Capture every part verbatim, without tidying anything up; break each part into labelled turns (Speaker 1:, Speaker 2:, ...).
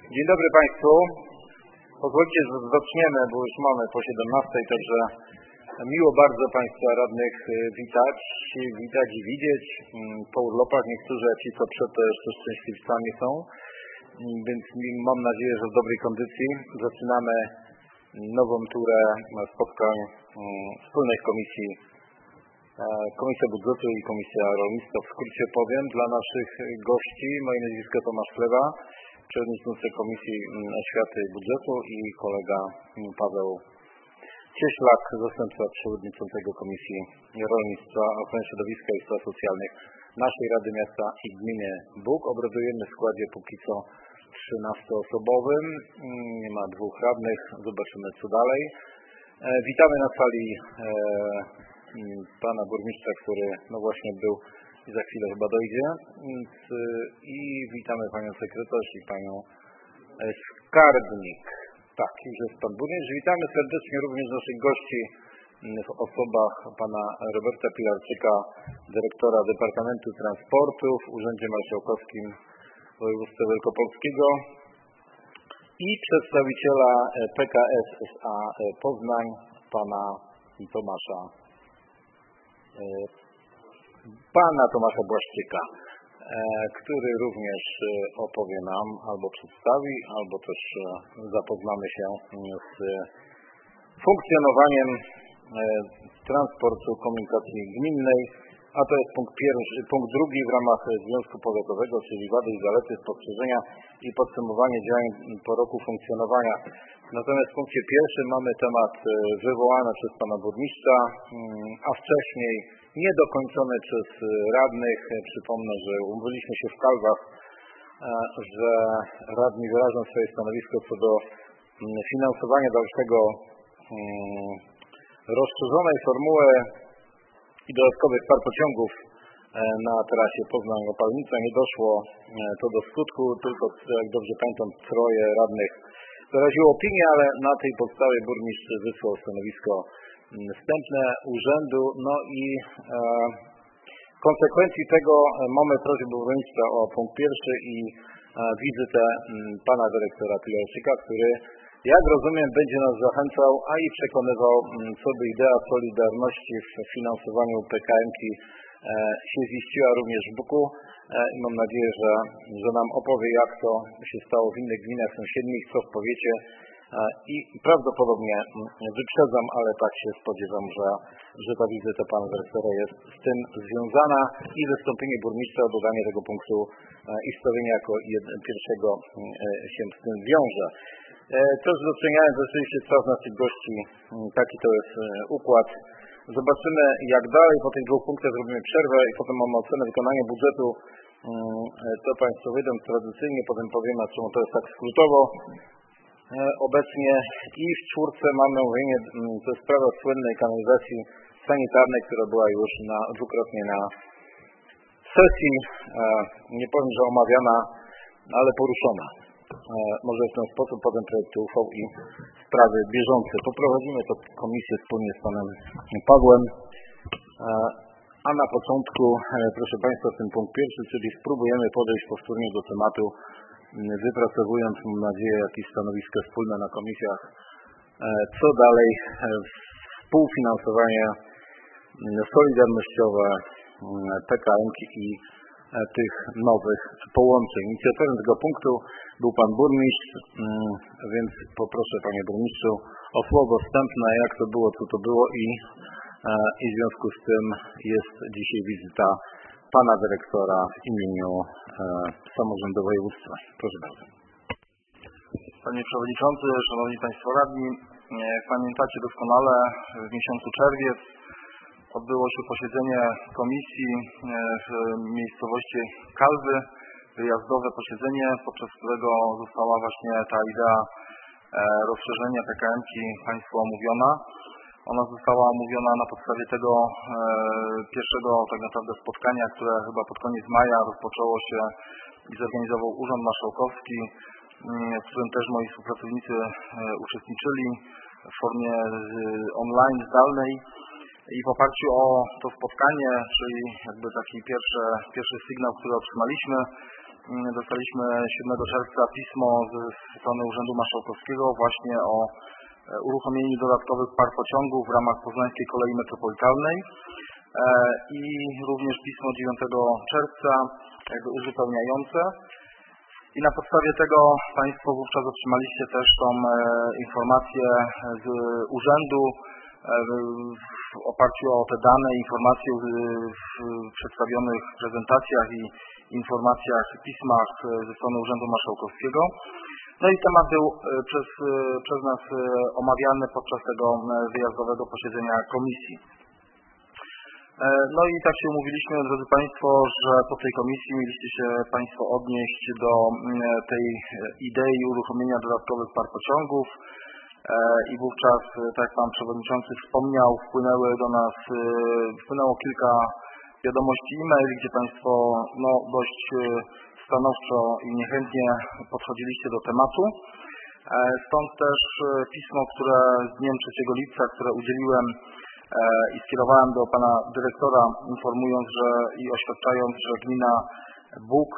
Speaker 1: Dzień dobry Państwu. Pozwólcie, że zaczniemy, bo już mamy po siedemnastej, także miło bardzo Państwa radnych witać, witać i widzieć. Po urlopach niektórzy, a ci co przed, to jeszcze szczęśliwcami są, więc mam nadzieję, że w dobrej kondycji zaczynamy nową turę spotkań wspólnych komisji. Komisja Budżetu i Komisja Rolnictwa, w skrócie powiem, dla naszych gości. Moje nazwisko Tomasz Chleba, przewodniczący Komisji Oświaty i Budżetu i kolega Paweł Cieślak, zastępca przewodniczącego Komisji Rolnictwa, Ochrony Środowiska i Spraw Socjalnych naszej Rady Miasta i Gminy Bóg. Obradujemy w składzie póki co trzynastoosobowym. Nie ma dwóch radnych. Zobaczymy co dalej. Witamy na sali pana burmistrza, który no właśnie był i za chwilę chyba dojdzie. I witamy panią sekretarz i panią skarbnik. Tak, już jest pan burmistrz. Witamy serdecznie również naszych gości w osobach pana Roberta Pilarczyka, dyrektora Departamentu Transportu w Urzędzie Marszałkowskim Województwa Wielkopolskiego i przedstawiciela P K S S A Poznań, pana Tomasza pana Tomasza Błaszczyka, który również opowie nam albo przedstawi, albo też zapoznamy się z funkcjonowaniem transportu komunikacji gminnej, a to jest punkt pierwszy, punkt drugi w ramach Związku Powiatowego, czyli wady i zalety, spostrzeżenia i podsumowanie działań po roku funkcjonowania. Natomiast w punkcie pierwszym mamy temat wywołany przez pana burmistrza, a wcześniej niedokończony przez radnych. Przypomnę, że umówiliśmy się w Kalwach, że radni wyrażą swoje stanowisko co do finansowania dalszego rozszerzonej formuły i dodatkowych par pociągów na trasie Poznań-Opalnica. Nie doszło to do skutku, tylko jak dobrze pamiętam troje radnych wyraziło opinię, ale na tej podstawie burmistrz wysłał stanowisko wstępne urzędu. No i w konsekwencji tego mamy prośbę burmistrza o punkt pierwszy i wizytę pana dyrektora Pilarczyka, który, jak rozumiem, będzie nas zachęcał, a i przekonywał, co by idea solidarności w finansowaniu P K M-ki się ziściła również w Buku. I mam nadzieję, że, że nam opowie, jak to się stało w innych gminach sąsiednich, co w powiecie. I prawdopodobnie wyprzedzam, ale tak się spodziewam, że, że ta wizyta pana dyrektora jest z tym związana i wystąpienie burmistrza o dodanie tego punktu i wstawienie jako jed- pierwszego się z tym wiąże. Też doceniając rzeczywiście czas naszych gości, taki to jest układ. Zobaczymy jak dalej, po tych dwóch punktach zrobimy przerwę i potem mamy ocenę wykonania budżetu. To Państwo wiedzą tradycyjnie, potem powiemy, czemu to jest tak skrótowo. Obecnie i w czwórce mamy omówienie, to jest sprawa słynnej kanalizacji sanitarnej, która była już na, dwukrotnie na sesji, nie powiem, że omawiana, ale poruszona. Może w ten sposób potem projekty uchwał i sprawy bieżące. Poprowadzimy to komisję wspólnie z panem Pawłem. A na początku, proszę Państwa, ten punkt pierwszy, czyli spróbujemy podejść powtórnie do tematu, wypracowując, mam nadzieję, jakieś stanowisko wspólne na komisjach, co dalej, współfinansowanie solidarnościowe P K M-ki i tych nowych połączeń. Inicjatorem tego punktu był pan burmistrz, więc poproszę panie burmistrzu o słowo wstępne, jak to było, co to było i, i w związku z tym jest dzisiaj wizyta pana dyrektora w imieniu e, samorządu województwa. Proszę bardzo.
Speaker 2: Panie Przewodniczący, Szanowni Państwo Radni, jak pamiętacie doskonale, w miesiącu czerwiec odbyło się posiedzenie komisji w miejscowości Kalwy, wyjazdowe posiedzenie, podczas którego została właśnie ta idea rozszerzenia P K M-ki Państwu omówiona. Ona została omówiona na podstawie tego e, pierwszego tak naprawdę spotkania, które chyba pod koniec maja rozpoczęło się i zorganizował Urząd Marszałkowski, w którym też moi współpracownicy e, uczestniczyli w formie e, online, zdalnej. I w oparciu o to spotkanie, czyli jakby taki pierwszy, pierwszy sygnał, który otrzymaliśmy, dostaliśmy siódmego czerwca pismo ze strony Urzędu Marszałkowskiego właśnie o uruchomieniu dodatkowych par pociągów w ramach Poznańskiej Kolei Metropolitalnej i również pismo dziewiątego czerwca jakby uzupełniające. I na podstawie tego Państwo wówczas otrzymaliście też tą informację z urzędu w oparciu o te dane, informacje w przedstawionych prezentacjach i informacjach, pismach ze strony Urzędu Marszałkowskiego. No i temat był przez, przez nas omawiany podczas tego wyjazdowego posiedzenia komisji. No i tak się umówiliśmy, drodzy Państwo, że po tej komisji mieliście się Państwo odnieść do tej idei uruchomienia dodatkowych par pociągów i wówczas, tak jak Pan Przewodniczący wspomniał, wpłynęły do nas, wpłynęło kilka wiadomości e-mail, gdzie Państwo no, dość stanowczo i niechętnie podchodziliście do tematu. Stąd też pismo, które z dniem trzeciego lipca, które udzieliłem i skierowałem do Pana Dyrektora, informując, że i oświadczając, że gmina Bóg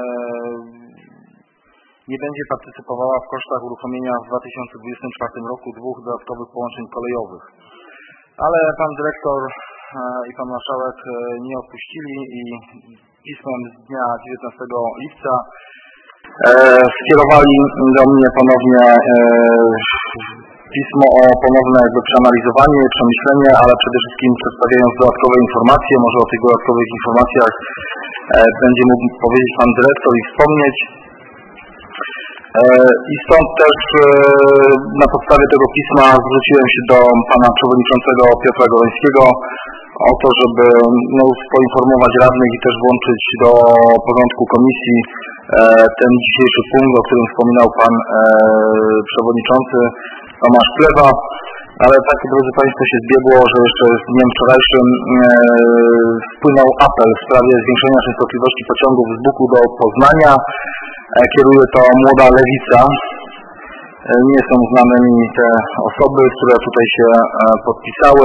Speaker 2: nie będzie partycypowała w kosztach uruchomienia w dwa tysiące dwudziestym czwartym roku dwóch dodatkowych połączeń kolejowych. Ale Pan Dyrektor i Pan Marszałek nie odpuścili i pismem z dnia dziewiętnastego lipca e, skierowali do mnie ponownie e, pismo o ponowne jakby przeanalizowanie, przemyślenie, ale przede wszystkim przedstawiając dodatkowe informacje. Może o tych dodatkowych informacjach e, będzie mógł powiedzieć Pan Dyrektor i wspomnieć. E, I stąd też e, na podstawie tego pisma zwróciłem się do Pana Przewodniczącego Piotra Goleńskiego o to, żeby no, poinformować radnych i też włączyć do porządku komisji e, ten dzisiejszy punkt, o którym wspominał Pan e, Przewodniczący Tomasz Plewa. Ale tak, drodzy Państwo, się zbiegło, że jeszcze z dniem wczorajszym e, wpłynął apel w sprawie zwiększenia częstotliwości pociągów z Buku do Poznania. E, kieruje to Młoda Lewica. E, nie są znane mi te osoby, które tutaj się e, podpisały.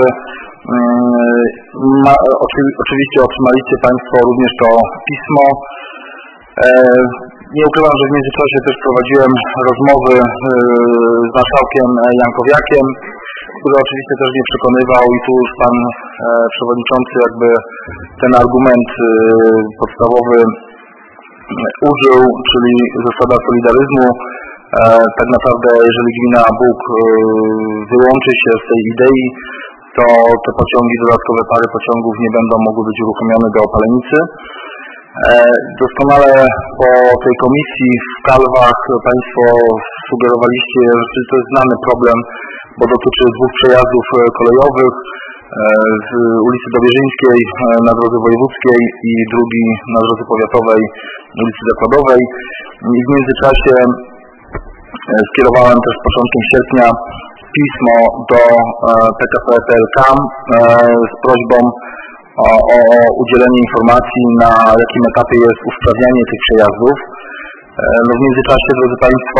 Speaker 2: Ma, oczy, oczywiście otrzymaliście Państwo również to pismo. E, nie ukrywam, że w międzyczasie też prowadziłem rozmowy e, z marszałkiem Jankowiakiem, który oczywiście też mnie przekonywał i tu już Pan e, Przewodniczący jakby ten argument e, podstawowy użył, czyli zasada solidaryzmu. E, tak naprawdę jeżeli gmina Bóg e, wyłączy się z tej idei, to te pociągi, dodatkowe pary pociągów nie będą mogły być uruchomione do Opalenicy. Doskonale po tej komisji w Kalwach Państwo sugerowaliście, że to jest znany problem, bo dotyczy dwóch przejazdów kolejowych z ulicy Dobierzyńskiej na drodze wojewódzkiej i drugi na drodze powiatowej ulicy Zakładowej. I w międzyczasie skierowałem też początkiem sierpnia pismo do P K P P L K z prośbą o, o udzielenie informacji, na jakim etapie jest usprawnianie tych przejazdów. No w międzyczasie, drodzy Państwo,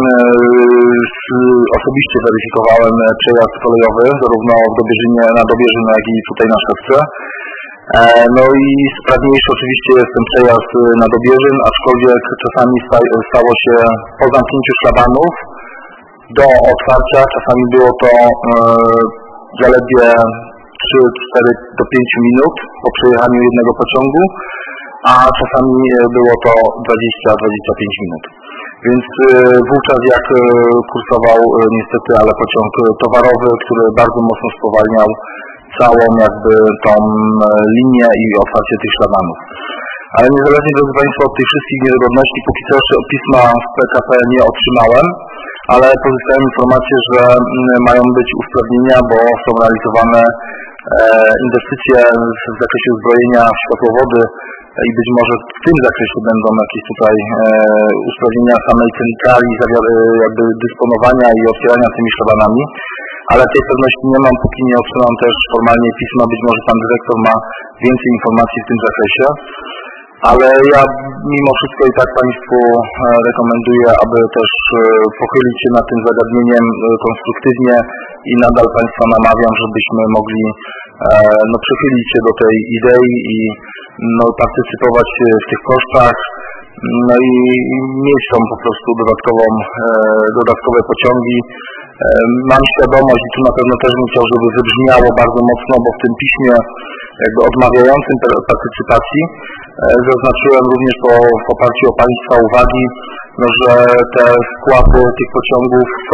Speaker 2: osobiście weryfikowałem przejazd kolejowy, zarówno w Dobierzynie, na Dobierzyn, jak i tutaj na Szewce. No i sprawniejszy oczywiście jest ten przejazd na Dobierzyn, aczkolwiek czasami stało się po zamknięciu szlabanów do otwarcia, czasami było to e, zaledwie trzy cztery do pięciu minut po przejechaniu jednego pociągu, a czasami było to dwadzieścia do dwudziestu pięciu minut. Więc e, wówczas jak e, kursował e, niestety, ale pociąg towarowy, który bardzo mocno spowalniał całą jakby tą e, linię i otwarcie tych szlabanów. Ale niezależnie, drodzy Państwo, od tych wszystkich niedogodności, póki co jeszcze pisma z P K P nie otrzymałem, ale pozyskałem informację, że mają być usprawnienia, bo są realizowane e, inwestycje w zakresie uzbrojenia w światłowody i być może w tym zakresie będą jakieś tutaj e, usprawnienia samej centrali, jakby dysponowania i otwierania tymi szlabanami. Ale tej pewności nie mam, póki nie otrzymam też formalnie pisma. Być może Pan Dyrektor ma więcej informacji w tym zakresie. Ale ja mimo wszystko i tak Państwu rekomenduję, aby też pochylić się nad tym zagadnieniem konstruktywnie i nadal Państwa namawiam, żebyśmy mogli no, przychylić się do tej idei i no, partycypować w tych kosztach. no i mieć tam po prostu dodatkową, dodatkowe pociągi. Mam świadomość i tu na pewno też bym chciał, żeby wybrzmiało bardzo mocno, bo w tym piśmie jakby odmawiającym partycypacji zaznaczyłem również po, w oparciu o Państwa uwagi, no, że te składy tych pociągów są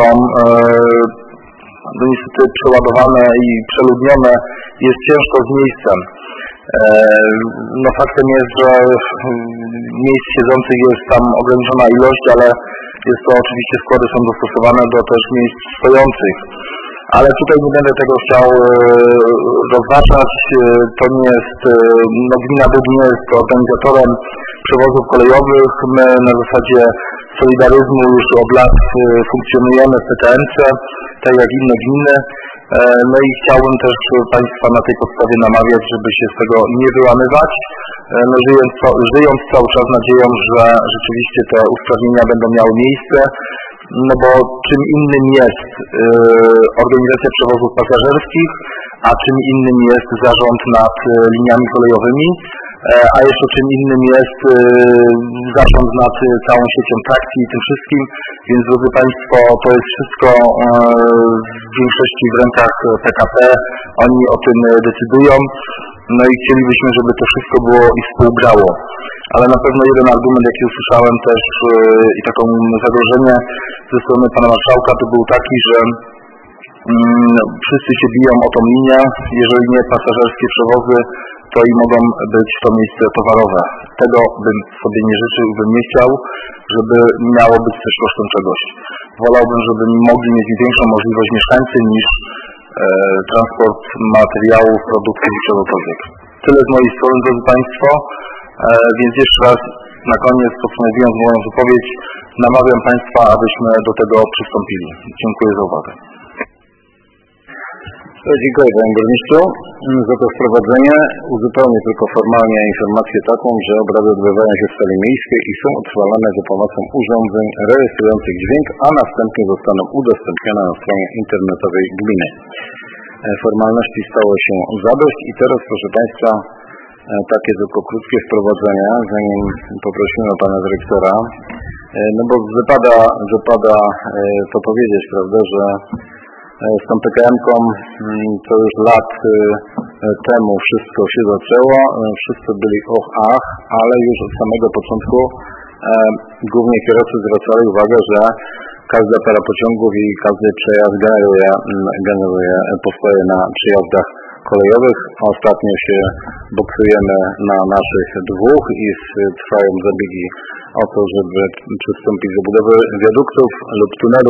Speaker 2: no, niestety przeładowane i przeludnione, jest ciężko z miejscem. No faktem jest, że miejsc siedzących jest tam ograniczona ilość, ale jest to oczywiście składy są dostosowane do też miejsc stojących. Ale tutaj nie będę tego chciał rozważać. To nie jest, no gmina Bydlin jest organizatorem przewozów kolejowych. My na zasadzie solidaryzmu już od lat funkcjonujemy w P K M C, tak jak inne gminy. No i chciałbym też Państwa na tej podstawie namawiać, żeby się z tego nie wyłamywać, no żyjąc, żyjąc cały czas nadzieją, że rzeczywiście te usprawnienia będą miały miejsce, no bo czym innym jest yy, organizacja przewozów pasażerskich, a czym innym jest zarząd nad liniami kolejowymi, a jeszcze czym innym jest zarząd nad całą siecią trakcji i tym wszystkim, więc drodzy Państwo, to jest wszystko w większości w rękach P K P, oni o tym decydują, no i chcielibyśmy, żeby to wszystko było i współgrało. Ale na pewno jeden argument, jaki usłyszałem też i taką zagrożenie ze strony Pana Marszałka, to był taki, że mm, wszyscy się biją o tą linię, jeżeli nie pasażerskie przewozy, to i mogą być to miejsce towarowe. Tego bym sobie nie życzył, bym nie chciał, żeby miało być też kosztem czegoś. Wolałbym, żeby mogli mieć większą możliwość mieszkańcy niż e, transport materiałów, produktów i czegokolwiek. Tyle z mojej strony, drodzy Państwo, e, więc jeszcze raz na koniec, podsumowując moją wypowiedź, namawiam Państwa, abyśmy do tego przystąpili. Dziękuję za uwagę.
Speaker 1: Dziękuję Panie Burmistrzu za to wprowadzenie. Uzupełnię tylko formalnie informację taką, że obrady odbywają się w sali miejskiej i są utrwalane za pomocą urządzeń rejestrujących dźwięk, a następnie zostaną udostępnione na stronie internetowej gminy. Formalności stało się zadość i teraz, proszę Państwa, takie tylko krótkie wprowadzenie, zanim poprosimy Pana Dyrektora, no bo wypada, wypada to powiedzieć, prawda, że z tą P K M-ką to już lat temu wszystko się zaczęło, wszyscy byli och, ach, ale już od samego początku e, głównie kierowcy zwracali uwagę, że każda para pociągów i każdy przejazd generuje, generuje postoje na przejazdach kolejowych. Ostatnio się boksujemy na naszych dwóch i trwają zabiegi o to, żeby przystąpić do budowy wiaduktów lub tunelu,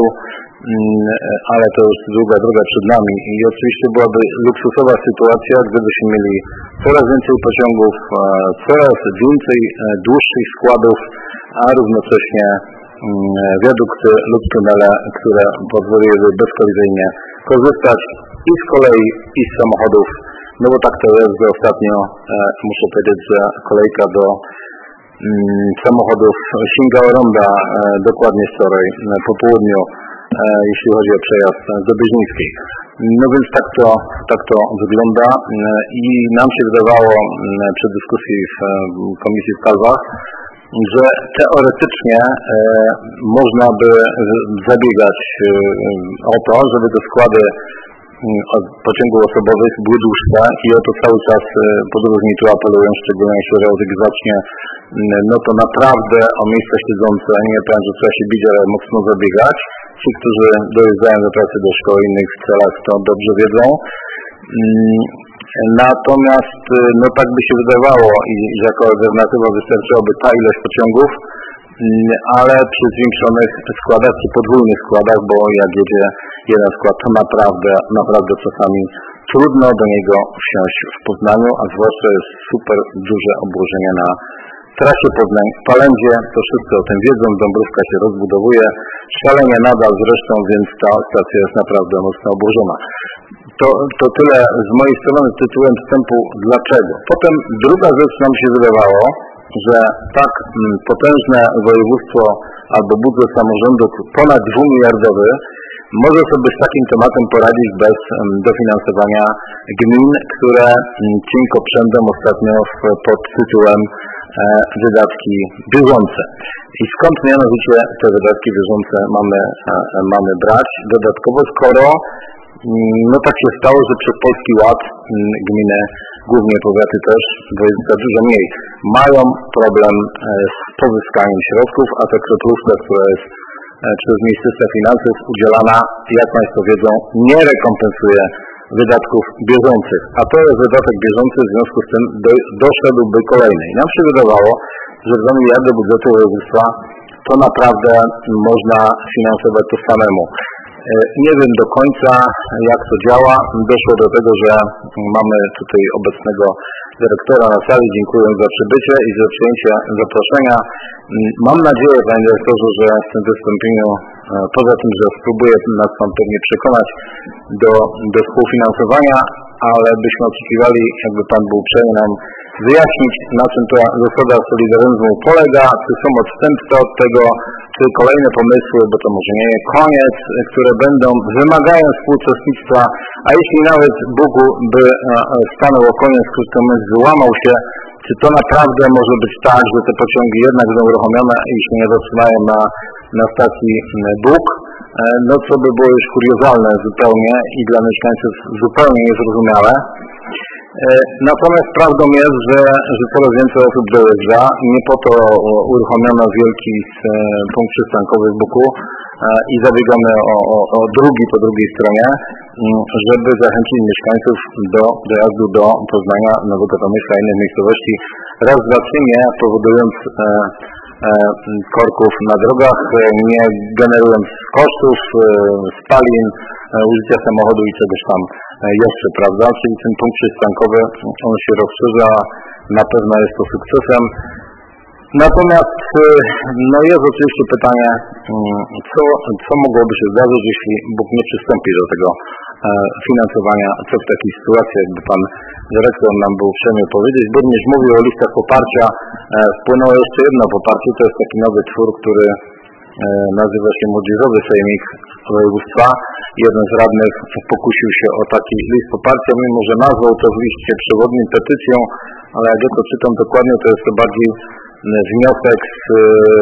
Speaker 1: ale to już długa droga przed nami i oczywiście byłaby luksusowa sytuacja, gdybyśmy mieli coraz więcej pociągów, coraz więcej dłuższych składów, a równocześnie wiadukty lub tunele, które pozwoliłyby bezkolizyjnie korzystać i z kolei, i z samochodów, no bo tak to jest, że ostatnio e, muszę powiedzieć, że kolejka do mm, samochodów sięgała ronda e, dokładnie wczoraj e, po południu, e, jeśli chodzi o przejazd do Byźnickiej. No więc tak to, tak to wygląda e, i nam się wydawało e, przy dyskusji w e, Komisji w Kalwach, że teoretycznie e, można by zabiegać e, o to, żeby te składy pociągów osobowych były dłuższe i o to cały czas podróżni tu apelują, szczególnie jeśli reozek zacznie, no to naprawdę o miejsca siedzące, nie powiem, że trzeba się bić, ale mocno zabiegać. Ci, którzy dojeżdżają do pracy, do szkoły, innych celach, to dobrze wiedzą. Natomiast no tak by się wydawało i jako alternatywa wystarczyłaby ta ilość pociągów, ale przy zwiększonych składach czy podwójnych składach, bo jak jedzie jeden skład, to naprawdę, naprawdę czasami trudno do niego wsiąść w Poznaniu, a zwłaszcza jest super duże obłożenie na trasie Poznań-Palędzie. To wszyscy o tym wiedzą, Dąbrówka się rozbudowuje, szalenie nadal zresztą, więc ta stacja jest naprawdę mocno obłożona. To, to tyle z mojej strony tytułem wstępu dlaczego. Potem druga rzecz nam się wydawało, że tak potężne województwo albo budżet samorządu ponad dwumiliardowy może sobie z takim tematem poradzić bez dofinansowania gmin, które cienko przędą ostatnio pod tytułem wydatki bieżące. I skąd mianowicie te wydatki bieżące mamy, mamy brać dodatkowo, skoro no tak się stało, że przez Polski Ład gminy, głównie powiaty też, województwa dużo mniej, mają problem z pozyskaniem środków, a ta kroplówka, która jest przez Ministerstwo Finansów udzielana, jak Państwo wiedzą, nie rekompensuje wydatków bieżących. A to jest wydatek bieżący, w związku z tym do, doszedłby kolejny. I nam się wydawało, że w dwa miliardy budżetu województwa to naprawdę można finansować to samemu. Nie wiem do końca, jak to działa. Doszło do tego, że mamy tutaj obecnego dyrektora na sali. Dziękuję za przybycie i za przyjęcie zaproszenia. Mam nadzieję, panie dyrektorze, że w tym wystąpieniu, poza tym, że spróbuję nas pan pewnie przekonać do, do współfinansowania, ale byśmy oczekiwali, jakby pan był uprzejmy nam wyjaśnić, na czym ta zasada solidaryzmu polega, czy są odstępstwa od tego, czy kolejne pomysły, bo to może nie koniec, które będą, wymagają współuczestnictwa, a jeśli nawet Bóg by stanął o koniec, krótko mówiąc, wyłamał się, czy to naprawdę może być tak, że te pociągi jednak będą uruchomione i się nie zatrzymają na, na stacji Bóg, no co by było już kuriozalne zupełnie i dla mieszkańców zupełnie niezrozumiałe. Natomiast prawdą jest, że, że coraz więcej osób dojeżdża. Nie po to uruchomiono wielki punkt przystankowy w Buku i zabiegamy o, o, o drugi po drugiej stronie, żeby zachęcić mieszkańców do dojazdu do Poznania, Nowego Tomyśla i innych miejscowości. Raz, dwa, trzy, nie powodując e, e, korków na drogach, nie generując kosztów, e, spalin, e, użycia samochodu i czegoś tam jeszcze, prawda? Czyli ten punkt przystankowy, on się rozszerza, na pewno jest to sukcesem. Natomiast no jest oczywiście pytanie, co, co mogłoby się zdarzyć, jeśli Bóg nie przystąpi do tego e, finansowania, co w takiej sytuacji, jakby pan dyrektor nam był uprzejmy powiedzieć. Burmistrz mówił o listach poparcia, e, wpłynęło jeszcze jedno poparcie, to jest taki nowy twór, który e, nazywa się Młodzieżowy Sejmik Województwa. Jeden z radnych pokusił się o taki list poparcia, mimo że nazwał to w liście przewodnim petycją, ale jak ja to czytam dokładnie, to jest to bardziej wniosek z y,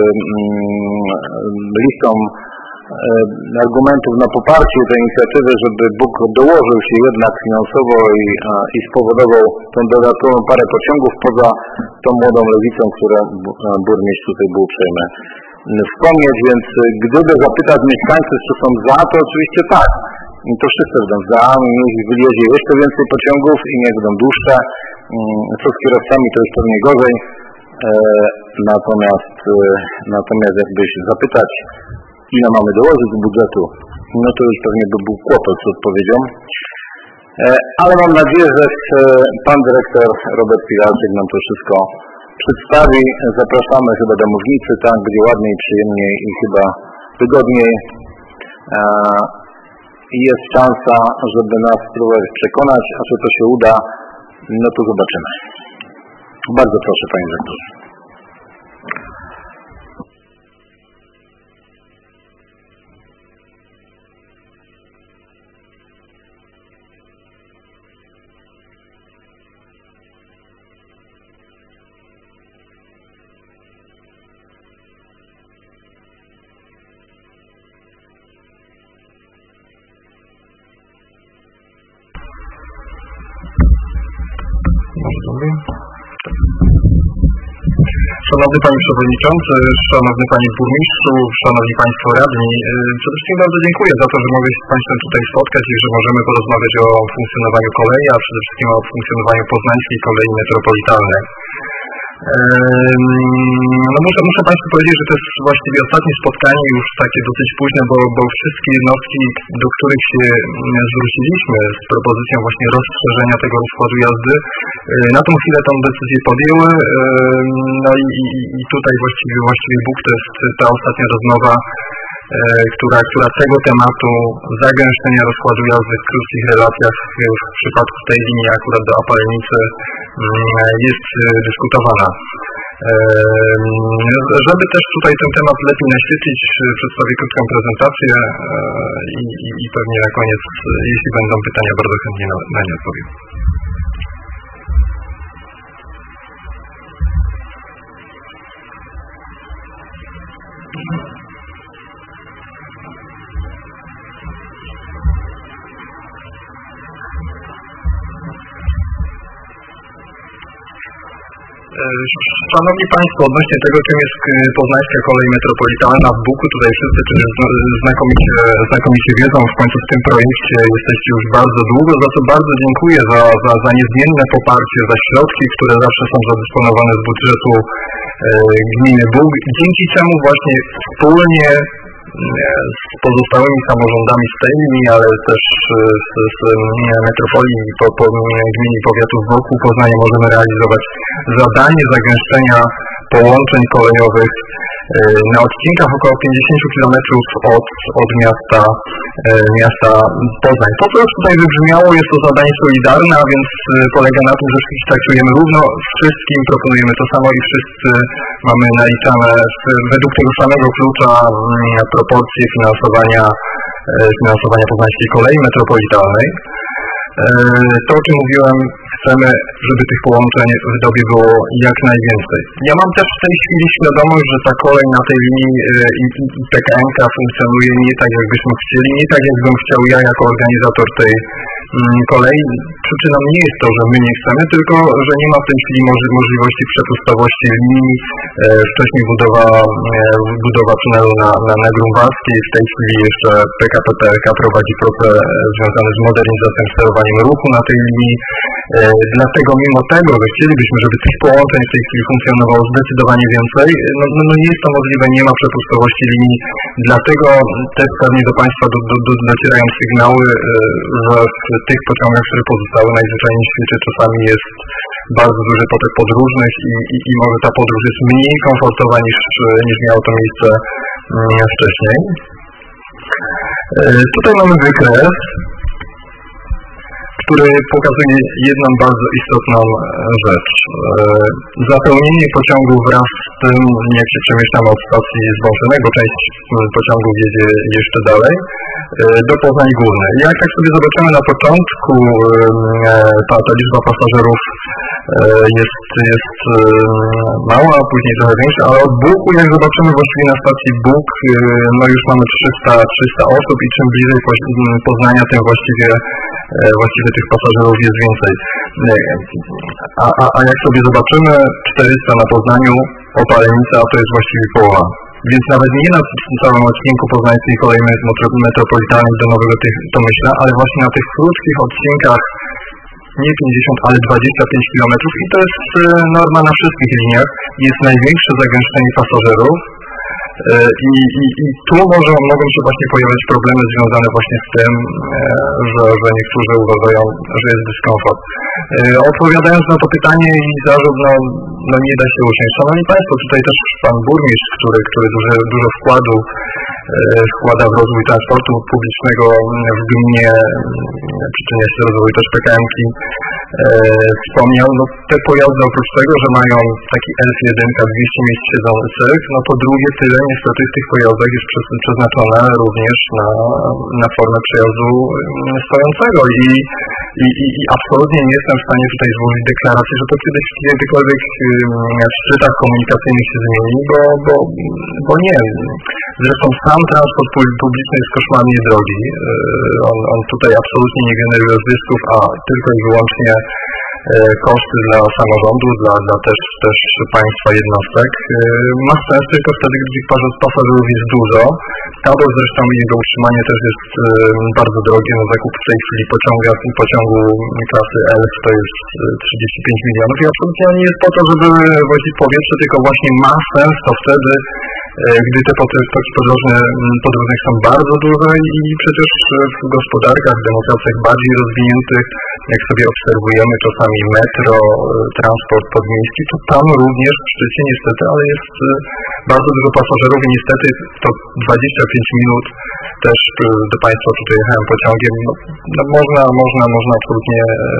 Speaker 1: y, listą y, argumentów na poparcie tej inicjatywy, żeby Bóg dołożył się jednak finansowo i, a, i spowodował tą dodatkową parę pociągów poza tą młodą lewicą, którą burmistrz tutaj był uprzejmy wspomnieć, więc gdyby zapytać mieszkańców, czy są za, to oczywiście tak. I to wszyscy będą za, niech wyjedzie jeszcze więcej pociągów i niech będą dłuższe. Co z kierowcami, to już pewnie gorzej. Natomiast, natomiast jakby się zapytać, ile mamy dołożyć z budżetu, no to już pewnie by był kłopot z odpowiedzią. Ale mam nadzieję, że pan dyrektor Robert Pilarczyk nam to wszystko przedstawi. Zapraszamy chyba do mównicy, tam będzie ładniej, przyjemniej i chyba wygodniej. I jest szansa, żeby nas spróbować przekonać, a czy to się uda, no to zobaczymy. Bardzo proszę, panie dyrektorze.
Speaker 2: Szanowny Panie Przewodniczący, Szanowny Panie Burmistrzu, Szanowni Państwo Radni, przede wszystkim bardzo dziękuję za to, że mogę się z Państwem tutaj spotkać i że możemy porozmawiać o funkcjonowaniu kolei, a przede wszystkim o funkcjonowaniu poznańskiej kolei metropolitalnej. No muszę, muszę Państwu powiedzieć, że to jest właściwie ostatnie spotkanie, już takie dosyć późne, bo, bo wszystkie jednostki, do których się zwróciliśmy z propozycją właśnie rozszerzenia tego rozkładu jazdy, na tą chwilę tą decyzję podjęły. No i, i, i tutaj właściwie, właściwie Bóg to jest ta ostatnia rozmowa, która, która tego tematu zagęszczenia rozkładu jazdy w krótkich relacjach już w przypadku tej linii akurat do Opalenicy jest dyskutowana. Żeby też tutaj ten temat lepiej naświetlić, przedstawię krótką prezentację i, i, i pewnie na koniec, jeśli będą pytania, bardzo chętnie na, na nie odpowiem. Szanowni Państwo, odnośnie tego, czym jest Poznańska Kolej Metropolitalna w Buku, tutaj wszyscy znakomicie, znakomicie wiedzą, w końcu w tym projekcie jesteście już bardzo długo, za co bardzo dziękuję za, za, za niezmienne poparcie, za środki, które zawsze są zadysponowane z budżetu e, gminy Bóg, dzięki czemu właśnie wspólnie z pozostałymi samorządami z tej linii, ale też z, z metropolii po, po gminy powiatów wokół Poznania możemy realizować zadanie zagęszczenia połączeń kolejowych na odcinkach około pięćdziesiąt kilometrów od, od miasta, miasta Poznań. To, co już tutaj wybrzmiało, jest to zadanie solidarne, a więc polega na tym, że wszyscy traktujemy równo, wszystkim proponujemy to samo i wszyscy mamy naliczane według tego samego klucza proporcje finansowania, finansowania Poznańskiej Kolei Metropolitalnej. To, o czym mówiłem, chcemy, żeby tych połączeń w dobie było jak najwięcej. Ja mam też w tej chwili świadomość, że ta kolej na tej linii i P K M K funkcjonuje nie tak, jakbyśmy chcieli, nie tak, jakbym chciał ja jako organizator tej kolei. Przyczyną nie jest to, że my nie chcemy, tylko że nie ma w tej chwili możliwości przepustowości linii. Wcześniej budowa, budowa tunelu na, na, na Grunwaldzkiej, w tej chwili jeszcze P K P P L K prowadzi proces związany z modernizacją sterowaniem ruchu na tej linii. Dlatego mimo tego, że chcielibyśmy, żeby tych połączeń w tej chwili funkcjonowało zdecydowanie więcej, no, no, no nie jest to możliwe, nie ma przepustowości linii, dlatego też pewnie do Państwa do, do, do, docierają sygnały, że w tych pociągach, które pozostały, najzwyczajniej w świecie czasami jest bardzo duży potok podróżnych i, i, i może ta podróż jest mniej komfortowa niż, niż miało to miejsce wcześniej. Tutaj mamy wykres, który pokazuje jedną bardzo istotną rzecz. Zapełnienie pociągu wraz z tym, jak się przemieszczamy od stacji Zbąszynek, bo część pociągów jedzie jeszcze dalej, do Poznań Górnej. Jak tak sobie zobaczymy na początku, ta, ta liczba pasażerów jest, jest mała, a później trochę większa, ale od Buku, jak zobaczymy właściwie na stacji Buk, no już mamy trzysta, trzysta osób i czym bliżej Poznania, tym właściwie, właściwie tych pasażerów jest więcej. A, a, a jak sobie zobaczymy, czterysta na Poznaniu, Opalenica to jest właściwie połowa. Więc nawet nie na całym odcinku Poznańskiej Kolei Metropolitalnej do Nowego Tomyśla, ale właśnie na tych krótkich odcinkach nie pięćdziesiąt, ale dwadzieścia pięć kilometrów i to jest norma na wszystkich liniach. Jest największe zagęszczenie pasażerów i, i, i tu może, mogą się właśnie pojawiać problemy związane właśnie z tym, że, że niektórzy uważają, że jest dyskomfort. Odpowiadając na to pytanie i zarzut, no, no nie da się usiąść. Szanowni Państwo, tutaj też Pan Burmistrz, który, który dużo, dużo wkładu wkłada w rozwój transportu publicznego w gminie, przyczynia się do rozwoju też P K M ki, wspomniał, no te pojazdy oprócz tego, że mają taki Elf jeden, dwieście miejsc siedzących, no to drugie tyle niestety w tych pojazdach jest przeznaczone również na, na formę przejazdu stojącego i, i, i, i absolutnie nie jestem w stanie tutaj złożyć deklaracji, że to kiedyś kiedykolwiek w szczytach komunikacyjnych się zmieni, bo, bo, bo nie. Zresztą sam transport publiczny jest koszmarnie drogi. On, on tutaj absolutnie nie generuje zysków, a tylko i wyłącznie koszty dla samorządu, dla, dla też, też państwa jednostek. Ma sens tylko wtedy, gdy pasażerów jest dużo. Tabor zresztą i jego utrzymanie też jest bardzo drogie. No, zakup w tej chwili pociąga, pociągu klasy Elf to jest trzydzieści pięć milionów i absolutnie nie jest po to, żeby wozić powietrze, tylko właśnie ma sens to wtedy, gdy te potoki podróżnych są bardzo duże i przecież w gospodarkach, w demokracjach bardziej rozwiniętych, jak sobie obserwujemy czasami metro, transport podmiejski, to tam również w szczycie niestety, ale jest bardzo dużo pasażerów i niestety to dwadzieścia pięć minut też do Państwa tutaj jechałem pociągiem, no, no można, można, można absolutnie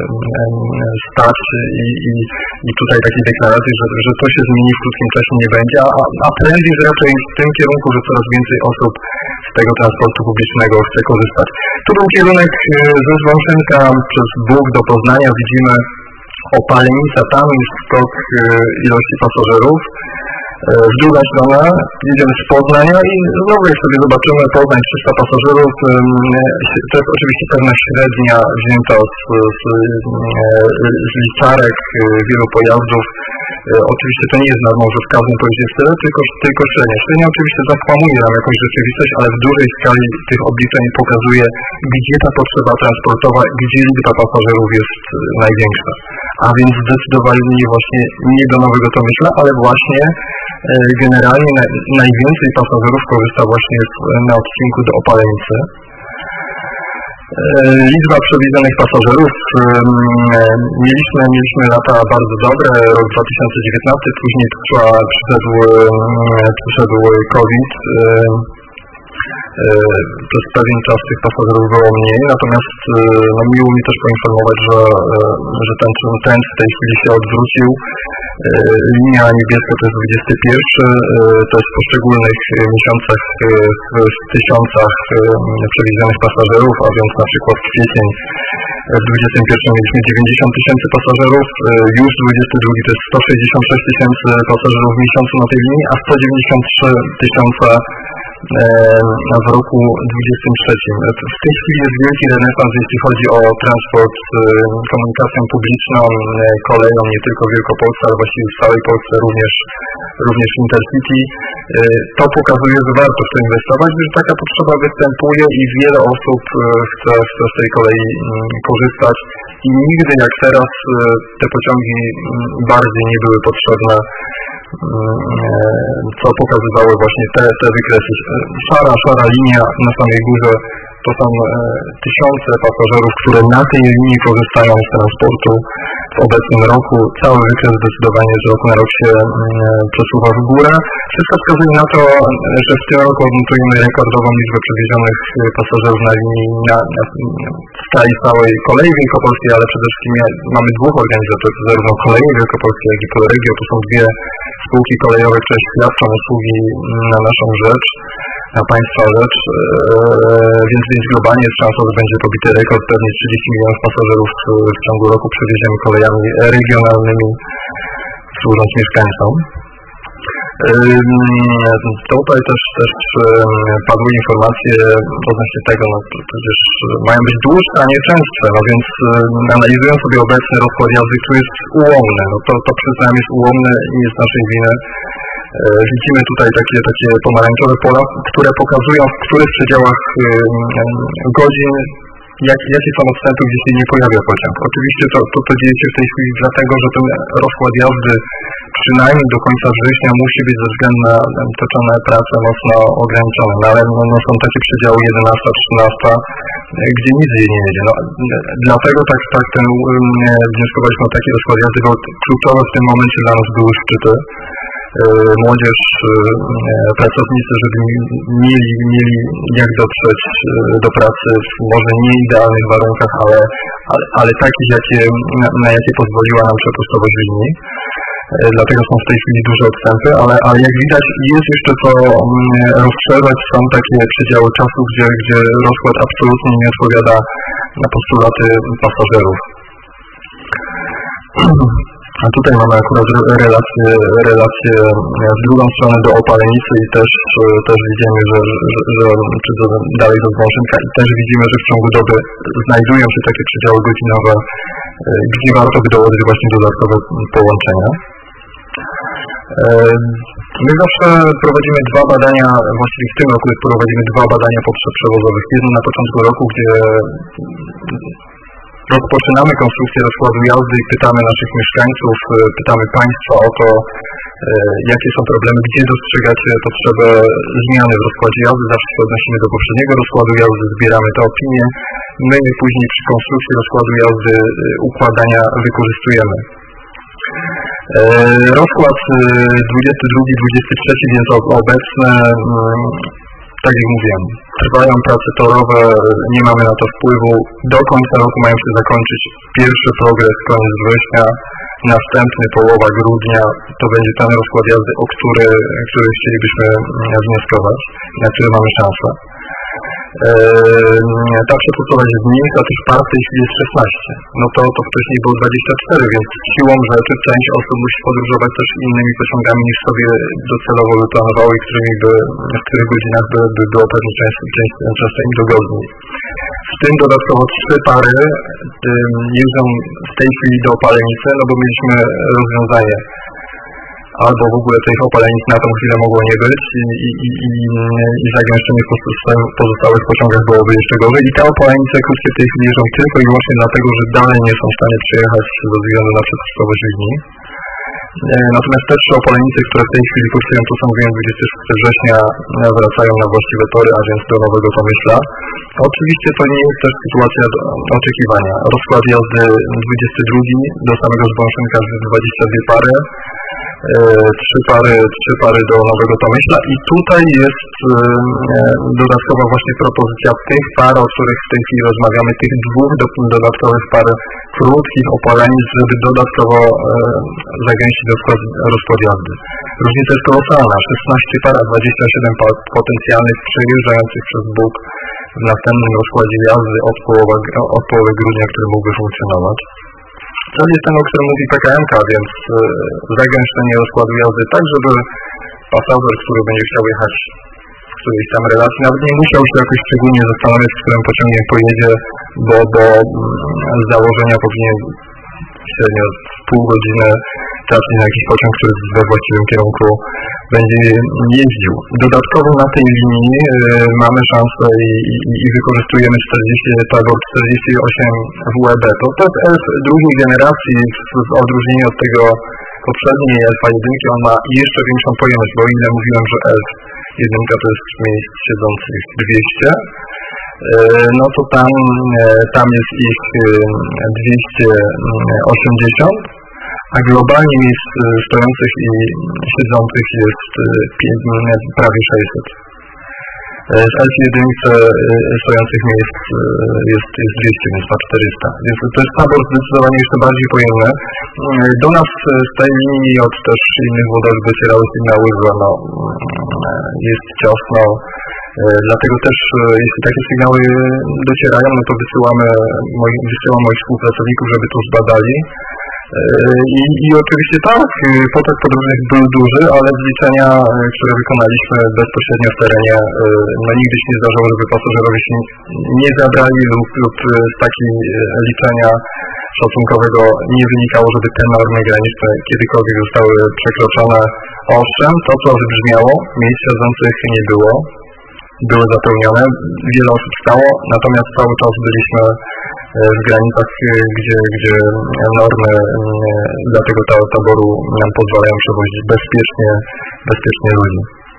Speaker 2: stać i, i, i tutaj takiej deklaracji, że, że to się zmieni w krótkim czasie nie będzie, a, a prędzej raczej w tym kierunku, że coraz więcej osób z tego transportu publicznego chce korzystać. Tu był kierunek ze Złączynka przez Bóg do Poznania, widzimy Opalenica, tam jest skok ilości pasażerów. W drugą stronę jedziemy z Poznania i znowu jak sobie zobaczymy Poznań trzysta pasażerów, to jest oczywiście pewna średnia wzięta z, z, z listarek wielu pojazdów. Oczywiście to nie jest normą, że w każdym pojeździe jest tyle, tylko, tylko średnia. Średnia oczywiście zakłamuje nam jakąś rzeczywistość, ale w dużej skali tych obliczeń pokazuje, gdzie ta potrzeba transportowa, gdzie liczba pasażerów jest największa. A więc zdecydowanie właśnie nie do Nowego Tomyśla, ale właśnie generalnie na, najwięcej pasażerów korzysta właśnie w, na odcinku do Opalenicy. Liczba przewidzianych pasażerów, mieliśmy, mieliśmy lata bardzo dobre, rok dwa tysiące dziewiętnasty, później przyszedł, przyszedł COVID. Przez pewien czas tych pasażerów było mniej, natomiast no, miło mi też poinformować, że, że ten trend w tej chwili się odwrócił. Linia niebieska to jest dwudziesty pierwszy, to jest w poszczególnych miesiącach w tysiącach przewidzianych pasażerów, a więc na przykład kwiecień w dwudziestym pierwszym mieliśmy dziewięćdziesiąt tysięcy pasażerów, już dwudziesty drugi to jest sto sześćdziesiąt sześć tysięcy pasażerów w miesiącu na tej linii, a sto dziewięćdziesiąt trzy tysiące w roku dwudziestym trzecim. W tej chwili jest wielki renesans, jeśli chodzi o transport, komunikacją publiczną, koleją, nie tylko w Wielkopolsce, ale właściwie w całej Polsce, również, również Intercity. To pokazuje, że warto w to inwestować, że taka potrzeba występuje i wiele osób chce, chce z tej kolei korzystać i nigdy jak teraz te pociągi bardziej nie były potrzebne, co pokazywały właśnie te, te wykresy. Szara, szara linia na samej górze to są tysiące pasażerów, które na tej linii korzystają z transportu w obecnym roku. Cały wykres zdecydowanie z roku na rok się przesuwa w górę. Wszystko wskazuje na to, że w tym roku odnotujemy rekordową liczbę przewiezionych pasażerów na linii na, na, w skali całej kolei wielkopolskiej, ale przede wszystkim mamy dwóch organizatorów, zarówno Kolei Wielkopolskiej, jak i Polregio. To są dwie spółki kolejowe, które świadczą usługi na naszą rzecz, na państwa rzecz, więc, więc globalnie jest szansa, że będzie pobity rekord, pewnie trzydzieści milionów pasażerów w ciągu roku przewieziemy kolejami regionalnymi, służąc mieszkańcom. Tutaj też, też padły informacje odnośnie tego, no przecież mają być dłuższe, a nie częstsze, no więc analizując sobie obecny rozkład jazdy, który jest ułomny, no to, to przyznam jest ułomny i nie jest naszej winy. Widzimy tutaj takie, takie pomarańczowe pola, które pokazują, w których przedziałach godzin, jak, jakie są odstępy, gdzie się nie pojawia pociąg. Oczywiście to, to, to dzieje się w tej chwili dlatego, że ten rozkład jazdy przynajmniej do końca września musi być ze względu na toczone prace mocno ograniczone. No, ale no, no, są takie przedziały jedenasta, trzynasta, gdzie nic jej nie jedzie. No, dlatego tak, tak ten, wnioskowaliśmy o taki rozkład jazdy, bo kluczowe w tym momencie dla nas były szczyty. Młodzież, pracownicy, żeby mieli, mieli jak dotrzeć do pracy w może nie idealnych warunkach, ale, ale, ale takich, jakie, na, na jakie pozwoliła nam przepustowość linii. Dlatego są w tej chwili duże odstępy, ale, ale jak widać jest jeszcze co rozszerzać. Są takie przedziały czasu, gdzie, gdzie rozkład absolutnie nie odpowiada na postulaty pasażerów. A tutaj mamy akurat relację, relację z drugą stronę do Opalenicy i też, też widzimy, że, że, że czy do, dalej do Zbążynka i też widzimy, że w ciągu doby znajdują się takie przedziały godzinowe, gdzie warto by dołożyć właśnie dodatkowe połączenia. My zawsze prowadzimy dwa badania, właściwie w tym roku prowadzimy dwa badania potrzeb przewozowych. Jedno na początku roku, gdzie rozpoczynamy konstrukcję rozkładu jazdy i pytamy naszych mieszkańców, pytamy Państwa o to, jakie są problemy, gdzie dostrzegacie potrzebę zmiany w rozkładzie jazdy. Zawsze się odnosimy do poprzedniego rozkładu jazdy, zbieramy te opinie. My je później przy konstrukcji rozkładu jazdy układania wykorzystujemy. Rozkład dwudziesty drugi dwudziesty trzeci, więc obecne, tak jak mówiłem, trwają prace torowe, nie mamy na to wpływu. Do końca roku mają się zakończyć. Pierwszy progres, koniec września, następny połowa grudnia, to będzie ten rozkład jazdy, o który, który chcielibyśmy wnioskować, na który mamy szansę. Ta przepustowość zmniejsza, tych par w tej chwili jest szesnaście. No to, to wcześniej było dwadzieścia cztery, więc siłą rzeczy część osób musi podróżować też innymi pociągami niż sobie docelowo wyplanowały i którymi by, w których godzinach by, by było pewnie często, często im dogodniej. W tym dodatkowo trzy pary jeżdżą w tej chwili do Opalenicy, no bo mieliśmy rozwiązanie. Albo w ogóle tych opalenic na tą chwilę mogło nie być i, i, i, i, i zagęszczenie w pozostałych pociągach byłoby jeszcze gorzej. I te opalenice krótkie w tej chwili jeżdżą tylko i wyłącznie dlatego, że dalej nie są w stanie przyjechać ze względu na przepustowość linii. Natomiast te trzy opalenice, które w tej chwili kursują, to są mówiłem dwudziestego szóstego września, wracają na właściwe tory, a więc do Nowego Tomyśla. Oczywiście to nie jest też sytuacja do oczekiwania. Rozkład jazdy dwudziesty drugi do samego Zbąszynka dwadzieścia dwie pary. Trzy pary, trzy pary do Nowego Tomyśla i tutaj jest e, dodatkowa właśnie propozycja tych par, o których w tej chwili rozmawiamy, tych dwóch do, dodatkowych par krótkich opalenic, żeby dodatkowo e, zagęścić rozkład, rozkład jazdy. Różnica jest kolosalna, szesnaście par, a dwadzieścia siedem par potencjalnych przejeżdżających przez Bóg w następnym rozkładzie jazdy od połowy, od połowy grudnia, który mógłby funkcjonować. Cel jest ten, o którym mówi P K M K, więc y, zagęszczenie rozkładu jazdy tak, żeby pasażer, który będzie chciał jechać w którejś tam relacji, nawet nie musiał się jakoś szczególnie zastanawiać, w którym pociągiem pojedzie, bo do y, z założenia powinien średnio w pół godziny trafić na jakiś pociąg, który we właściwym kierunku będzie jeździł. Dodatkowo na tej linii y, mamy szansę i, i, i wykorzystujemy czterdzieści, tabor czterdzieści osiem W E B. To, to jest Elf drugiej generacji, w, w odróżnieniu od tego poprzedniej Elfa jedynki, on ma jeszcze większą pojemność, bo o ile mówiłem, że Elf jedynka to jest miejsc siedzących dwieście, no to tam, tam jest ich dwieście osiemdziesiąt, a globalnie miejsc stojących i siedzących jest prawie sześćset. W Elf jedynce stojących miejsc jest, jest dwieście, więc ma czterysta. Więc to jest tabor zdecydowanie jeszcze bardziej pojemny. Do nas z tej linii od też innych wodach docierały sygnały, że no, jest ciasno. Dlatego też, jeśli takie sygnały docierają, no to wysyłamy, moi, wysyłam moich współpracowników, żeby to zbadali. I, I oczywiście tak, potok podróżnych był duży, ale zliczenia, które wykonaliśmy bezpośrednio w terenie, no nigdy się nie zdarzyło, żeby pasażerowie się nie zabrali lub, lub z takiej liczenia szacunkowego nie wynikało, żeby te normy graniczne kiedykolwiek zostały przekroczone. Owszem, to co wybrzmiało, miejsc siedzących nie było. Były zapełnione, wiele osób stało, natomiast cały czas byliśmy w granicach, gdzie, gdzie normy dla tego taboru nam pozwalają przewozić bezpiecznie, bezpiecznie ludzi.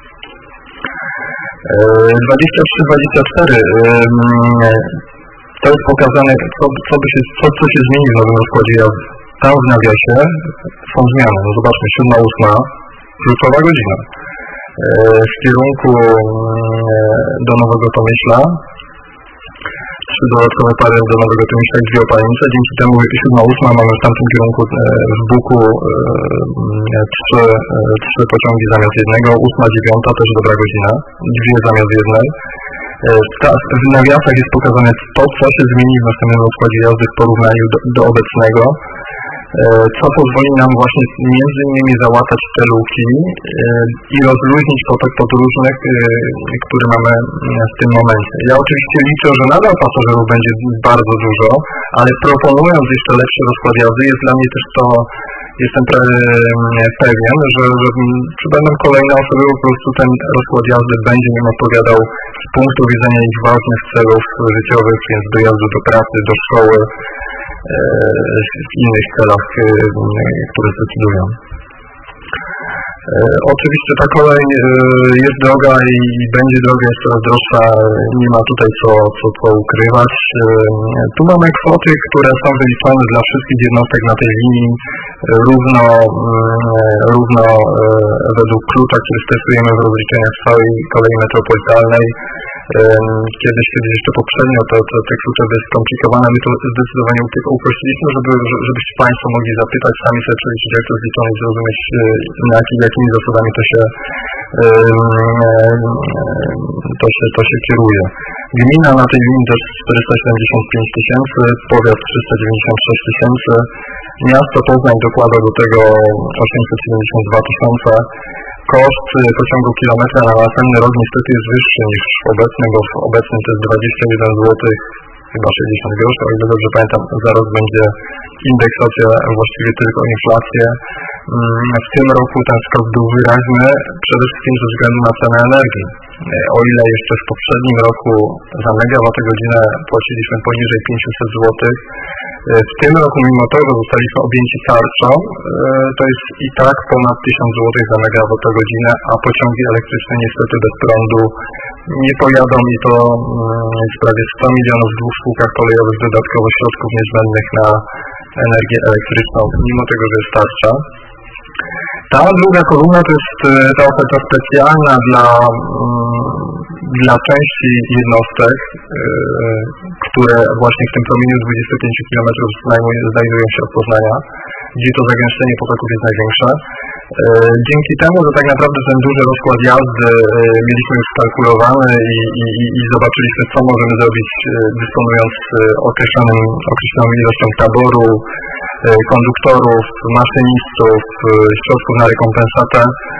Speaker 2: dwadzieścia trzy dwadzieścia cztery to jest pokazane, co, co, by się, co, co się zmieni w nowym rozkładzie jazdy. Tam w nawiasie są zmiany. No zobaczmy, siódma ósma, kluczowa godzina. W kierunku do Nowego Tomyśla, trzy dodatkowe pary do Nowego Tomyśla i dwie opalenice. Dzięki temu siódma ósma mamy w tamtym kierunku w Buku trzy, trzy pociągi zamiast jednego, ósma dziewiąta też dobra godzina, dwie zamiast jednej. W nawiasach jest pokazane to, co się zmieni w następnym rozkładzie jazdy w porównaniu do, do obecnego, co pozwoli nam właśnie między innymi załatać te luki i rozluźnić potok podróżnych, który mamy w tym momencie. Ja oczywiście liczę, że nadal pasażerów będzie bardzo dużo, ale proponując jeszcze lepszy rozkład jazdy, jest dla mnie też to, jestem pewien, że, że przybędą kolejne osoby, po prostu ten rozkład jazdy będzie im odpowiadał z punktu widzenia ich ważnych celów życiowych, więc dojazdu do pracy, do szkoły, w innych celach, które zdecydują. Oczywiście ta kolej jest droga i będzie droga, jest coraz droższa, nie ma tutaj co, co, co ukrywać. Tu mamy kwoty, które są wyliczone dla wszystkich jednostek na tej linii równo, równo według klucza, który stosujemy w rozliczeniach całej kolei metropolitalnej. Kiedyś, kiedyś jeszcze poprzednio to, to te klucze były skomplikowane, my to zdecydowanie uprościliśmy, żeby, żebyście Państwo mogli zapytać, sami sobie przeliczyć, jak to zliczone i zrozumieć, na jakimi zasadami to się, to się, to się kieruje. Gmina na tej linii też czterysta siedemdziesiąt pięć tysięcy, powiat trzysta dziewięćdziesiąt sześć tysięcy, miasto Poznań dokłada do tego osiemset siedemdziesiąt dwa tysiące. Koszt pociągu kilometra na następny rok niestety jest wyższy niż obecny, bo w obecnym to jest dwadzieścia jeden złotych, chyba sześćdziesiąt groszy, o ile dobrze pamiętam, za rok będzie indeksacja, właściwie tylko inflację. W tym roku ten skok był wyraźny, przede wszystkim ze względu na cenę energii. O ile jeszcze w poprzednim roku za megawattogodzinę płaciliśmy poniżej pięćset złotych, w tym roku mimo to, że zostaliśmy objęci tarczą, to jest i tak ponad tysiąc złotych za megawattogodzinę, a pociągi elektryczne niestety bez prądu nie pojadą i to jest prawie sto milionów w dwóch spółkach kolejowych dodatkowo środków niezbędnych na energię elektryczną, mimo tego, że jest tarcza. Ta druga kolumna to jest ta oferta specjalna dla, dla części jednostek, które właśnie w tym promieniu dwudziestu pięciu kilometrów znajdują się od Poznania, gdzie to zagęszczenie potoków jest największe. Dzięki temu, że tak naprawdę ten duży rozkład jazdy mieliśmy już skalkulowany i, i, i zobaczyliśmy, co możemy zrobić, dysponując określonym, określoną ilością taboru, konduktorów, maszynistów, środków na rekompensatę.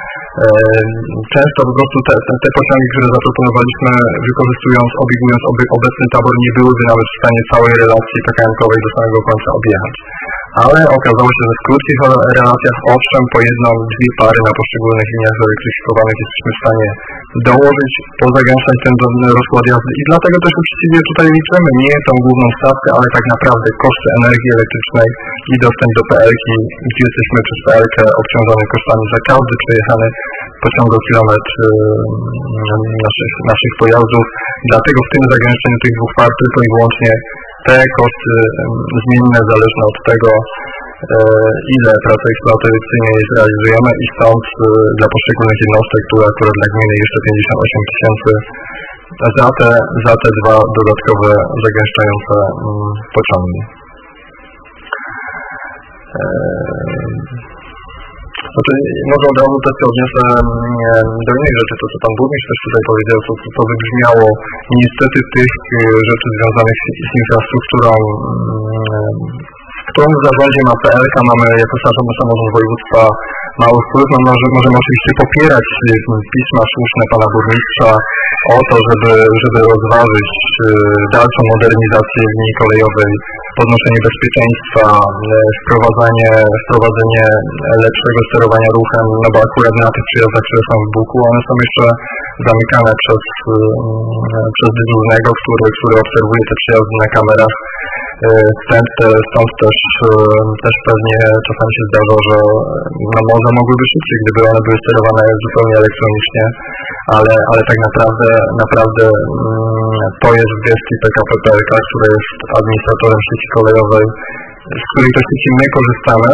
Speaker 2: Często po prostu te, te, te pociągi, które zaproponowaliśmy, wykorzystując, obiegując oby, obecny tabor, nie byłyby nawet w stanie całej relacji P K M kowej do samego końca objechać. Ale okazało się, że w krótkich relacjach, owszem, po jedną, dwie pary na poszczególnych liniach zelektryfikowanych jesteśmy w stanie dołożyć, pozagęszczać ten rozkład jazdy i dlatego też uczciwie tutaj liczymy nie tą główną stawkę, ale tak naprawdę koszty energii elektrycznej i dostęp do P L ki, gdzie jesteśmy przez P L kę obciążony kosztami za każdy przejechany pociągokilometr naszych, naszych pojazdów. Dlatego w tym zagęszczeniu tych dwóch par tylko i wyłącznie te koszty zmienne zależne od tego, ile pracy eksploatacyjnej zrealizujemy i stąd dla poszczególnych jednostek, które akurat dla gminy jeszcze pięćdziesiąt osiem tysięcy za te, za te dwa dodatkowe zagęszczające pociągi. Znaczy, może od razu też się odniosę do innych rzeczy, to co pan burmistrz też tutaj powiedział, to, to wybrzmiało. Niestety tych rzeczy związanych z, z infrastrukturą, którą w zarządzie ma P L ka, mamy jako samorząd województwa mały wpływ. No, może, możemy oczywiście popierać pisma słuszne pana burmistrza o to, żeby, żeby rozważyć dalszą modernizację linii kolejowej, podnoszenie bezpieczeństwa, wprowadzenie, wprowadzenie lepszego sterowania ruchem, no bo akurat na tych przejazdach, które są w Buku, one są jeszcze zamykane przez, przez dyżurnego, który, który obserwuje te przejazdy na kamerach. Stąd, stąd też, też pewnie czasami się zdarza, że no może mogłyby szybciej, gdyby one były sterowane zupełnie elektronicznie, ale, ale tak naprawdę, naprawdę to jest w gestii P K P P L K, które jest administratorem sieci kolejowej, z której to sieci my korzystamy,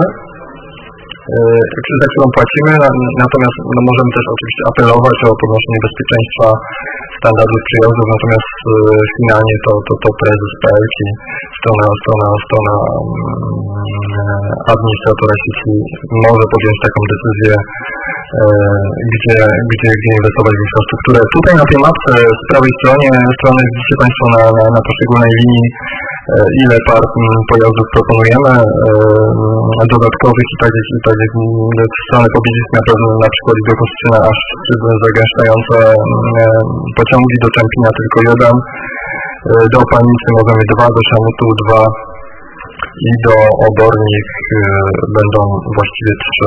Speaker 2: za którą płacimy, natomiast no, możemy też oczywiście apelować o podnoszenie bezpieczeństwa standardów przejazdów, natomiast y, finalnie to, to, to prezes P L ki, strona, strona, strona y, administratora sieci może podjąć taką decyzję, y, gdzie, gdzie, gdzie inwestować w infrastrukturę. Tutaj na tej mapce z prawej stronie strony widzicie Państwo na, na, na poszczególnej linii, ile par pojazdów proponujemy dodatkowych i tak jak, i tak jak w stronę powiedzieć na pewno na przykład do Kostrzyna aż zagęszczające pociągi, do Czempina tylko jeden, do Opalnicy możemy dwa, do Szamutu dwa i do Obornik będą właściwie trzy.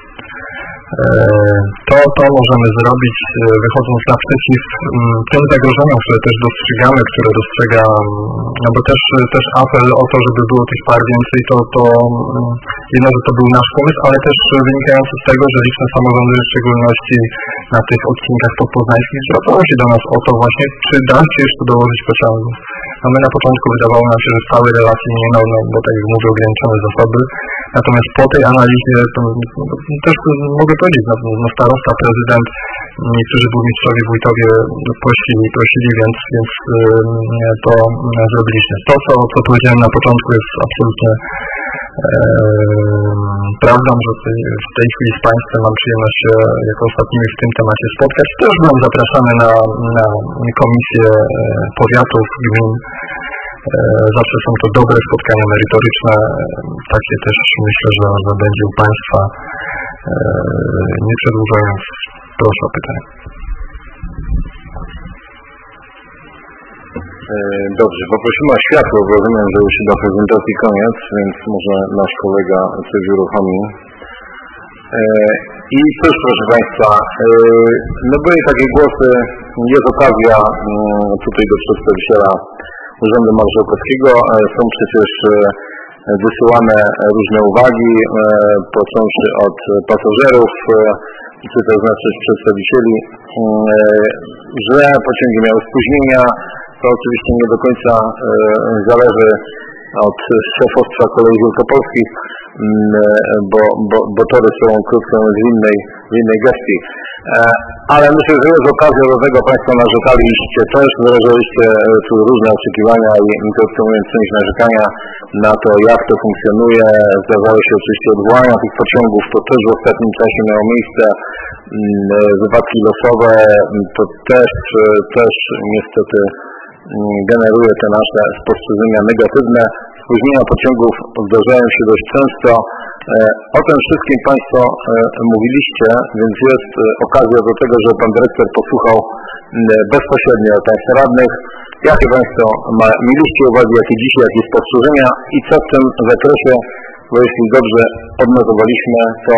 Speaker 2: To, to możemy zrobić wychodząc naprzeciw tym zagrożeniom, które też dostrzegamy, które dostrzega, no bo też, też apel o to, żeby było tych par więcej, to, to jedno, że to był nasz pomysł, ale też wynikający z tego, że liczne samorządy, w szczególności na tych odcinkach podpoznańskich, zwracało się do nas o to właśnie, czy da się jeszcze dołożyć pociągów. A my na początku wydawało nam się, że w całej relacji nie, no, no bo tak jak mówię, ograniczone zasoby.
Speaker 3: Natomiast po tej analizie to, to, też mogę powiedzieć, no, no starosta, prezydent, niektórzy burmistrzowie, wójtowie prosili, prosili, więc, więc to zrobiliśmy. To, co, co powiedziałem na początku, jest absolutnie e, prawdą, że w tej chwili z Państwem mam przyjemność się jako ostatnimi w tym temacie spotkać. Też byłem zapraszany na, na komisję powiatów, gmin. Zawsze są to dobre spotkania merytoryczne. Takie też myślę, że, że będzie u Państwa. Nie przedłużając, proszę o pytanie.
Speaker 1: Dobrze, poprosimy o światło, bo rozumiem, że już do prezentacji koniec, więc może nasz kolega coś uruchomi. I cóż, proszę Państwa, no były takie głosy, jest okazja tutaj do przedstawiciela Urzędu Marszałkowskiego, są przecież wysyłane różne uwagi, począwszy od pasażerów, czy to znaczy przedstawicieli, że pociągi miały spóźnienia. To oczywiście nie do końca zależy od szefostwa Kolei Wielkopolskich, bo, bo, bo tory są krótko w innej, w innej gestii. Ale myślę, że jest okazja do tego, Państwo narzekaliście też, wyrażaliście tu różne oczekiwania i krótko mówiąc część narzekania na to, jak to funkcjonuje. Zdarzały się oczywiście odwołania tych pociągów, to też w ostatnim czasie miało miejsce. Wypadki losowe, to też, też niestety generuje te nasze spostrzeżenia negatywne. Spóźnienia pociągów zdarzają się dość często. O tym wszystkim Państwo mówiliście, więc jest okazja do tego, że Pan Dyrektor posłuchał bezpośrednio Państwa radnych. Jakie Państwo ma, mieliście uwagi, jakie dzisiaj, jakie spostrzeżenia i co w tym zakresie, bo jeśli dobrze odnotowaliśmy, to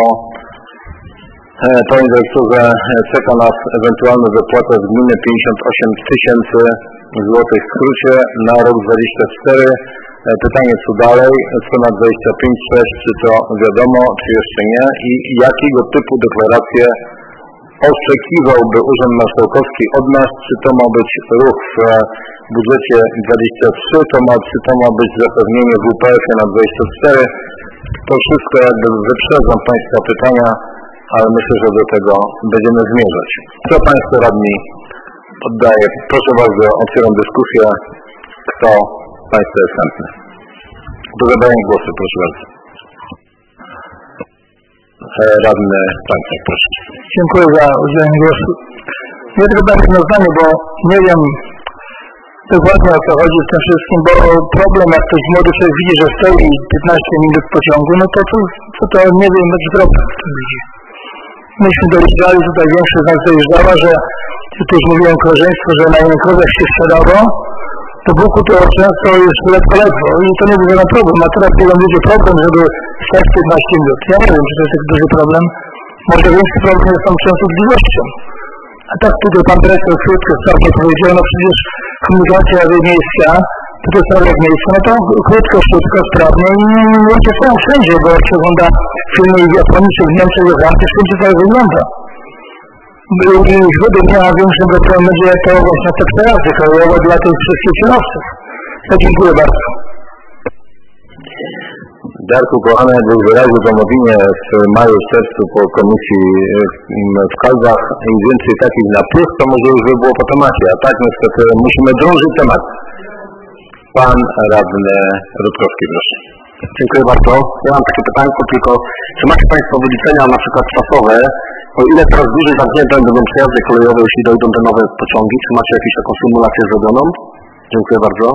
Speaker 1: Panie Dyrektorze, czeka nas ewentualna zapłata z gminy pięćdziesiąt osiem tysięcy złotych w skrócie na rok dwudziesty czwarty. Pytanie, co dalej? Co na dwadzieścia pięć sześć, czy to wiadomo, czy jeszcze nie? I jakiego typu deklaracje oczekiwałby Urząd Marszałkowski od nas? Czy to ma być ruch w budżecie dwudziestym trzecim, to ma, czy to ma być zapewnienie w U P F-ie na dwadzieścia cztery? To wszystko jakby wyprzedzam Państwa pytania, ale myślę, że do tego będziemy zmierzać. Co Państwo radni oddaję? Proszę bardzo, otwieram dyskusję. Kto Państwa jest chętny? Do zabrania głosu, proszę bardzo. Radny Pańczak, proszę.
Speaker 4: Dziękuję za udzielenie głosu. Ja tylko dam jedno zdanie, bo nie wiem dokładnie o co chodzi w tym wszystkim, bo problem, jak ktoś młody człowiek widzi, że stoi piętnaście minut w pociągu, no to co, co to nie wiem, jaki problem w tym widzi. Myśmy dojeżdżali, tutaj większość z nas dojeżdżała, że tutaj już mówiłem koleżeństwo, że na Jankowiach się sprzedało, to w Buku to często jest ledwo ledwo i to nie był żaden problem, a teraz mają ludzie problem, żeby stać piętnaście minut. Ja nie wiem, czy to jest taki duży problem. Może większy problem jest tą częstotliwością. A tak tutaj pan dyrektor krótko sprawnie powiedział, no przecież komunikacja miejska, to jest nawet miejsce, no to krótko, szybko, sprawnie i ludzie są wszędzie, bo jak się ogląda filmy w Japonii czy w Niemczech, we Francji, wszędzie to wygląda. I według mnie większym problemem będzie to właśnie te przejazdy kolejowe dla tych wszystkich kierowców. To dziękuję bardzo.
Speaker 1: Darku, kochany, jakbyś wyraził tą opinię w maju, w czerwcu po komisji w Kalbach i więcej takich na plus, to może już by było po temacie, a tak niestety musimy drążyć temat. Pan radny Rutkowski, proszę.
Speaker 5: Dziękuję bardzo. Ja mam takie pytanie tylko, czy macie Państwo wyliczenia na przykład czasowe, o ile teraz dłużej zamknięte będą przejazdy kolejowe, jeśli dojdą te nowe pociągi? Czy macie jakąś taką symulację zrobioną? Dziękuję bardzo.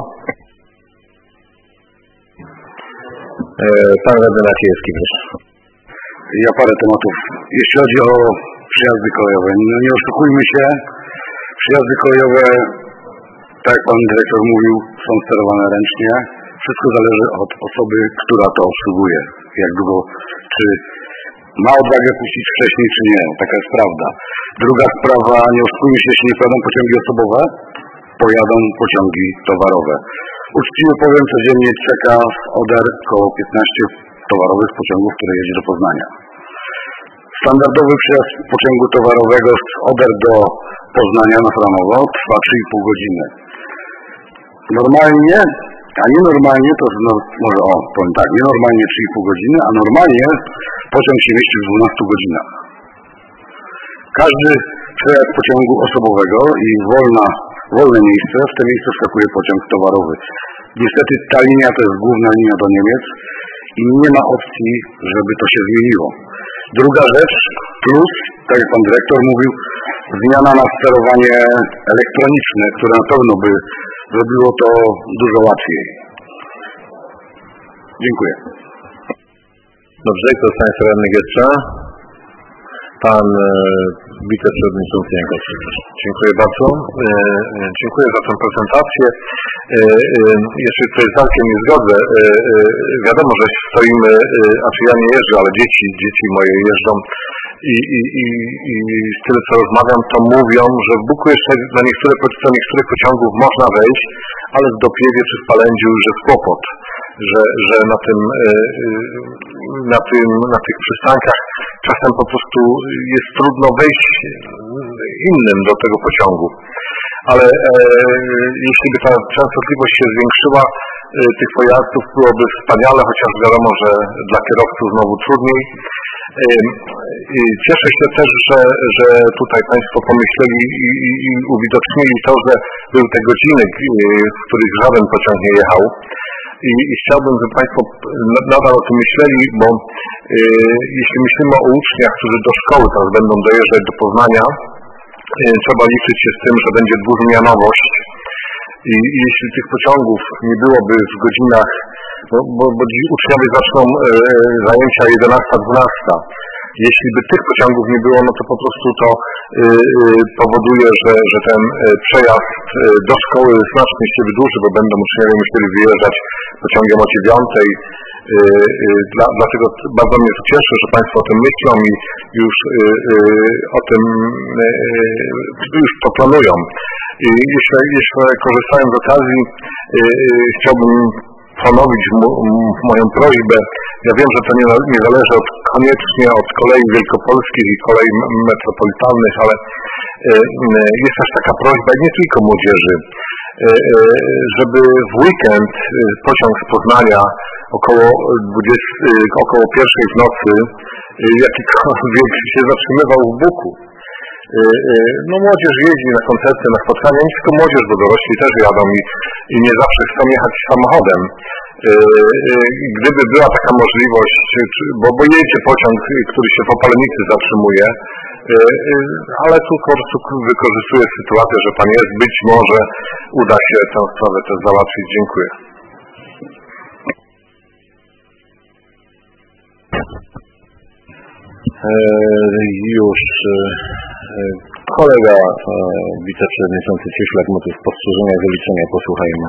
Speaker 1: Pan radny Maciejewski, proszę.
Speaker 6: Ja parę tematów. Jeśli chodzi o przejazdy kolejowe, no nie oszukujmy się, przejazdy kolejowe, tak jak Pan Dyrektor mówił, są sterowane ręcznie. Wszystko zależy od osoby, która to obsługuje. Jak długo, czy ma odwagę puścić wcześniej, czy nie. Taka jest prawda. Druga sprawa, nie oszukujmy się, jeśli nie pojadą pociągi osobowe, pojadą pociągi towarowe. Uczciwie powiem, codziennie czeka z Oder około piętnaście towarowych pociągów, które jedzie do Poznania. Standardowy przejazd pociągu towarowego z Oder do Poznania na Franowo trwa trzy i pół godziny. Normalnie A nienormalnie to, no, może o, powiem tak, nienormalnie trzy i pół godziny, a normalnie pociąg się mieści w dwunastu godzinach. Każdy przejazd pociągu osobowego i wolna, wolne miejsce, w te miejsce wskakuje pociąg towarowy. Niestety ta linia to jest główna linia do Niemiec i nie ma opcji, żeby to się zmieniło. Druga rzecz, plus, tak jak pan dyrektor mówił, zmiana na sterowanie elektroniczne, które na pewno by zrobiło to dużo łatwiej. Dziękuję.
Speaker 1: Dobrze, kto z Państwa radnych jeszcze? Pan e, wiceprzewodniczący Jankowski.
Speaker 3: Dziękuję bardzo. E, e, dziękuję za tę prezentację. E, e, jeśli tutaj z Arkiem nie zgodzę, e, e, wiadomo, że stoimy, e, a czy ja nie jeżdżę, ale dzieci, dzieci moje jeżdżą i, i, i, i z tyle co rozmawiam, to mówią, że w Buku jeszcze na niektóre, do niektórych pociągów można wejść, ale w Dopiewie czy w Palędziu już jest kłopot, że, że na tym, na tym, na tych przystankach czasem po prostu jest trudno wejść innym do tego pociągu. Ale e, jeśli by ta częstotliwość się zwiększyła, e, tych pojazdów byłoby wspaniale, chociaż wiadomo, że dla kierowców znowu trudniej. E, e, cieszę się też, że, że tutaj Państwo pomyśleli i, i, i uwidocznili to, że były te godziny, w których żaden pociąg nie jechał. I, i chciałbym, żeby Państwo nadal o tym myśleli, bo e, jeśli myślimy o uczniach, którzy do szkoły teraz będą dojeżdżać do Poznania, trzeba liczyć się z tym, że będzie dwuzmianowość i, i jeśli tych pociągów nie byłoby w godzinach, bo, bo, bo uczniowie zaczną e, zajęcia jedenasta dwunasta. Jeśli by tych pociągów nie było, no to po prostu to e, powoduje, że, że ten przejazd do szkoły znacznie się wydłuży, bo będą uczniowie musieli wyjeżdżać pociągiem o dziewiątej. Dla, dlatego bardzo mnie to cieszy, że Państwo o tym myślą i już y, y, o tym y, już to planują. I jeszcze, jeszcze korzystając z okazji, y, y, chciałbym ponowić m, m, moją prośbę. Ja wiem, że to nie, nie zależy od, koniecznie od kolei wielkopolskich i kolei metropolitalnych, ale y, y, jest też taka prośba nie tylko młodzieży, żeby w weekend pociąg z Poznania około dwudziestej, około pierwszej w nocy jakikolwiek się zatrzymywał w Buku. No młodzież jeździ na koncerty, na spotkania, nie tylko młodzież, bo dorośli też jadą i, i nie zawsze chcą jechać samochodem. Gdyby była taka możliwość, bo, bo jedzie pociąg, który się w Opalenicy zatrzymuje, ale tu po prostu wykorzystuję sytuację, że Pan jest, być może uda się tę sprawę też załatwić. Dziękuję.
Speaker 1: Już kolega wiceprzewodniczący Cieślak ma tu spostrzeżenia, wyliczenia, posłuchajmy.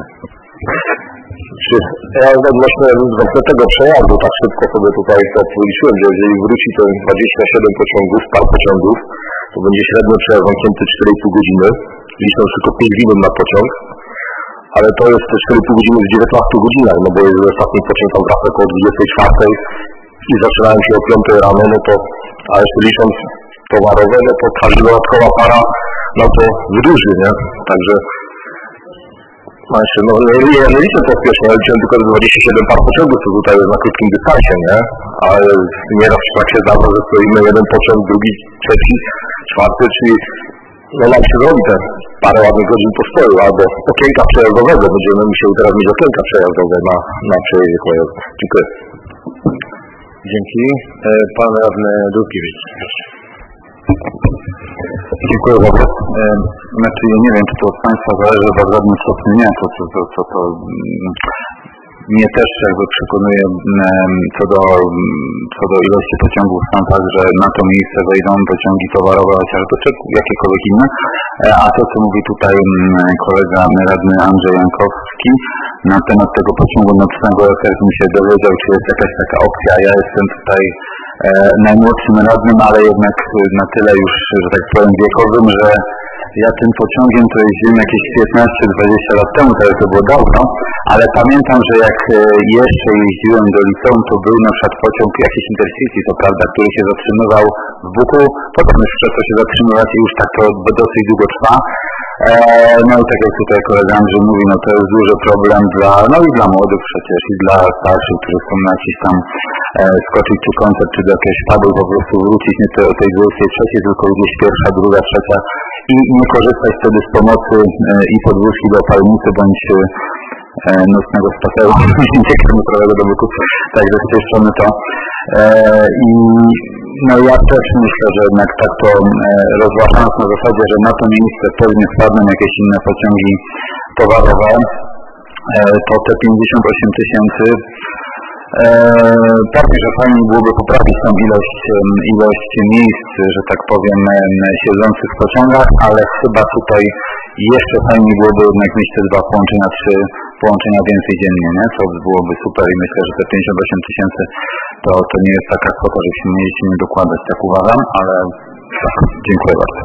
Speaker 5: Ja odnośnie tego przejazdu, tak szybko sobie tutaj to policzyłem, że jeżeli wróci to dwadzieścia siedem pociągów, par pociągów, to będzie średnio przejazd zamknięty cztery i pół godziny, licząc tylko pięć minut na pociąg, ale to jest te cztery i pół godziny w dziewiętnastu godzinach, no bo jeżeli ostatni pociąg tam wraca około dwudziestej czwartej i zaczynają się o piątej rano, no to, a jeszcze licząc towarowe, no to każda dodatkowa para, no to wydłuży, nie? Także no nie, nie, nie liczę pospiesznie, ale liczę tylko dwadzieścia siedem par pociągów, co tutaj jest na krótkim dystansie, nie? Ale nieraz w trakcie zdarza, że stoimy jeden pociąg, drugi, trzeci, czwarty, czyli no nam się zrobi te parę ładnych godzin postoju, albo okienka przejazdowego, będziemy musieli teraz mieć okienka przejazdowe na, na przejeździe kolejowym. Dziękuję.
Speaker 1: Dzięki. Pan radny Dulkiewicz.
Speaker 7: Dziękuję bardzo. Znaczy ja nie wiem, czy to od Państwa zależy, bo w żadnym stopniu nie, to, to, to, to, to mnie też jakby przekonuje co do, co do ilości pociągów w tak, że na to miejsce wejdą pociągi towarowe, chociażby czy jakiekolwiek inne. A to, co mówi tutaj kolega radny Andrzej Jankowski na temat tego pociągu nocnego, jak bym się dowiedział, czy jest jakaś taka opcja. Ja jestem tutaj e, najmłodszym radnym, ale jednak na tyle już, że tak powiem, wiekowym, że ja tym pociągiem to jeździłem jakieś piętnaście dwadzieścia lat temu, to to było dawno, ale pamiętam, że jak jeszcze jeździłem do liceum, to był na przykład pociąg jakiś Intercity, to prawda, który się zatrzymywał w Buku, potem już przestał się zatrzymywać i już tak to dosyć długo trwa. No i tak jak tutaj kolega Andrzej mówi, no to jest duży problem dla, no i dla młodych przecież, i dla starszych, którzy chcą na jakiś tam e, skoczyć czy koncert, czy do jakiegoś pubu po prostu wrócić nie o tej dwudziestej trzeciej, tylko gdzieś pierwsza, druga, trzecia i nie korzystać wtedy z pomocy e, i podwózki do Opalnicy, bądź e, nocnego spaceru kilometrowego do Buku. Także z tej strony to e, i no ja też myślę, że jednak tak to e, rozważając na zasadzie, że na to miejsce pewnie wpadną jakieś inne pociągi towarowe, e, to te pięćdziesiąt osiem tysięcy pewnie, że fajnie byłoby poprawić tą ilość, ilość miejsc, że tak powiem, siedzących w pociągach, ale chyba tutaj jeszcze fajniej byłoby jednak mieć te dwa połączenia, trzy połączenia więcej dziennie, nie? Co byłoby super i myślę, że te pięćdziesiąt osiem tysięcy to, to nie jest taka kwota, żebyśmy mieli się nie dokładać, tak uważam, ale tak, dziękuję bardzo.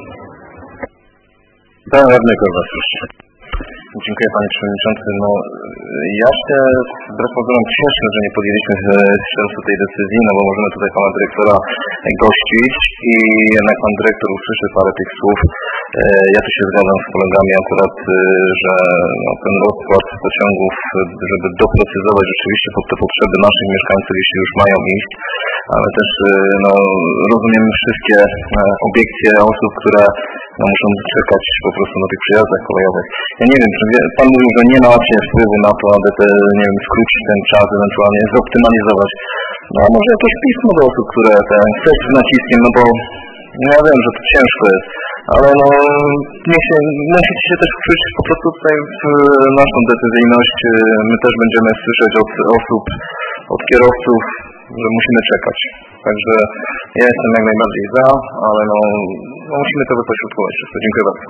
Speaker 1: Pan radny Korwasusz. Dziękuję Panie Przewodniczący. No, ja się wbrew pozorom cieszę, że nie podjęliśmy śledztwa tej decyzji, no bo możemy tutaj Pana Dyrektora gościć i jednak Pan Dyrektor usłyszy parę tych słów. Ja tu się zgadzam z kolegami akurat, że no, ten rozkład pociągów, żeby doprecyzować rzeczywiście pod te potrzeby naszych mieszkańców, jeśli już mają iść, ale też no, rozumiem wszystkie obiekcje osób, które no, muszą czekać po prostu na tych przejazdach kolejowych. Ja nie wiem, czy Pan mówił, że nie ma się wpływu na to, aby te, nie wiem, skrócić ten czas, ewentualnie zoptymalizować. No a może jakieś pismo do osób, które te chcesz z naciskiem, no bo no, ja wiem, że to ciężko jest, ale no niech się, musicie się też wczuć po prostu tutaj w naszą decyzyjność. My też będziemy słyszeć od osób, od kierowców, że musimy czekać. Także ja jestem jak najbardziej za, ale no, no musimy to wypośrodkować wszystko. Dziękuję bardzo.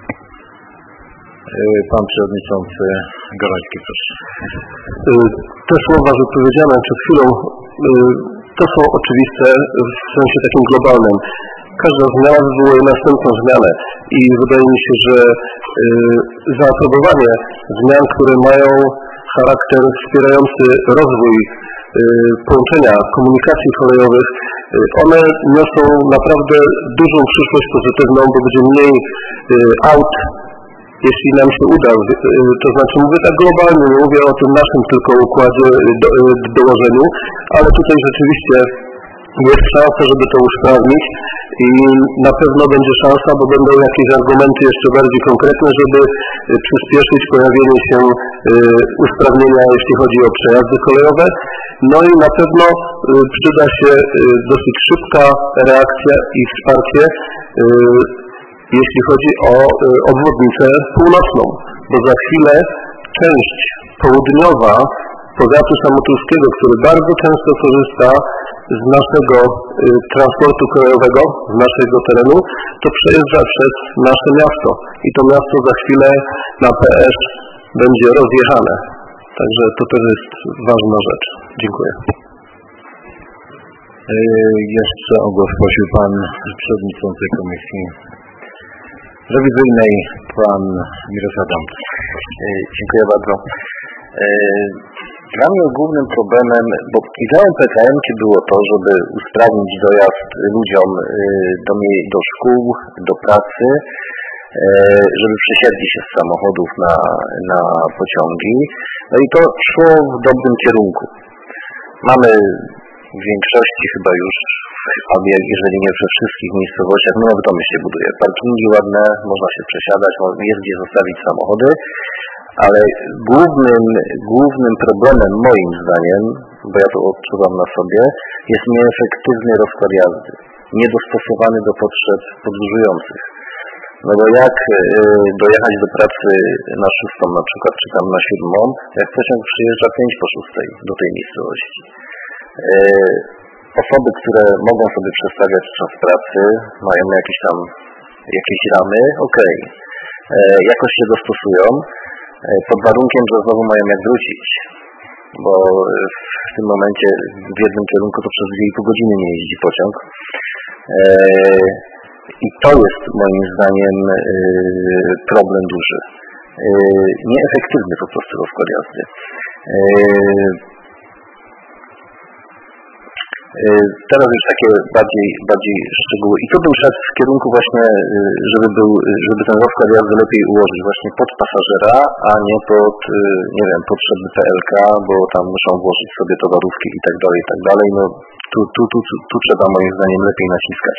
Speaker 2: Pan Przewodniczący Galański, proszę.
Speaker 4: Te słowa wypowiedziane przed chwilą to są oczywiste w sensie takim globalnym. Każda zmiana wywołuje następną zmianę i wydaje mi się, że zaaprobowanie zmian, które mają charakter wspierający rozwój połączenia komunikacji kolejowych, one niosą naprawdę dużą przyszłość pozytywną, bo będzie mniej aut, jeśli nam się uda, to znaczy mówię tak globalnie, nie mówię o tym naszym tylko układzie, do, dołożeniu, ale tutaj rzeczywiście jest szansa, żeby to usprawnić i na pewno będzie szansa, bo będą jakieś argumenty jeszcze bardziej konkretne, żeby przyspieszyć pojawienie się usprawnienia, jeśli chodzi o przejazdy kolejowe. No i na pewno przyda się dosyć szybka reakcja i wsparcie, jeśli chodzi o obwodnicę północną, bo za chwilę część południowa powiatu samotulskiego, który bardzo często korzysta z naszego y, transportu kolejowego, z naszego terenu, to przejeżdża przez nasze miasto i to miasto za chwilę na P S będzie rozjechane. Także to też jest ważna rzecz. Dziękuję.
Speaker 2: Yy, jeszcze o głos prosił Pan Przewodniczący Komisji Rewizyjnej, Pan Mirosław Dam.
Speaker 1: Yy, dziękuję bardzo. Yy, Dla mnie głównym problemem, bo ideą P K M było to, żeby usprawnić dojazd ludziom do, do szkół, do pracy, żeby przesiedli się z samochodów na, na pociągi. No i to szło w dobrym kierunku. Mamy w większości chyba już, albo jeżeli nie we wszystkich miejscowościach, no nowe domy się buduje. Parkingi ładne, można się przesiadać, jest gdzie zostawić samochody. Ale głównym, głównym problemem moim zdaniem, bo ja to odczuwam na sobie, jest nieefektywny rozkład jazdy, niedostosowany do potrzeb podróżujących. No bo jak y, dojechać do pracy na szóstą na przykład, czy tam na siódmą, jak pociąg przyjeżdża pięć po szóstej do tej miejscowości. Y, osoby, które mogą sobie przestawiać czas pracy, mają jakieś tam jakieś ramy, okej, okay. Jakoś się dostosują, pod warunkiem, że znowu mają jak wrócić, bo w tym momencie w jednym kierunku to przez dwie i pół godziny nie jeździ pociąg. I to jest moim zdaniem problem duży.
Speaker 5: Nieefektywny po prostu rozkład jazdy. Teraz już takie bardziej, bardziej szczegóły. I tu bym szedł w kierunku właśnie, żeby, był, żeby ten rozkład jazdy lepiej ułożyć właśnie pod pasażera, a nie pod, nie wiem, potrzeby P L K, bo tam muszą włożyć sobie towarówki i tak dalej, i tak dalej. No tu, tu, tu, tu, tu trzeba moim zdaniem lepiej naciskać.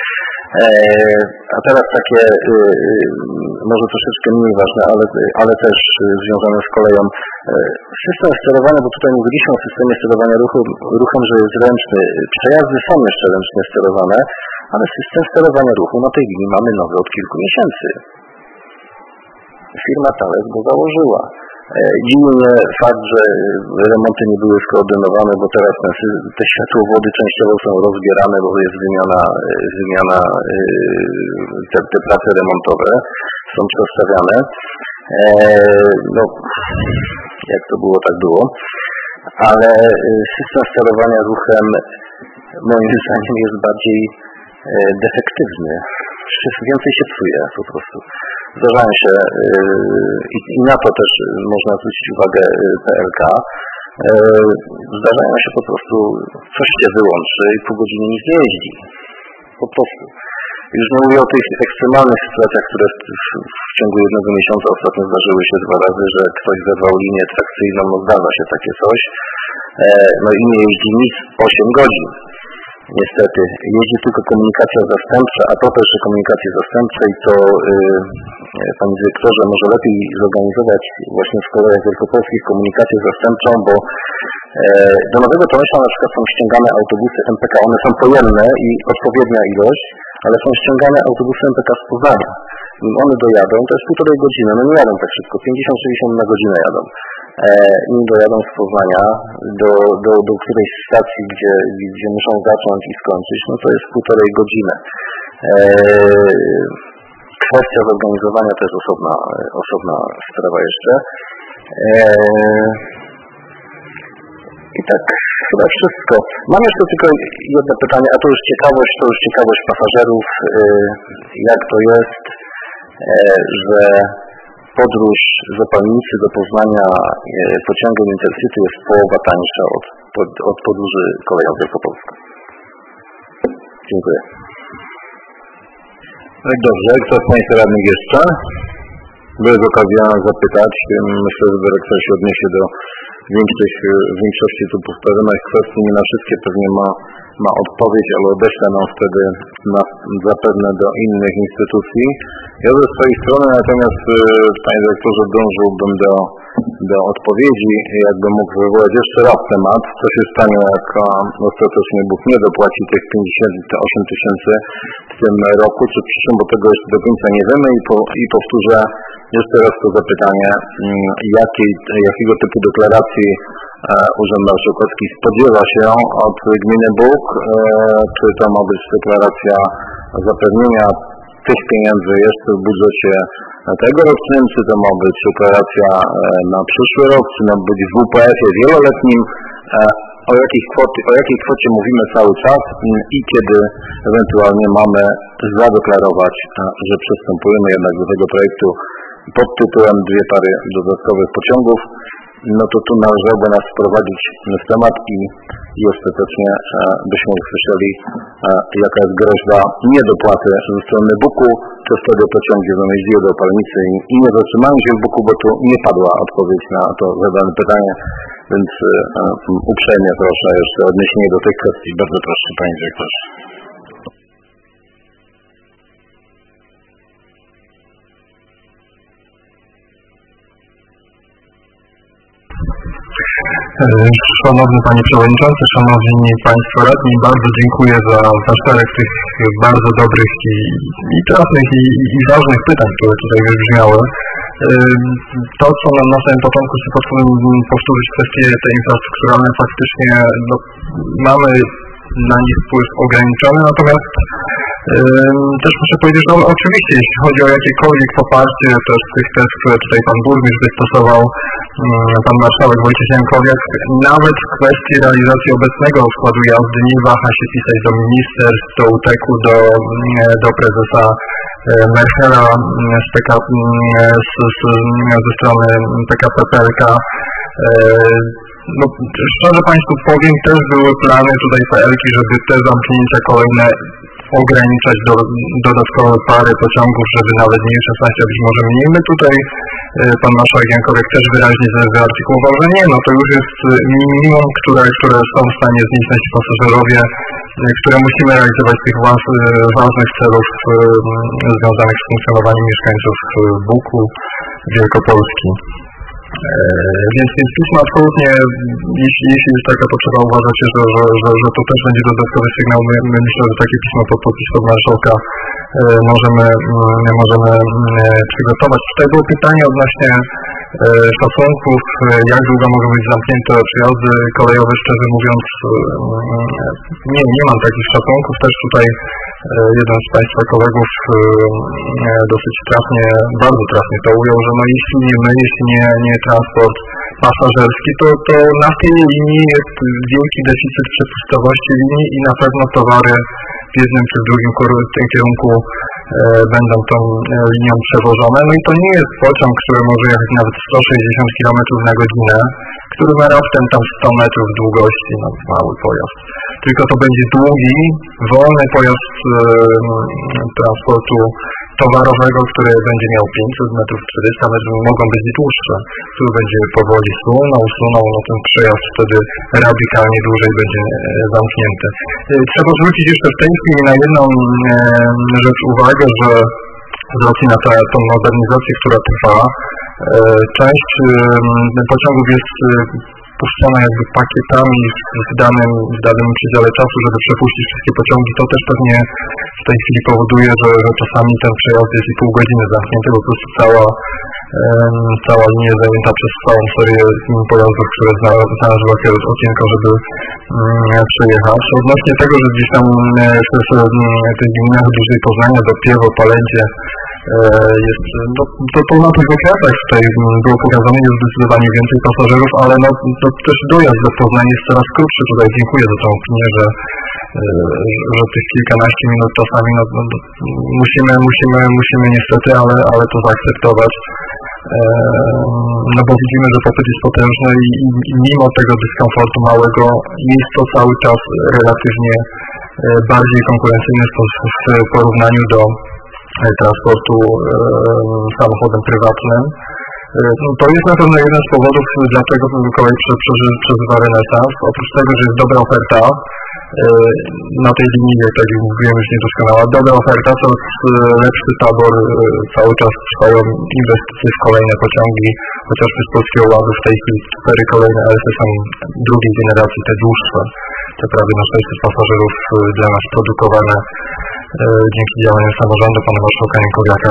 Speaker 5: A teraz takie, może troszeczkę mniej ważne, ale, ale też związane z koleją. System sterowania, bo tutaj mówiliśmy o systemie sterowania ruchu, ruchem, że jest ręczny. Przejazdy są jeszcze ręcznie sterowane, ale system sterowania ruchu na tej linii mamy nowy od kilku miesięcy. Firma Thales go założyła. Dziwi mnie fakt, że remonty nie były skoordynowane, bo teraz te światłowody częściowo są rozbierane, bo jest wymiana, wymiana te, te prace remontowe są przestawiane. No, jak to było, tak było. Ale system sterowania ruchem moim zdaniem jest bardziej defektywny. Więcej się psuje po prostu. Zdarzają się yy, i na to też można zwrócić uwagę P L K. Yy, zdarzają się po prostu, coś się wyłączy i pół godziny nic nie jeździ. Po prostu. Już nie mówię o tych ekstremalnych sytuacjach, które w, w, w ciągu jednego miesiąca ostatnio zdarzyły się dwa razy, że ktoś zerwał linię trakcyjną, no zdarza się takie coś. Yy, no i nie jeździ nic osiem godzin. Niestety, jeździ tylko komunikacja zastępcza, a to też komunikacji zastępczej to yy, panie dyrektorze, może lepiej zorganizować właśnie w kolejach wielkopolskich komunikację zastępczą, bo yy, do Nowego Tomesza na przykład są ściągane autobusy M P K, one są pojemne i odpowiednia ilość, ale są ściągane autobusy M P K z Poznania. One dojadą, to jest półtorej godziny, no nie jadą tak szybko, pięćdziesiąt sześćdziesiąt na godzinę jadą. Nim dojadą z Poznania do, do, do którejś stacji, gdzie, gdzie muszą zacząć i skończyć, no to jest półtorej godziny. Kwestia zorganizowania to jest osobna, osobna sprawa jeszcze. I tak chyba wszystko. Mam jeszcze tylko jedno pytanie, a to już ciekawość, to już ciekawość pasażerów, jak to jest, że podróż z Opalnicy do Poznania pociągiem Intercity jest połowa tańsza od, od, od podróży koleją wielkopolską. Dziękuję.
Speaker 7: Dobrze, kto z Państwa radnych jeszcze? Była okazja zapytać. Myślę, że dyrektor się odniesie do większości, większości tu postawionych kwestii. Nie na wszystkie pewnie ma, ma odpowiedź, ale odeślę nam wtedy na, zapewne do innych instytucji. Ja ze swojej strony natomiast, panie dyrektorze, dążyłbym do, do odpowiedzi, jakbym mógł wywołać jeszcze raz temat, co się stanie, jak ostatecznie Bóg nie dopłaci tych pięćdziesiąt osiem tysięcy w tym roku, czy w przyszłym, bo tego jeszcze do końca nie wiemy i, po, i powtórzę jeszcze raz to zapytanie, jakiej, jakiego typu deklaracji e, Urząd Marszałkowski spodziewa się od gminy Bóg, e, czy to ma być deklaracja zapewnienia tych pieniędzy jeszcze w budżecie tegorocznym, czy to ma być deklaracja e, na przyszły rok, czy ma być w W P F-ie wieloletnim, e, o, jakiej kwoty, o jakiej kwocie mówimy cały czas i kiedy ewentualnie mamy zadeklarować, e, że przystępujemy jednak do tego projektu pod tytułem dwie pary dodatkowych pociągów, no to tu należałoby nas wprowadzić w temat i, i ostatecznie e, byśmy usłyszeli, e, jaka jest groźba niedopłaty ze strony Buku, czy wtedy pociągi będą jeździły do Opalnicy i, i nie zatrzymają się w Buku, bo tu nie padła odpowiedź na to zadane pytanie, więc e, uprzejmie proszę jeszcze odniesienie do tych kwestii. Bardzo proszę, panie dyrektorze.
Speaker 3: Szanowny Panie Przewodniczący, Szanowni Państwo Radni, bardzo dziękuję za, za szereg tych bardzo dobrych i, i trafnych i, i ważnych pytań, które tutaj wybrzmiały. To, co nam na samym początku chcę powtórzyć kwestię tej infrastrukturalnej, faktycznie no, mamy na nich wpływ ograniczony, natomiast yy, też muszę powiedzieć, że no, oczywiście jeśli chodzi o jakiekolwiek poparcie też tych test, które tutaj Pan Burmistrz wystosował, pan marszałek Wojciech Jankowiak nawet w kwestii realizacji obecnego składu jazdy nie waha się pisać do ministerstw, do U T E K-u, do, do prezesa Merchela z P K, z, z, ze strony P K P P L K. No, szczerze Państwu powiem, też były plany tutaj P L K-i, żeby te zamknięcia kolejne ograniczać do dodatkowe pary pociągów, żeby nawet nie szesnaście, a być może mniej. My tutaj pan marszałek Jankowiak też wyraźnie wyartykułował, że nie, no to już jest minimum, które, które są w stanie znieść nasi pasażerowie, które musimy realizować z tych ważnych celów związanych z funkcjonowaniem mieszkańców Buku, Wielkopolski. Więc, więc pismo absolutnie, jeśli, jeśli jest taka potrzeba, uważacie, że, że, że, że to też będzie dodatkowy sygnał. My, my myślę, że takie pismo pod podpis od marszałka e, możemy, e, możemy e, przygotować. Tutaj było pytanie odnośnie e, szacunków, e, jak długo mogą być zamknięte przejazdy kolejowe. Szczerze mówiąc, e, nie, nie mam takich szacunków. Też tutaj e, jeden z Państwa kolegów e, dosyć trafnie, bardzo trafnie to ujął, że no jeśli nie my, jeśli nie, nie transport pasażerski, to, to na tej linii jest wielki deficyt przepustowości linii i na pewno towary w jednym czy w drugim tym kierunku e, będą tą e, linią przewożone. No i to nie jest pociąg, który może jechać nawet sto sześćdziesiąt kilometrów na godzinę, który ma raptem tam sto metrów długości, no mały pojazd. Tylko to będzie długi, wolny pojazd e, transportu towarowego, który będzie miał pięćset metrów, czterysta metrów, mogą być i dłuższe, który będzie powoli sunął, sunął, no ten przejazd wtedy radykalnie dłużej będzie e, zamknięty. E, trzeba zwrócić jeszcze w tej chwili na jedną e, rzecz uwagę, że z racji na tę modernizację, która trwa, e, część e, pociągów jest e, puszczona jakby pakietami w danym, w danym przedziale czasu, żeby przepuścić wszystkie pociągi. To też pewnie w tej chwili powoduje, że, że czasami ten przejazd jest i pół godziny zamknięty, bo po prostu cała, um, cała linia jest zajęta przez całą serię pojazdów, które znalazły jakieś okienko, żeby um, przejechać. Odnośnie tego, że gdzieś tam w tych gminach bliżej Poznania, do Piewo, Palendzie jest, no, to, to na tych okresach tutaj było pokazane, jest zdecydowanie więcej pasażerów, ale no, to też dojazd do Poznania jest coraz krótszy. Tutaj dziękuję za tę opinię, że, że tych kilkanaście minut czasami no, no, musimy, musimy, musimy niestety, ale, ale to zaakceptować. No bo widzimy, że popyt jest potężny i, i, i mimo tego dyskomfortu małego jest to cały czas relatywnie bardziej konkurencyjny w, w porównaniu do transportu e, samochodem prywatnym. E, no, to jest na pewno jeden z powodów, dlaczego kolej prze, prze, przeżywa renesans. Oprócz tego, że jest dobra oferta e, na tej linii, jak tak mówiłem, już niedoskonała, dobra oferta, coraz lepszy tabor, e, cały czas trwają inwestycje w kolejne pociągi, chociażby z Polskiego Ładu w tej chwili cztery kolejne, ale to są drugiej generacji, te dłuższe, te prawie na sześćset pasażerów dla nas produkowane dzięki działaniom samorządu pana marszałka Jankowiaka,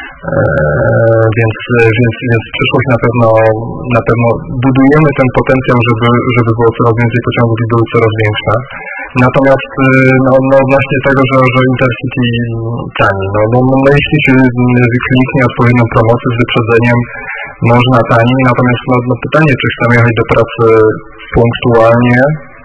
Speaker 3: więc, więc, więc przyszłość na pewno, na pewno budujemy ten potencjał, żeby, żeby było coraz więcej pociągów i były coraz większe. Natomiast no, no odnośnie tego, że, że Intercity tani, no, no, no jeśli się kliknie odpowiednią promocję z wyprzedzeniem, można taniej, natomiast no, no pytanie, czy chcemy jechać do pracy punktualnie,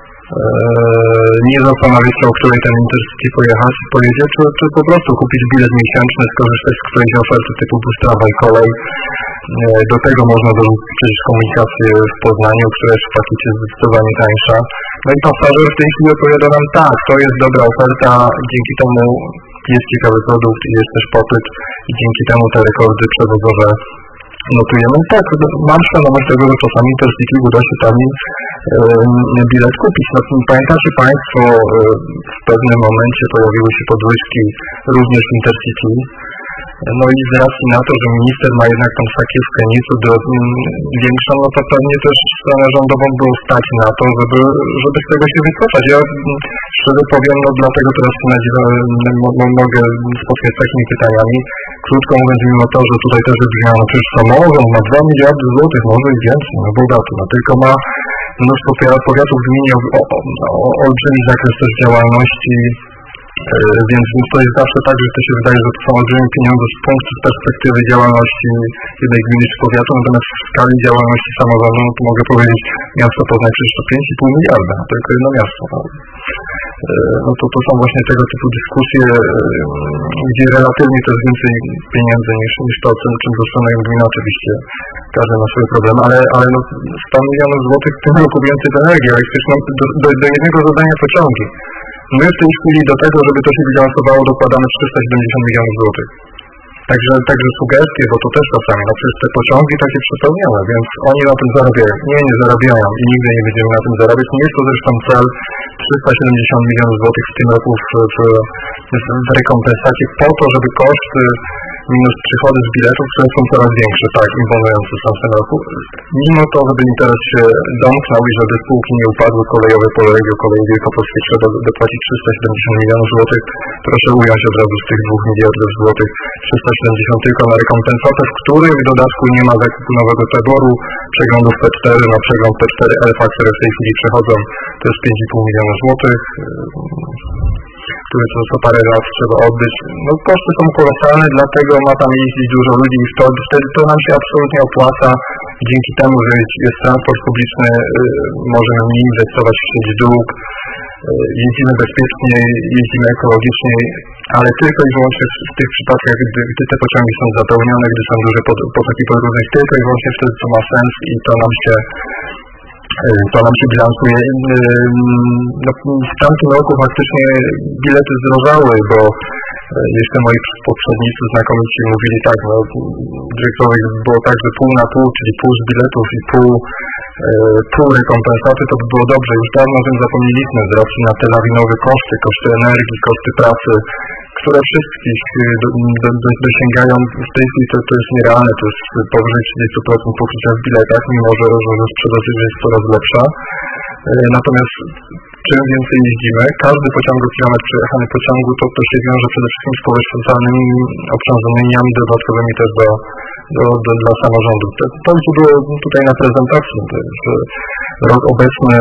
Speaker 3: nie zastanawiać się, o której ten Intercity pojechać, pojedzie, czy, czy po prostu kupić bilet miesięczny, skorzystać z którejś oferty typu bus, tramwaj, kolej. Do tego można dorzucić przecież komunikację w Poznaniu, która jest w pakiecie zdecydowanie tańsza. No i pasażer w tej chwili opowiada nam, tak, to jest dobra oferta, dzięki temu jest ciekawy produkt, jest też popyt i dzięki temu te rekordy przewozowe notujemy. Tak, mam świadomość tego, że czasami Intercity uda się tam e, bilet kupić. No, pamiętacie Państwo, e, w pewnym momencie pojawiły się podwyżki również w Intercity. No i z racji na to, że minister ma jednak tą sakiewkę nieco do, m, większą, no to pewnie też stronę rządową było stać na to, żeby, żeby z tego się wycofać. Ja szczerze powiem, no dlatego teraz się nadzieję, mogę spotkać z takimi pytaniami. Krótko mówiąc, mimo to, że tutaj też wybrzmiano, przecież samorząd ma dwa miliardy złotych, może i więcej, no bogaty, no tylko ma mnóstwo powiatów, gminie o, o, o olbrzymi zakres też działalności, Więc, więc to jest zawsze tak, że to się wydaje, że to są olbrzymie pieniądze z punktu, z perspektywy działalności jednej gminy czy powiatu, natomiast w skali działalności samorządu, no to mogę powiedzieć, miasto Poznań przecież to pięć i pół miliarda, tylko jedno miasto. No, no to, to są właśnie tego typu dyskusje, gdzie relatywnie to jest więcej pieniędzy niż, niż to, czym dysponują gminy. Oczywiście każdy ma swoje problemy, ale, ale no, sto milionów złotych w tym roku więcej do energii, ale przecież no, do, do, do jednego zadania pociągi. My w tej chwili do tego, żeby to się bilansowało, dokładamy trzysta siedemdziesiąt milionów złotych. Także, także sugestie, bo to też czasami, no przecież te pociągi takie przepełnione, więc oni na tym zarabiają. Nie, nie zarabiają i nigdy nie będziemy na tym zarabiać. Nie jest to zresztą cel trzysta siedemdziesiąt milionów złotych w tym roku w, w, w rekompensacie po to, żeby koszty minus przychody z biletów, które są coraz większe, tak, imponujące są w tym roku. Mimo to, żeby interes się domknął i żeby spółki nie upadły kolejowe, Polregio, Koleje Wielkopolskie trzeba dopłacić trzysta siedemdziesiąt milionów złotych. Proszę ująć od razu z tych dwóch miliardów złotych trzysta siedemdziesiąt tylko na rekompensatę, w której w dodatku nie ma zakupu nowego taboru, przeglądów P cztery, no przegląd P cztery Elfa, które w tej chwili przechodzą, to jest pięć i pół miliona złotych, które co, co parę lat trzeba odbyć. No koszty są kolosalne, dlatego ma tam jeździć dużo ludzi i wtedy, wtedy to nam się absolutnie opłaca. Dzięki temu, że jest, jest transport publiczny, yy, możemy mniej inwestować w sieć dróg, yy, jeździmy bezpieczniej, jeździmy ekologiczniej, ale tylko i wyłącznie w, w tych przypadkach, gdy, gdy te pociągi są zapełnione, gdy są duże potoki podróżnych, tylko i wyłącznie wtedy to ma sens i to nam się to nam się bilansuje. No, w tamtym roku faktycznie bilety zdrożały, bo jeszcze moi poprzednicy znakomicie mówili tak, no dyrektorowi było tak, że pół na pół, czyli pół z biletów i pół, pół rekompensaty, to by było dobrze. Już dawno o tym zapomnieliśmy z racji na te lawinowe koszty, koszty energii, koszty pracy, które wszystkich do, do, do, dosięgają. W tej chwili to, to jest nierealne, to jest powyżej trzydzieści procent pokrycia w biletach, mimo że, że sprzedaż jest coraz lepsza. Natomiast czym więcej jeździmy, każdy pociągu kilometr przejechany pociągu, to, to się wiąże przede wszystkim z powyższonymi obciążeniami dodatkowymi też do, do, do, dla samorządu. To, to już było tutaj na prezentacji, to jest rok obecny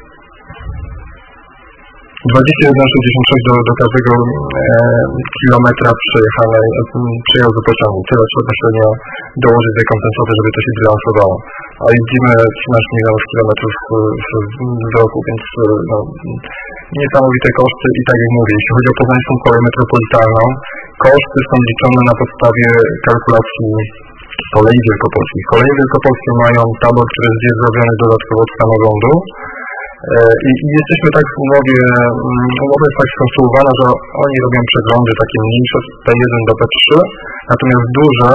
Speaker 3: dwadzieścia jeden sześćdziesiąt sześć do, do każdego e, kilometra przejechanej przejazdu pociągu. Tyle trzeba średnio dołożyć rekompensatę, żeby to się bilansowało. A jeździmy trzynaście milionów kilometrów w, w, w roku, więc no, niesamowite koszty i tak jak mówię, jeśli chodzi o poznańską kolej metropolitalną, koszty są liczone na podstawie kalkulacji Kolei Wielkopolskich. Koleje Wielkopolskie mają tabor, który jest zrobiony dodatkowo od samorządu. I, I jesteśmy tak w umowie, umowa jest tak skonstruowana, że oni robią przeglądy takie mniejsze P jeden do P trzy, natomiast duże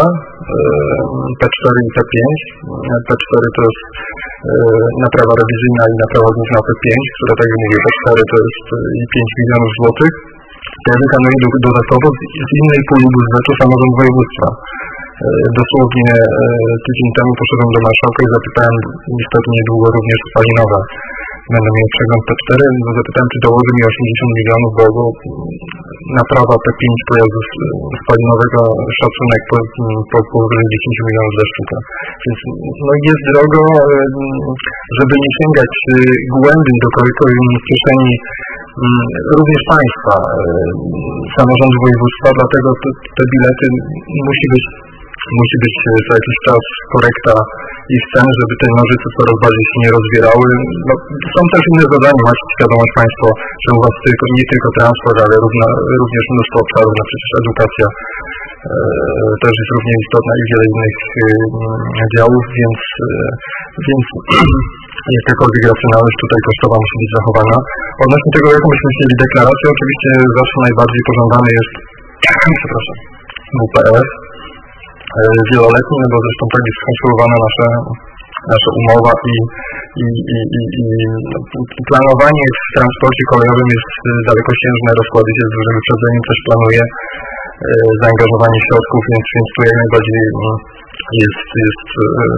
Speaker 3: P cztery i P pięć. P cztery to jest naprawa rewizyjna i naprawa główna P pięć, które tak jak mówię, P cztery to jest pięć milionów złotych. Ja wykonuję dodatkowo z innej puli budżetu samorząd województwa. Dosłownie tydzień temu poszedłem do marszałka i zapytałem, niestety niedługo również spalinowe. Będę miał przegląd P cztery, bo zapytałem, czy dołoży mi osiemdziesiąt milionów, bo, bo naprawa P pięć pojazdu spalinowego szacunek po, po powyżej dziesięć milionów ze sztuka. Więc no jest drogo, żeby nie sięgać głębiej do kieszeni również państwa, samorządu województwa, dlatego te, te bilety musi być Musi być co jakiś czas korekta i scen, żeby te nożyce coraz bardziej się nie rozwierały. No, są też inne zadania, macie świadomość Państwo, że u Was tylko, nie tylko transport, ale równa, również mnóstwo obszarów, no przecież edukacja e, też jest równie istotna i wiele innych e, działów, więc, e, więc jakakolwiek racjonalność tutaj kosztowa musi być zachowana. Odnośnie tego, jaką byśmy chcieli deklarację, oczywiście zawsze najbardziej pożądany jest przepraszam, W P S wieloletni, no bo zresztą tak jest skonstruowana nasza, nasza umowa i, i, i, i, i planowanie w transporcie kolejowym jest dalekosiężne, rozkłady się z dużym wyprzedzeniem, też planuje e, zaangażowanie środków, więc, więc tu jak najbardziej jest, jest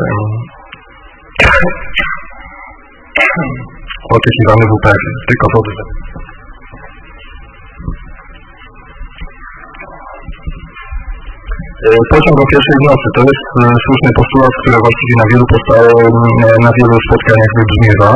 Speaker 3: e, oczekiwany W P S, tylko dobrze. Pociąg o pierwszej w nocy to jest e, słuszny postulat, który właściwie na wielu, posta- na wielu spotkaniach wybrzmiewa.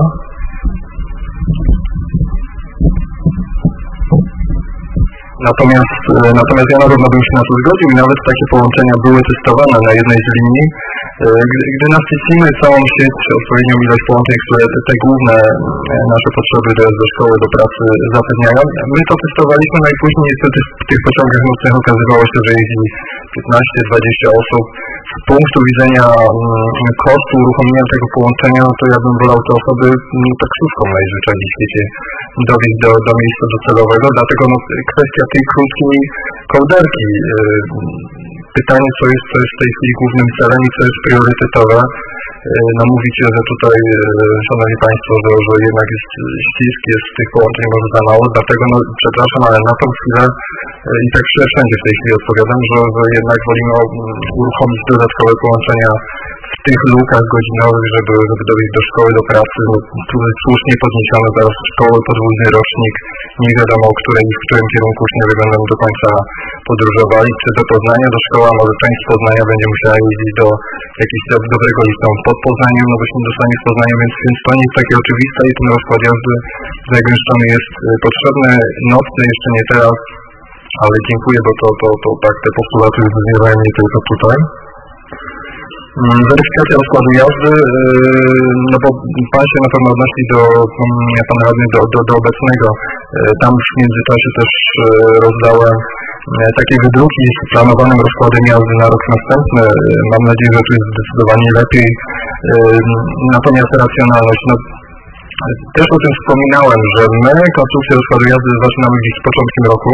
Speaker 3: Natomiast, natomiast ja na pewno bym się na to zgodził i nawet takie połączenia były testowane na jednej z linii. Gdy, gdy nasycimy całą sieć odpowiednią ilość połączeń, które te, te główne nasze potrzeby do, do szkoły, do pracy zapewniają, my to testowaliśmy, no i później niestety w tych pociągach nocnych okazywało się, że jeździ piętnaście dwadzieścia osób. Z punktu widzenia mm, kosztu uruchomienia tego połączenia, to ja bym wolał te osoby no, taksówką najzwyczajniej w świecie dowieźć do, do miejsca docelowego, dlatego no, kwestia tej krótkiej kołderki. Pytanie, co jest, co jest w tej chwili głównym celem i co jest priorytetowe. No mówicie, że tutaj, szanowni państwo, że, że jednak jest ścisk, jest tych połączeń może za mało, dlatego no przepraszam, ale na tą chwilę i tak wszędzie w tej chwili odpowiadam, że, że jednak wolimy uruchomić dodatkowe połączenia w tych lukach godzinowych, żeby, żeby dojść do szkoły, do pracy. No, tu słusznie podniesiono teraz szkoły, podwójny rocznik, nie wiadomo, o której, w którym kierunku już nie będą do końca podróżowali, czy do Poznania, do szkoły, a może część z Poznania będzie musiała jeździć do jakiegoś dobrego liceum pod Poznaniem, no właśnie dostanie w Poznaniu, więc, więc to nie jest takie oczywiste i ten rozkład jazdy zagęszczony jest potrzebny, nocny jeszcze nie teraz, ale dziękuję, bo to, to, to tak te postulaty wybrzmiewają nie tylko tutaj. Weryfikacja rozkładu jazdy, no bo Pan się na pewno odnosi do, Pan radny, do, do, do obecnego. Tam w międzyczasie też rozdałem takie wydruki z planowanym rozkładem jazdy na rok następny. Mam nadzieję, że tu jest zdecydowanie lepiej. Natomiast racjonalność, no, też o tym wspominałem, że my konstrukcję rozkładu jazdy zaczynamy gdzieś z początkiem roku.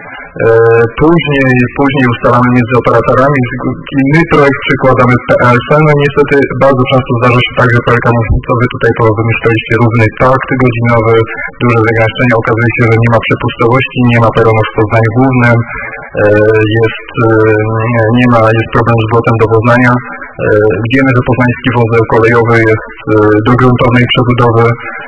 Speaker 3: Później, później ustalamy między operatorami i my projekt przykładamy w P L C. No niestety bardzo często zdarza się tak, że P L K mówi, co wy tutaj wymyśliliście równy takt godzinowy, duże zagęszczenia, okazuje się, że nie ma przepustowości, nie ma peronów w Poznaniu Głównym, jest, nie, nie ma, jest problem z lotem do Poznania. Wiemy, że poznański wązeł kolejowy jest do gruntownej przebudowy.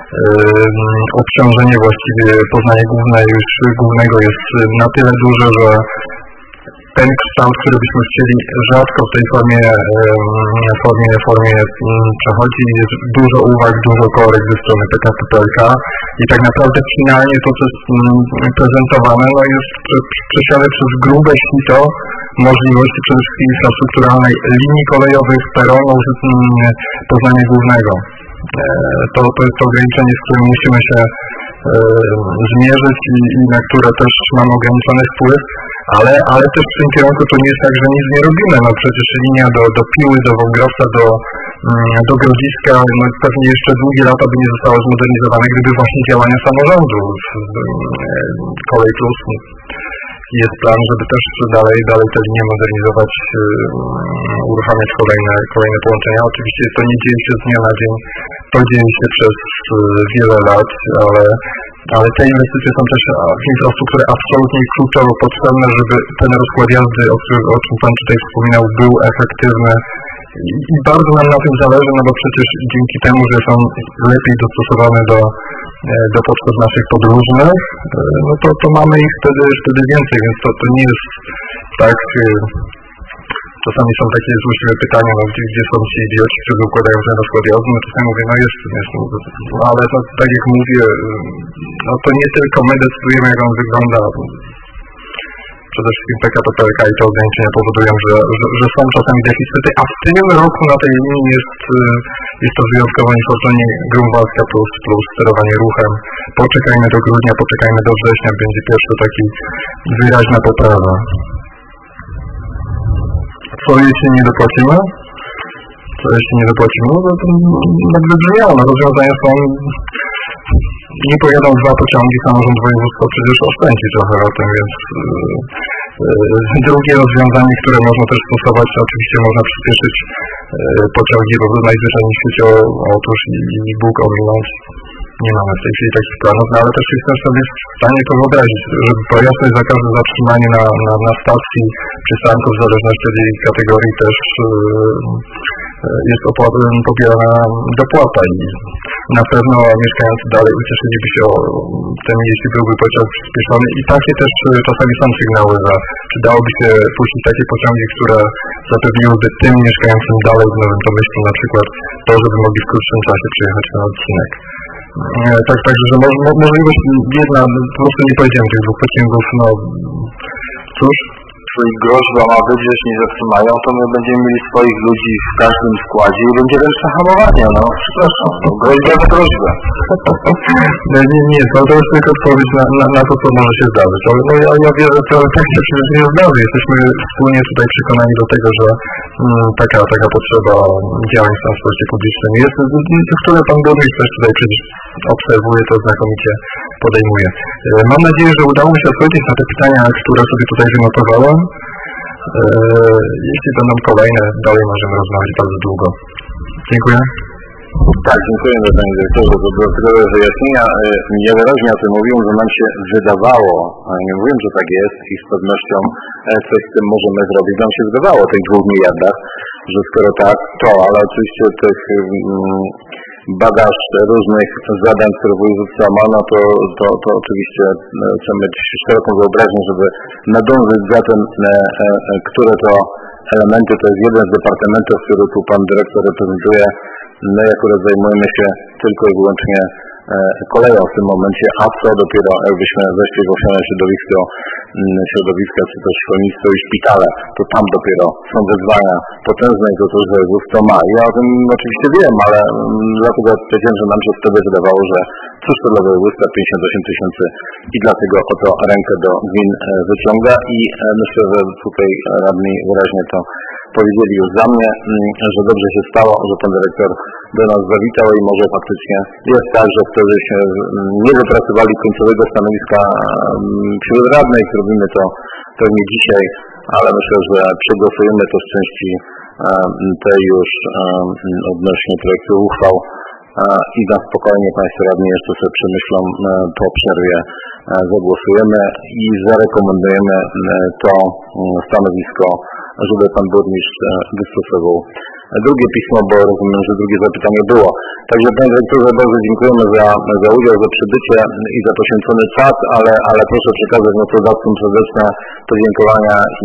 Speaker 3: Obciążenie właściwie Poznania główne, już głównego jest na tyle duże, że ten kształt, który byśmy chcieli, rzadko w tej formie, formie, formie przechodzi. Jest dużo uwag, dużo korekt ze strony P K P P L K i tak naprawdę finalnie to, co jest prezentowane, no jest przesiane przez grube sito możliwości przede wszystkim infrastrukturalnej linii kolejowych, peronów Poznania Głównego. To, to jest to ograniczenie, z którym musimy się e, zmierzyć i, i na które też mamy ograniczony wpływ, ale, ale też w tym kierunku to nie jest tak, że nic nie robimy. No przecież linia do, do Piły, do Wągrosa, do, do Grodziska, no pewnie jeszcze długie lata by nie została zmodernizowana, gdyby właśnie działania samorządu. Kolej Plus. Jest plan, żeby też dalej, dalej te linie modernizować, yy, uruchamiać kolejne, kolejne połączenia. Oczywiście to nie dzieje się z dnia na dzień, to dzieje się przez yy, wiele lat, ale, ale te inwestycje są też w infrastrukturę absolutnie kluczowo potrzebne, żeby ten rozkład jazdy, o, który, o czym Pan tutaj wspominał, był efektywny. I, I bardzo nam na tym zależy, no bo przecież dzięki temu, że są lepiej dostosowane do, do potrzeb naszych podróżnych, no to, to mamy ich wtedy, wtedy więcej, więc to, to nie jest tak. Czasami są takie złośliwe pytania, no gdzie, gdzie są ci idioci, którzy układają ten rozkład jazdy, no czasami mówię, no jest, jest no, ale to, tak jak mówię, no to nie tylko my decydujemy, jak on wygląda. Przede wszystkim P K P P L K i te ograniczenia powodują, że, że, że są czasami deficyty, a w tym roku na tej linii jest, jest to wyjątkowo niefortunnie Grunwaldzka plus, plus sterowanie ruchem. Poczekajmy do grudnia, poczekajmy do września, będzie pierwszy taki wyraźna poprawa. Co jeśli nie dopłacimy? Co jeśli nie dopłacimy? No to tak wybrzmiało, no rozwiązania są... Nie pojadą dwa pociągi, samorząd województwa przecież oszczędzi trochę o tym, więc yy, drugie rozwiązanie, które można też stosować, oczywiście można przyspieszyć yy, pociągi, bo najzwyczajniej w świecie otóż i, i Bóg ominąć. Nie mamy w tej chwili takich planów, no ale też jestem sobie w stanie to wyobrazić, żeby pojazdy za każde zatrzymanie na, na, na stacji przystanku, w zależności od jej kategorii, też yy, jest opłata, pobierana dopłata i na pewno mieszkający dalej ucieszyliby się o tym, jeśli byłby pociąg przyspieszony i takie też czasami są sygnały, że przydałoby się puścić takie pociągi, które zapewniłyby tym mieszkającym dalej w Nowym Tomyślu na przykład to, żeby mogli w krótszym czasie przyjechać na odcinek. Tak, także, że mo, mo, możliwość jedna, po prostu nie powiedziałem tych dwóch pociągów, no cóż.
Speaker 2: Czyli groźba ma być, że jeśli nie zatrzymają, to my będziemy mieli swoich ludzi w każdym składzie i będzie ręczne hamowanie, no przepraszam, no, groźba za groźbę.
Speaker 3: No, nie, nie, to, to jest tylko odpowiedź na, na, na to, co może się zdarzyć, ale no, ja, ja wierzę, że tak się przecież nie zdarzy. Jesteśmy wspólnie tutaj przekonani do tego, że mm, taka, taka potrzeba działań w transporcie publicznym jest, które pan burmistrz też tutaj przecież obserwuje, to znakomicie podejmuje. Mam nadzieję, że udało mi się odpowiedzieć na te pytania, które sobie tutaj wynotowałem. Jeśli będą kolejne, dalej możemy rozmawiać bardzo długo. Dziękuję.
Speaker 6: Tak, dziękuję panie dyrektorze za dodatkowe wyjaśnienia. Ja wyraźnie o tym mówiłem, że nam się wydawało, a nie mówiłem, że tak jest i z pewnością coś z tym możemy zrobić. Nam się wydawało o tych dwóch miliardach, że skoro tak, to, ale oczywiście tych um, bagaż różnych zadań, które województwo ma, no to, to, to oczywiście trzeba mieć szeroką wyobraźnię, żeby nadążyć za tym, które to elementy, to jest jeden z departamentów, który tu pan dyrektor reprezentuje. My akurat zajmujemy się tylko i wyłącznie koleją w tym momencie, a co dopiero jakbyśmy weszli w owsiane środowisko, środowiska, czy też szkolnictwo i szpitale, to tam dopiero są wyzwania potężne i to też województwo ma. Ja o tym oczywiście wiem, ale dlatego powiedziałem, że nam się wtedy wydawało, że cóż to dla województwa pięćdziesiąt osiem tysięcy i dlatego oto rękę do gmin wyciąga i myślę, że tutaj radni wyraźnie to powiedzieli już za mnie, że dobrze się stało, że pan dyrektor do nas zawitał i może faktycznie jest tak, że wtedy się nie wypracowali końcowego stanowiska wśród radnych, zrobimy to pewnie dzisiaj, ale myślę, że przegłosujemy to z części tej już odnośnie projektu uchwał i na spokojnie państwo radni jeszcze sobie przemyślą po przerwie, zagłosujemy i zarekomendujemy to stanowisko, żeby pan burmistrz wystosował drugie pismo, bo rozumiem, że drugie zapytanie było. Także panie dyrektorze, bardzo dziękujemy za, za udział, za przybycie i za poświęcony czas, ale, ale proszę przekazać mocodawcom serdeczne podziękowania i,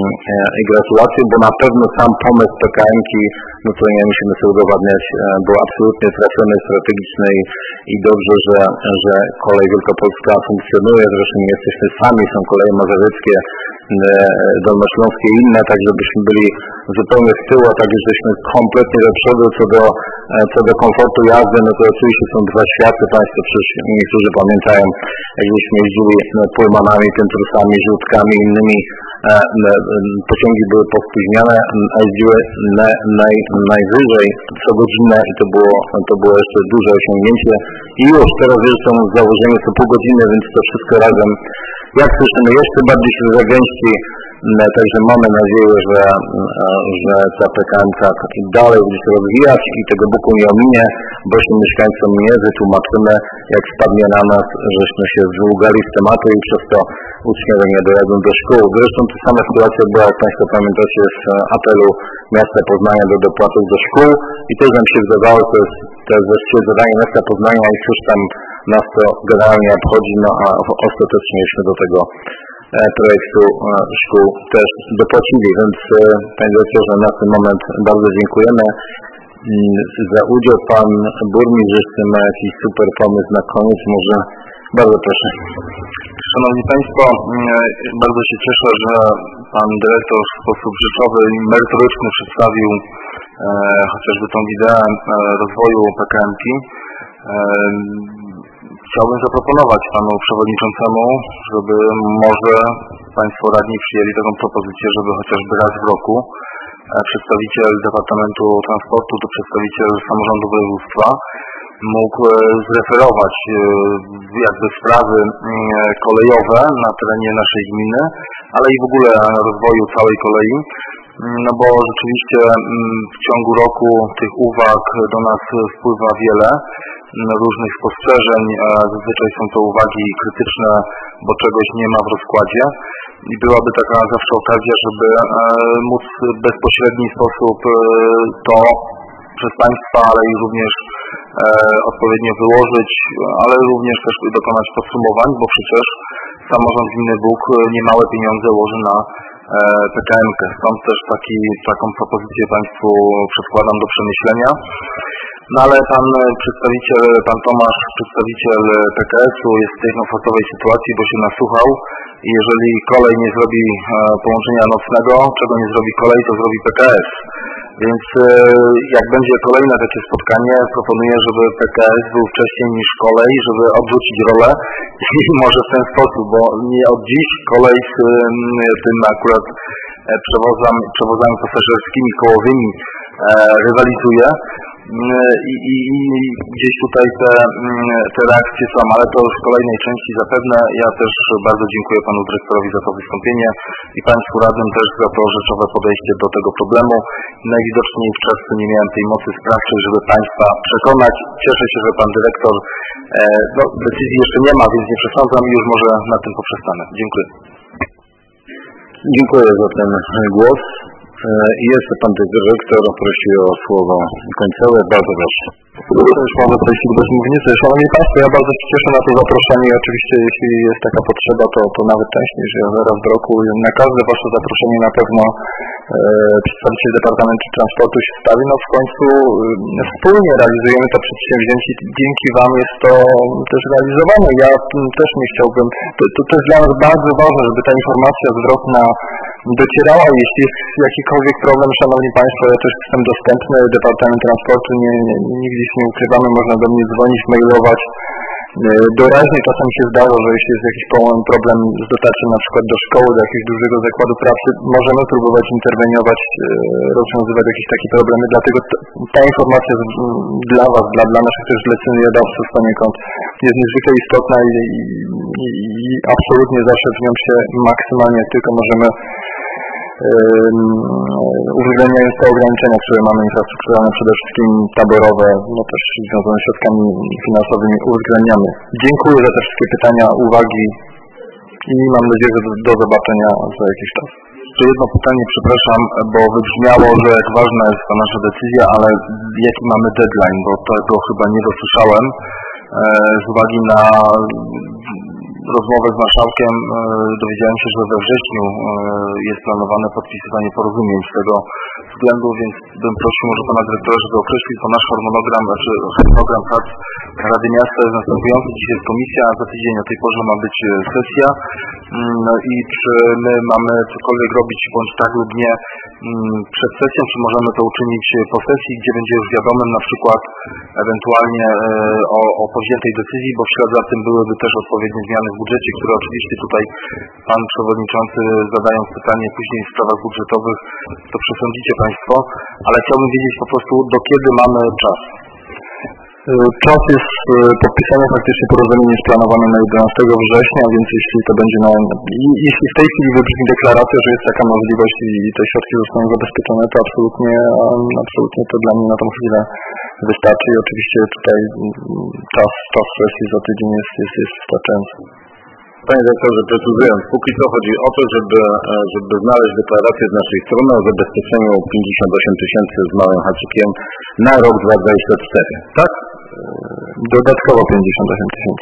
Speaker 6: i gratulacje, bo na pewno sam pomysł P K M-ki, no to nie musimy sobie udowadniać, był absolutnie trafiony, strategiczny i, i dobrze, że, że kolej wielkopolska funkcjonuje, zresztą nie jesteśmy sami, są koleje mazowieckie, dolnośląskie i inne, tak żebyśmy byli zupełnie z tyłu, a tak żeśmy kompletnie do przodu co do, co do komfortu jazdy, no to oczywiście są dwa światy, państwo przecież niektórzy pamiętają, jak żeśmy jeździli pulmanami, temprusami, żółtkami, innymi, e, e, pociągi były pospóźnione, a jeździły na, naj, najwyżej co godzinę i to było, to było jeszcze duże osiągnięcie i już teraz już są założenie co pół godziny, więc to wszystko razem, jak słyszymy, jeszcze bardziej się zagęści. Także mamy nadzieję, że, że ta P K M ka dalej będzie się rozwijać i tego buku nie ominie, bo się mieszkańcom nie wytłumaczymy, jak spadnie na nas, żeśmy się wyługali z tematu i przez to uczniowie nie dojadą do szkół. Zresztą ta sama sytuacja była, jak państwo pamiętacie, z apelu miasta Poznania do dopłatów do szkół i też nam się wydawało, to jest, to jest właściwie zadanie miasta Poznania i cóż tam nas to generalnie obchodzi, no a ostatecznieśmy do tego projektu szkół też dopłacili, więc panie dyrektorze, na ten moment bardzo dziękujemy za udział. Pan burmistrz jeszcze ma jakiś super pomysł na koniec, może bardzo proszę.
Speaker 2: Szanowni Państwo, bardzo się cieszę, że pan dyrektor w sposób rzeczowy i merytoryczny przedstawił e, chociażby tą ideę e, rozwoju P K M ki. E, Chciałbym zaproponować panu przewodniczącemu, żeby może państwo radni przyjęli taką propozycję, żeby chociażby raz w roku przedstawiciel Departamentu Transportu to przedstawiciel samorządu województwa mógł zreferować jakby sprawy kolejowe na terenie naszej gminy, ale i w ogóle rozwoju całej kolei. No bo rzeczywiście w ciągu roku tych uwag do nas wpływa wiele, różnych spostrzeżeń, zazwyczaj są to uwagi krytyczne, bo czegoś nie ma w rozkładzie i byłaby taka zawsze okazja, żeby móc w bezpośredni sposób to przez Państwa, ale i również odpowiednio wyłożyć, ale również też dokonać podsumowań, bo przecież samorząd gminy Bóg niemałe pieniądze łoży na P K M kę. Stąd też taki, taką propozycję Państwu przedkładam do przemyślenia. No ale pan przedstawiciel, pan Tomasz, przedstawiciel P K S-u jest w tej komfortowej sytuacji, bo się nasłuchał i jeżeli kolej nie zrobi połączenia nocnego, czego nie zrobi kolej, to zrobi P K S. Więc jak będzie kolejne takie spotkanie, proponuję, żeby P K S był wcześniej niż kolej, żeby odwrócić rolę i może w ten sposób, bo nie od dziś kolej z tym akurat przewozami, przewozami pasażerskimi, kołowymi rywalizuje. I, i, i gdzieś tutaj te, te reakcje są, ale to już w kolejnej części zapewne. Ja też bardzo dziękuję panu dyrektorowi za to wystąpienie i państwu radnym też za to rzeczowe podejście do tego problemu. Najwidoczniej w czerwcu nie miałem tej mocy sprawczej, żeby państwa przekonać. Cieszę się, że pan dyrektor, e, no decyzji jeszcze nie ma, więc nie przesądzam i już może na tym poprzestanę. Dziękuję.
Speaker 6: Dziękuję za ten głos. I jeszcze pan dyrektor prosi o słowo końcowe. Bardzo proszę.
Speaker 3: Już może przejść do bezmównicy. Szanowni Państwo, ja bardzo się cieszę na to zaproszenie. Oczywiście jeśli jest taka potrzeba, to, to nawet częściej, że ja raz w roku na każde Wasze zaproszenie na pewno e, przedstawiciel Departamentu Transportu się stawi. No w końcu e, wspólnie realizujemy to przedsięwzięcie. Dzięki Wam jest to też realizowane. Ja m, też nie chciałbym, to, to, to jest dla nas bardzo ważne, żeby ta informacja zwrotna docierała. Jeśli jest jakikolwiek problem, Szanowni Państwo, ja też jestem dostępny. Departament Transportu nie, nie, nigdy nie ukrywamy, można do mnie dzwonić, mailować. Doraźnie czasem się zdarza, że jeśli jest jakiś problem z dotarciem na przykład do szkoły, do jakiegoś dużego zakładu pracy, możemy próbować interweniować, rozwiązywać jakieś takie problemy, dlatego t- ta informacja z, dla Was, dla, dla naszych też zleceniodawców poniekąd jest niezwykle istotna i, i, i absolutnie zawsze w nią się maksymalnie jak tylko możemy, uwzględniając te ograniczenia, które mamy infrastrukturalne, przede wszystkim taborowe, no też związane z środkami finansowymi, uwzględniamy. Dziękuję za te wszystkie pytania, uwagi i mam nadzieję, że do, do zobaczenia za jakiś czas.
Speaker 2: Jeszcze jedno pytanie, przepraszam, bo wybrzmiało, że jak ważna jest ta nasza decyzja, ale jaki mamy deadline, bo tego chyba nie dosłyszałem z uwagi na rozmowę z marszałkiem. Dowiedziałem się, że we wrześniu jest planowane podpisywanie porozumień z tego względu, więc bym prosił może pana dyrektora, żeby określił to nasz harmonogram, znaczy harmonogram prac Rady Miasta jest następujący. Dzisiaj jest komisja, a za tydzień o tej porze ma być sesja. No i czy my mamy cokolwiek robić, bądź tak lub nie przed sesją, czy możemy to uczynić po sesji, gdzie będzie już wiadomym na przykład ewentualnie o, o powziętej decyzji, bo w ślad za tym byłyby też odpowiednie zmiany w budżecie, które oczywiście tutaj pan przewodniczący, zadając pytanie później w sprawach budżetowych, to przesądzicie państwo, ale chciałbym wiedzieć po prostu, do kiedy mamy czas.
Speaker 3: Czas jest podpisania, faktycznie porozumienie jest planowane na jedenastego września, więc jeśli to będzie na, jeśli w tej chwili wybrzmi deklaracja, że jest taka możliwość i te środki zostaną zabezpieczone, to absolutnie, absolutnie to dla mnie na tą chwilę wystarczy i oczywiście tutaj czas, czas sesji za tydzień jest, jest, jest wystarczający.
Speaker 6: Panie dyrektorze, precyzując, póki co chodzi o to, żeby, żeby znaleźć deklarację z naszej strony o zabezpieczeniu pięćdziesiąt osiem tysięcy z małym haczykiem na rok dwa tysiące dwudziesty czwarty, tak?
Speaker 3: Dodatkowo pięćdziesiąt osiem tysięcy.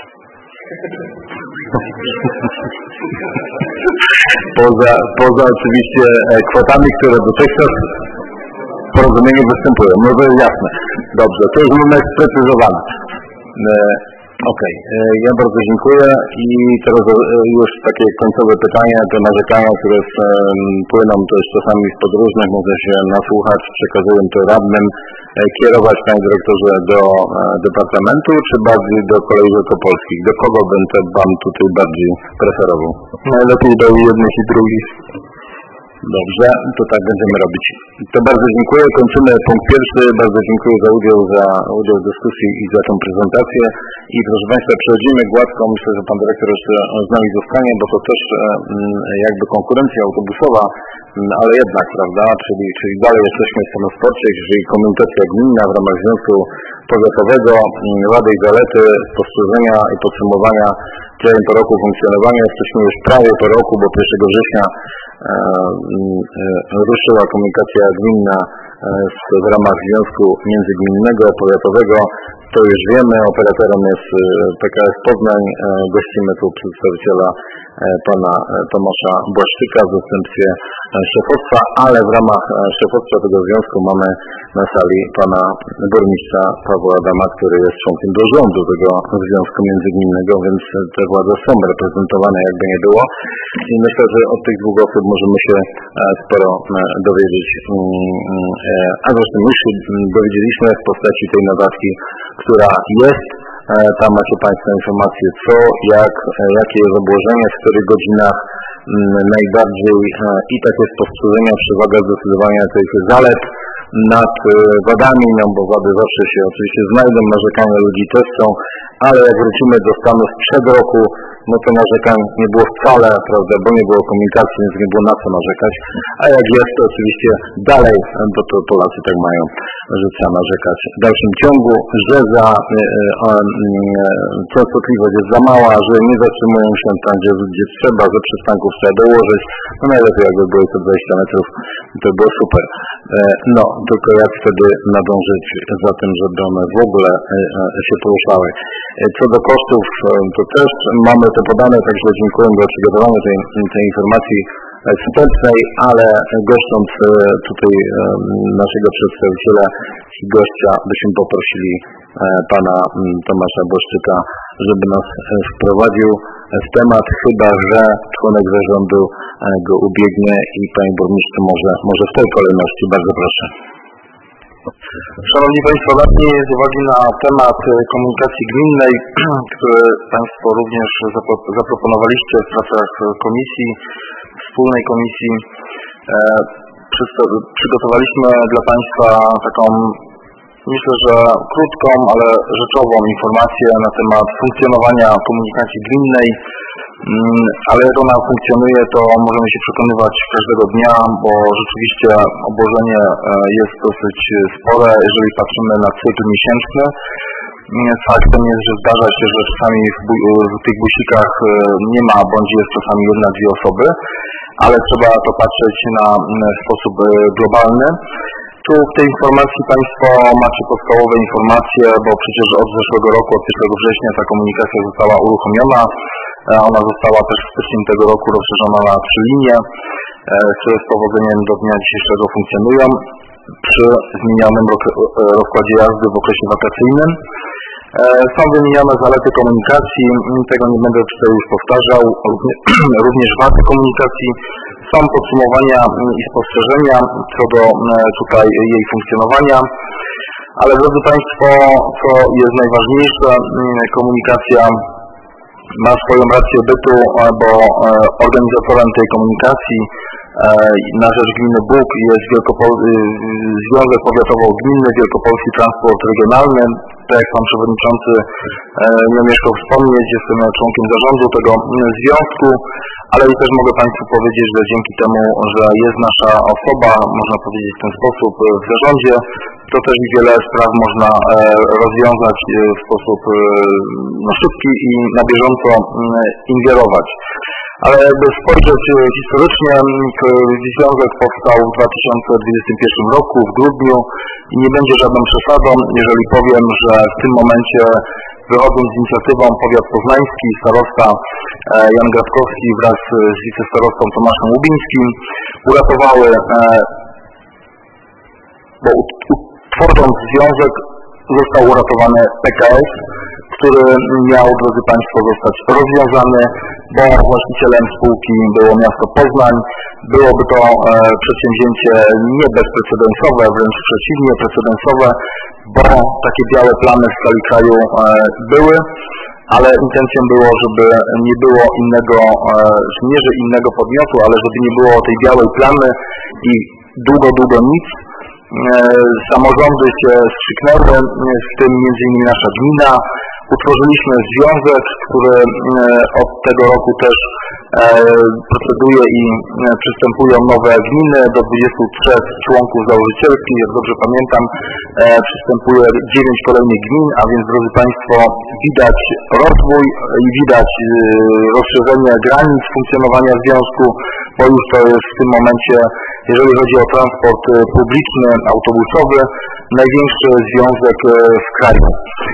Speaker 6: poza, poza oczywiście kwotami, które dotychczas w porozumieniu występują. No to jest jasne. Dobrze, to już mamy sprecyzowane. Okej, okay. Ja bardzo dziękuję i teraz już takie końcowe pytania, te narzekania, które płyną też czasami z podróżnych, mogę się nasłuchać, przekazuję to radnym. Kierować, panie dyrektorze, do departamentu, czy bardziej do kolei wielkopolskich? Do kogo będę pan tutaj bardziej preferował?
Speaker 3: Najlepiej do jednych i drugich.
Speaker 6: Dobrze, to tak będziemy robić. To bardzo dziękuję. Kończymy punkt pierwszy. Bardzo dziękuję za udział, za udział w dyskusji i za tę prezentację. I proszę państwa, przechodzimy gładko. Myślę, że pan dyrektor jeszcze z nami zostanie, bo to też jakby konkurencja autobusowa, ale jednak, prawda, czyli, czyli dalej jesteśmy w samosporcie, jeżeli komunikacja gminna w ramach Związku Powiatowego, wady i zalety, spostrzeżenia i podsumowania
Speaker 7: dzień po roku funkcjonowania. Jesteśmy już prawie po roku, bo pierwszego września e, e, ruszyła komunikacja gminna e, w ramach Związku Międzygminnego, Powiatowego. To już wiemy, operatorem jest P K S Poznań. E, gościmy tu przedstawiciela e, pana Tomasza Błaszczyka w zastępstwie szefostwa, ale w ramach szefostwa tego związku mamy na sali pana burmistrza Pawła Adama, który jest członkiem zarządu tego Związku Międzygminnego, więc te władze są reprezentowane, jakby nie było. I myślę, że od tych dwóch osób możemy się sporo dowiedzieć. A zresztą już się dowiedzieliśmy w postaci tej notatki, która jest. Tam macie państwo informacje co, jak, jakie jest obłożenie, w których godzinach najbardziej i takie spostrzeżenia, przewaga zdecydowania tych zalet nad wadami, no bo wady zawsze się oczywiście znajdą, narzekania ludzi też są, ale jak wrócimy do stanu sprzed roku, no to narzekań nie było wcale, prawda, bo nie było komunikacji, więc nie było na co narzekać, a jak jest, to oczywiście dalej, bo to Polacy tak mają, że trzeba narzekać w dalszym ciągu, że za e, e, częstotliwość jest za mała, że nie zatrzymują się tam, gdzie, gdzie trzeba, że przystanków trzeba dołożyć, no najlepiej jakby było to dwadzieścia metrów, to było super. E, no, tylko jak wtedy nadążyć za tym, żeby one w ogóle e, e, się poruszały. E, co do kosztów, e, to też mamy to podane, także dziękuję za przygotowanie tej, tej informacji wstępnej, ale goszcząc tutaj naszego przedstawiciela i gościa, byśmy poprosili pana Tomasza Błaszczyka, żeby nas wprowadził w temat, chyba że członek zarządu go ubiegnie i panie burmistrzu może, może w tej kolejności. Bardzo proszę.
Speaker 2: Szanowni Państwo, radni, z uwagi na temat komunikacji gminnej, który Państwo również zaproponowaliście w pracach komisji, wspólnej komisji, przygotowaliśmy dla Państwa taką, myślę, że krótką, ale rzeczową informację na temat funkcjonowania komunikacji gminnej. Ale jak ona funkcjonuje, to możemy się przekonywać każdego dnia, bo rzeczywiście obłożenie jest dosyć spore, jeżeli patrzymy na cykl miesięczny. Faktem jest, że zdarza się, że czasami w, w tych busikach nie ma, bądź jest czasami jedna, dwie osoby, ale trzeba to patrzeć na sposób globalny. Tu w tej informacji Państwo macie podstawowe informacje, bo przecież od zeszłego roku, od pierwszego września ta komunikacja została uruchomiona. Ona została też w styczniu tego roku rozszerzona na trzy linie, które z powodzeniem do dnia dzisiejszego funkcjonują przy zmienionym rozkładzie jazdy w okresie wakacyjnym. Są wymienione zalety komunikacji, tego nie będę tutaj już powtarzał, również wady komunikacji. Są podsumowania i spostrzeżenia co do tutaj jej funkcjonowania. Ale drodzy Państwo, co jest najważniejsze, komunikacja ma swoją rację bytu, bo organizatorem tej komunikacji na rzecz gminy Bóg jest Wielkopol- Związek Powiatowo-Gminny Wielkopolski Transport Regionalny. Tak jak Pan Przewodniczący nie omieszkał wspomnieć, jestem członkiem zarządu tego związku, ale i też mogę Państwu powiedzieć, że dzięki temu, że jest nasza osoba, można powiedzieć w ten sposób, w zarządzie, to też wiele spraw można rozwiązać w sposób no, szybki i na bieżąco ingerować. Ale jakby spojrzeć historycznie, związek powstał w dwa tysiące dwudziestym pierwszym roku, w grudniu, i nie będzie żadną przesadą, jeżeli powiem, że w tym momencie, wychodząc z inicjatywą, powiat poznański, starosta Jan Graskowski wraz z wicestarostą Tomaszem Łubińskim uratowały, bo tworząc związek został uratowany P K S, który miał, drodzy Państwo, zostać rozwiązany, bo właścicielem spółki było miasto Poznań. Byłoby to e, przedsięwzięcie nie bezprecedensowe, wręcz przeciwnie, precedensowe, bo takie białe plany w skali kraju e, były, ale intencją było, żeby nie było innego, e, nie że innego podmiotu, ale żeby nie było tej białej plamy i długo, długo nic. Samorządy się skrzyknęły, w tym między innymi nasza gmina. Utworzyliśmy związek, który od tego roku też
Speaker 7: proceduje i przystępują nowe gminy, do dwudziestu trzech członków założycielskich, jak dobrze pamiętam, przystępuje dziewięć kolejnych gmin, a więc drodzy Państwo, widać rozwój i widać rozszerzenie granic funkcjonowania związku, bo już to jest w tym momencie, jeżeli chodzi o transport publiczny, autobusowy, największy związek w kraju.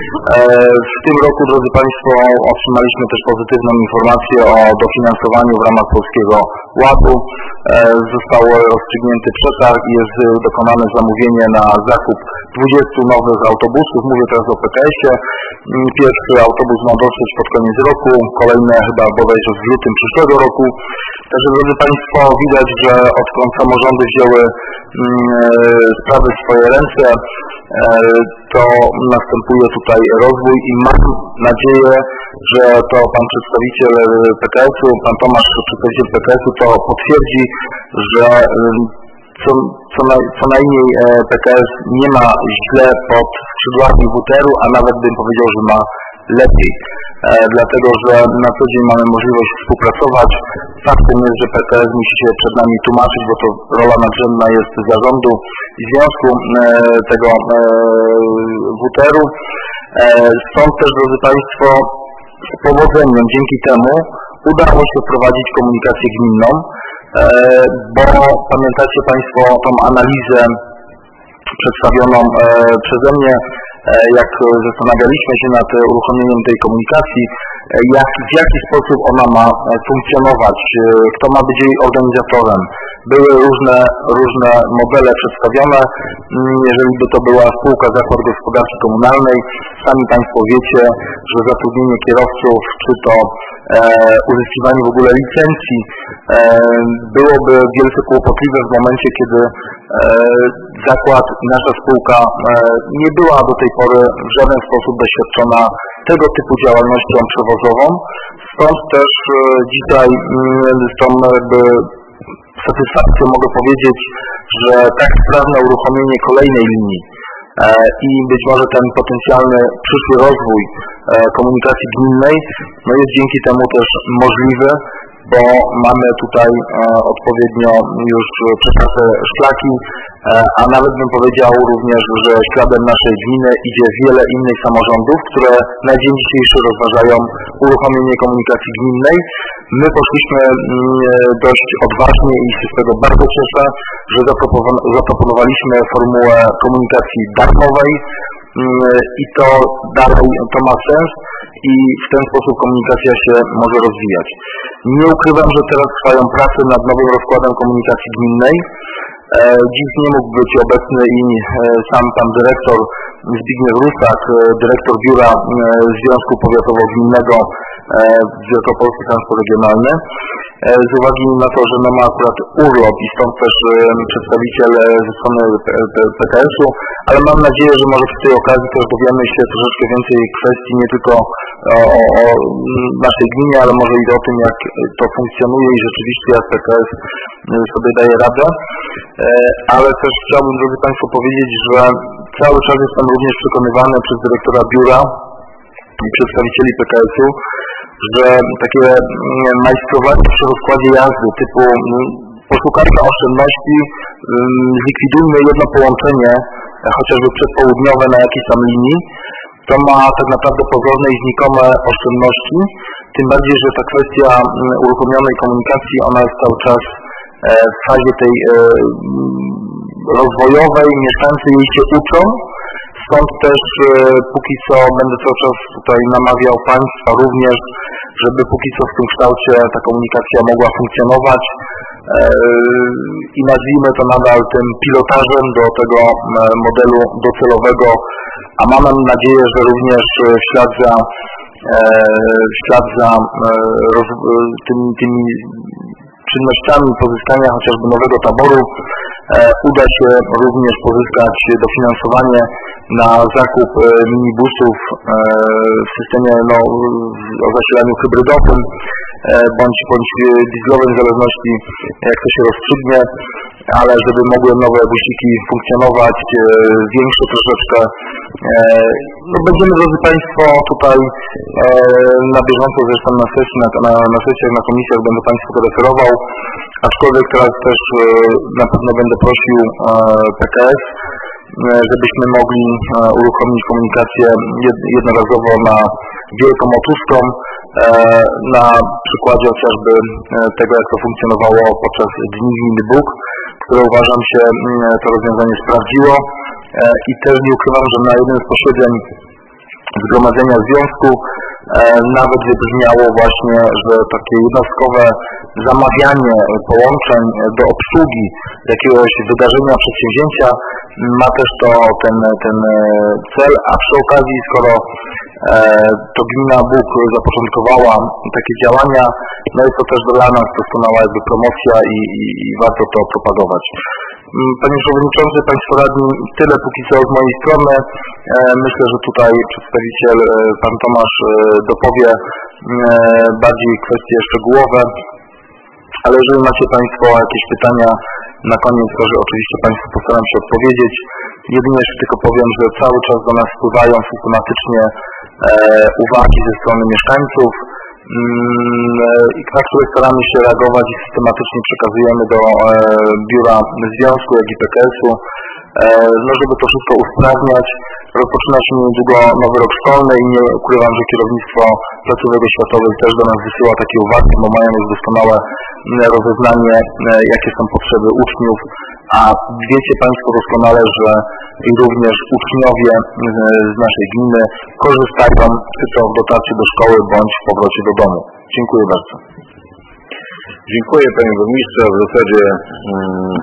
Speaker 7: W tym roku, drodzy Państwo, otrzymaliśmy też pozytywną informację o dofinansowaniu w ramach Polskiego Ładu. Został rozstrzygnięty przetarg i jest dokonane zamówienie na zakup dwudziestu nowych autobusów. Mówię teraz o P K S-ie. Pierwszy autobus ma dotrzeć pod koniec roku, kolejne chyba bodajże w lutym przyszłego roku. Także, drodzy Państwo, widać, że odkąd samorządy wzięły sprawy w swoje ręce, to następuje tutaj rozwój i mam nadzieję, że to pan przedstawiciel P K S-u, pan Tomasz, przedstawiciel P K S-u, to potwierdzi, że co, co, na, co najmniej P K S nie ma źle pod skrzydłami W T R-u, a nawet bym powiedział, że ma lepiej. E, dlatego, że na co dzień mamy możliwość współpracować. Faktem jest, że P K S musi się przed nami tłumaczyć, bo to rola nadrzędna jest zarządu i związku e, tego e, W T R-u. E, stąd też, drodzy Państwo, z powodzeniem dzięki temu udało się wprowadzić komunikację gminną, e, bo pamiętacie Państwo tą analizę przedstawioną e, przeze mnie, jak zastanawialiśmy się nad uruchomieniem tej komunikacji, jak, w jaki sposób ona ma funkcjonować, kto ma być jej organizatorem. Były różne, różne modele przedstawione. Jeżeli by to była spółka Zakład Gospodarczy Komunalnej, sami Państwo wiecie, że zatrudnienie kierowców, czy to e, uzyskiwanie w ogóle licencji e, byłoby wielce kłopotliwe w momencie, kiedy e, zakład i nasza spółka e, nie była do tej pory w żaden sposób doświadczona tego typu działalnością przewozową. Stąd też e, dzisiaj e, z tą jakby satysfakcją mogę powiedzieć, że tak sprawne uruchomienie kolejnej linii e, i być może ten potencjalny przyszły rozwój e, komunikacji gminnej no jest dzięki temu też możliwy, bo mamy tutaj e, odpowiednio już przekarte szlaki, e, a nawet bym powiedział również, że śladem naszej gminy idzie wiele innych samorządów, które na dzień dzisiejszy rozważają uruchomienie komunikacji gminnej. My poszliśmy m, dość odważnie i się z tego bardzo cieszę, że zaproponowaliśmy formułę komunikacji darmowej i to dalej to ma sens i w ten sposób komunikacja się może rozwijać. Nie ukrywam, że teraz trwają prace nad nowym rozkładem komunikacji gminnej. Dziś nie mógł być obecny i sam pan dyrektor Zbigniew Rusak, dyrektor biura Związku Powiatowo-Gminnego Wielkopolski Transport Regionalny, z uwagi na to, że no ma akurat urlop i stąd też przedstawiciel ze strony P K S-u, ale mam nadzieję, że może przy tej okazji też dowiemy się troszeczkę więcej kwestii nie tylko o, o naszej gminie, ale może i o tym, jak to funkcjonuje i rzeczywiście jak P K S sobie daje radę. Ale też chciałbym, drodzy Państwo, powiedzieć, że cały czas jestem również przekonywany przez dyrektora biura i przedstawicieli P K S-u, że takie majstrowanie przy rozkładzie jazdy typu poszukajmy oszczędności, zlikwidujmy jedno połączenie, chociażby przedpołudniowe na jakiejś tam linii, to ma tak naprawdę pozorne i znikome oszczędności, tym bardziej, że ta kwestia uruchomionej komunikacji, ona jest cały czas w fazie tej rozwojowej, mieszkańcy jej się uczą, stąd też póki co będę cały czas tutaj namawiał Państwa również, żeby póki co w tym kształcie ta komunikacja mogła funkcjonować i nazwijmy to nadal tym pilotażem do tego modelu docelowego, a mam nadzieję, że również w ślad za, w ślad za tymi, tymi czynnościami pozyskania chociażby nowego taboru e, uda się również pozyskać dofinansowanie na zakup e, minibusów e, w systemie no, o zasilaniu hybrydowym
Speaker 3: bądź, bądź dieslowe, w zależności jak to się rozstrzygnie, ale żeby mogły nowe busiki funkcjonować, większe troszeczkę. No będziemy, drodzy Państwo, tutaj na bieżąco, zresztą na sesji, na, na, na sesjach, na komisjach będę Państwu to referował, aczkolwiek teraz też na pewno będę prosił P K S, żebyśmy mogli uruchomić komunikację jednorazowo na Wielką Otuską, na przykładzie chociażby tego, jak to funkcjonowało podczas Dni Gminy Bóg, które uważam się to rozwiązanie sprawdziło i też nie ukrywam, że na jednym z posiedzeń zgromadzenia związku nawet wybrzmiało właśnie, że takie jednostkowe zamawianie połączeń do obsługi jakiegoś wydarzenia, przedsięwzięcia ma też to ten, ten cel, a przy okazji, skoro to Gmina Bóg zapoczątkowała takie działania, no jest to też dla nas doskonała jakby promocja i, i, i warto to propagować. Panie Przewodniczący, Państwo Radni, tyle póki co z mojej strony. Myślę, że tutaj przedstawiciel, Pan Tomasz, dopowie bardziej kwestie szczegółowe, ale jeżeli macie Państwo jakieś pytania na koniec, to że oczywiście Państwu postaram się odpowiedzieć. Jedynie jeszcze tylko powiem, że cały czas do nas wpływają systematycznie uwagi ze strony mieszkańców, na które staramy się reagować i systematycznie przekazujemy do biura związku, jak i P K S-u, no żeby to wszystko usprawniać. Rozpoczyna się niedługo nowy rok szkolny i nie ukrywam, że kierownictwo placówek oświatowych też do nas wysyła takie uwagi, bo mają już doskonałe rozeznanie, jakie są potrzeby uczniów, a wiecie Państwo doskonale, że i również uczniowie z naszej gminy korzystają czy to w dotarciu do szkoły, bądź w powrocie do domu. Dziękuję bardzo.
Speaker 1: Dziękuję Panie Burmistrzu. W zasadzie mm,